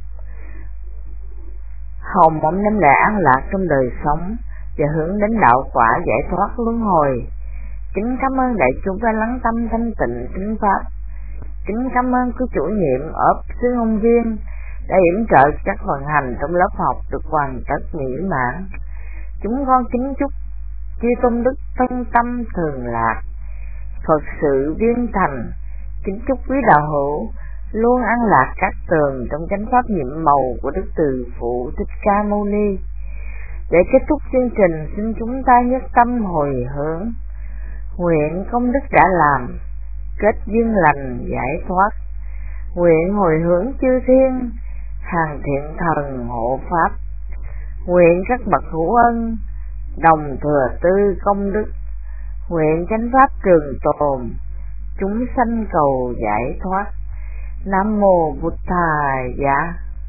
hầu mong đem lại an lạc trong đời sống và hướng đến đạo quả giải thoát luân hồi. Kính cảm ơn đại chúng đã lắng tâm thanh tịnh chính pháp. Kính cảm ơn cứu chủ nhiệm ở xứ Hồng Viên đã yểm trợ các vận hành trong lớp học được hoàn tất mỹ mãn. Chúng con kính chúc chư Tôn Đức thân tâm thường lạc, Phật sự viên thành. Kính chúc quý đạo hữu luôn an lạc các tường trong chánh pháp nhiệm màu của Đức Từ Phụ Thích Ca Mâu Ni. Để kết thúc chương trình, xin chúng ta nhất tâm hồi hướng, nguyện công đức đã làm, kết duyên lành giải thoát, nguyện hồi hướng chư thiên, hàng thiện thần hộ pháp, nguyện các bậc hữu ân, đồng thừa tư công đức, nguyện chánh pháp trường tồn, chúng sanh cầu giải thoát. Nam Mô Bụt Thầy Giá.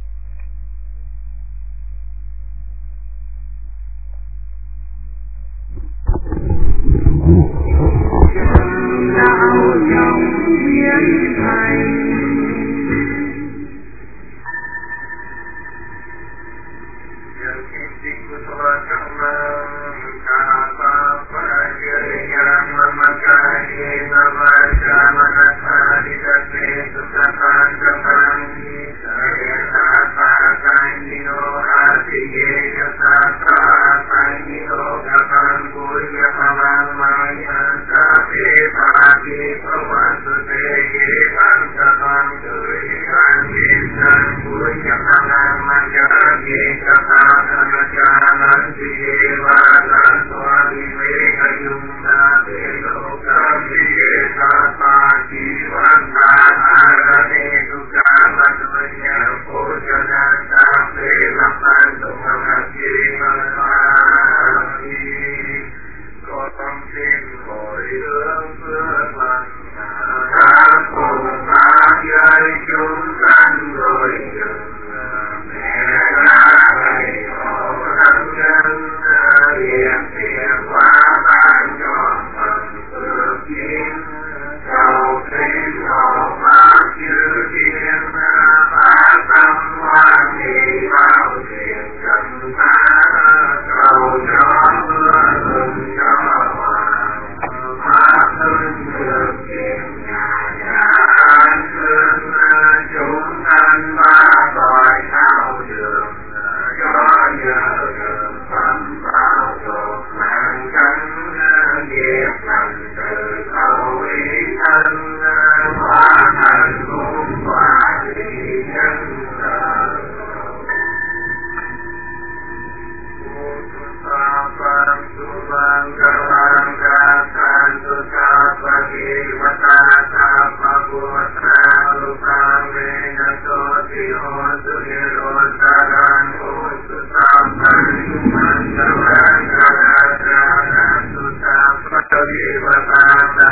Đạo trong biến thành Puja bao chuyện trần phá cầu cho mưa hương cho hòa pháp hương được tiền nhà nhà an cương chúng thân ba gọi sao đường cho nhờ đường phẩm bao thuộc mang cánh nghiệp thành từ cầu ý thân hóa thành muôn quả lý nhân Bye.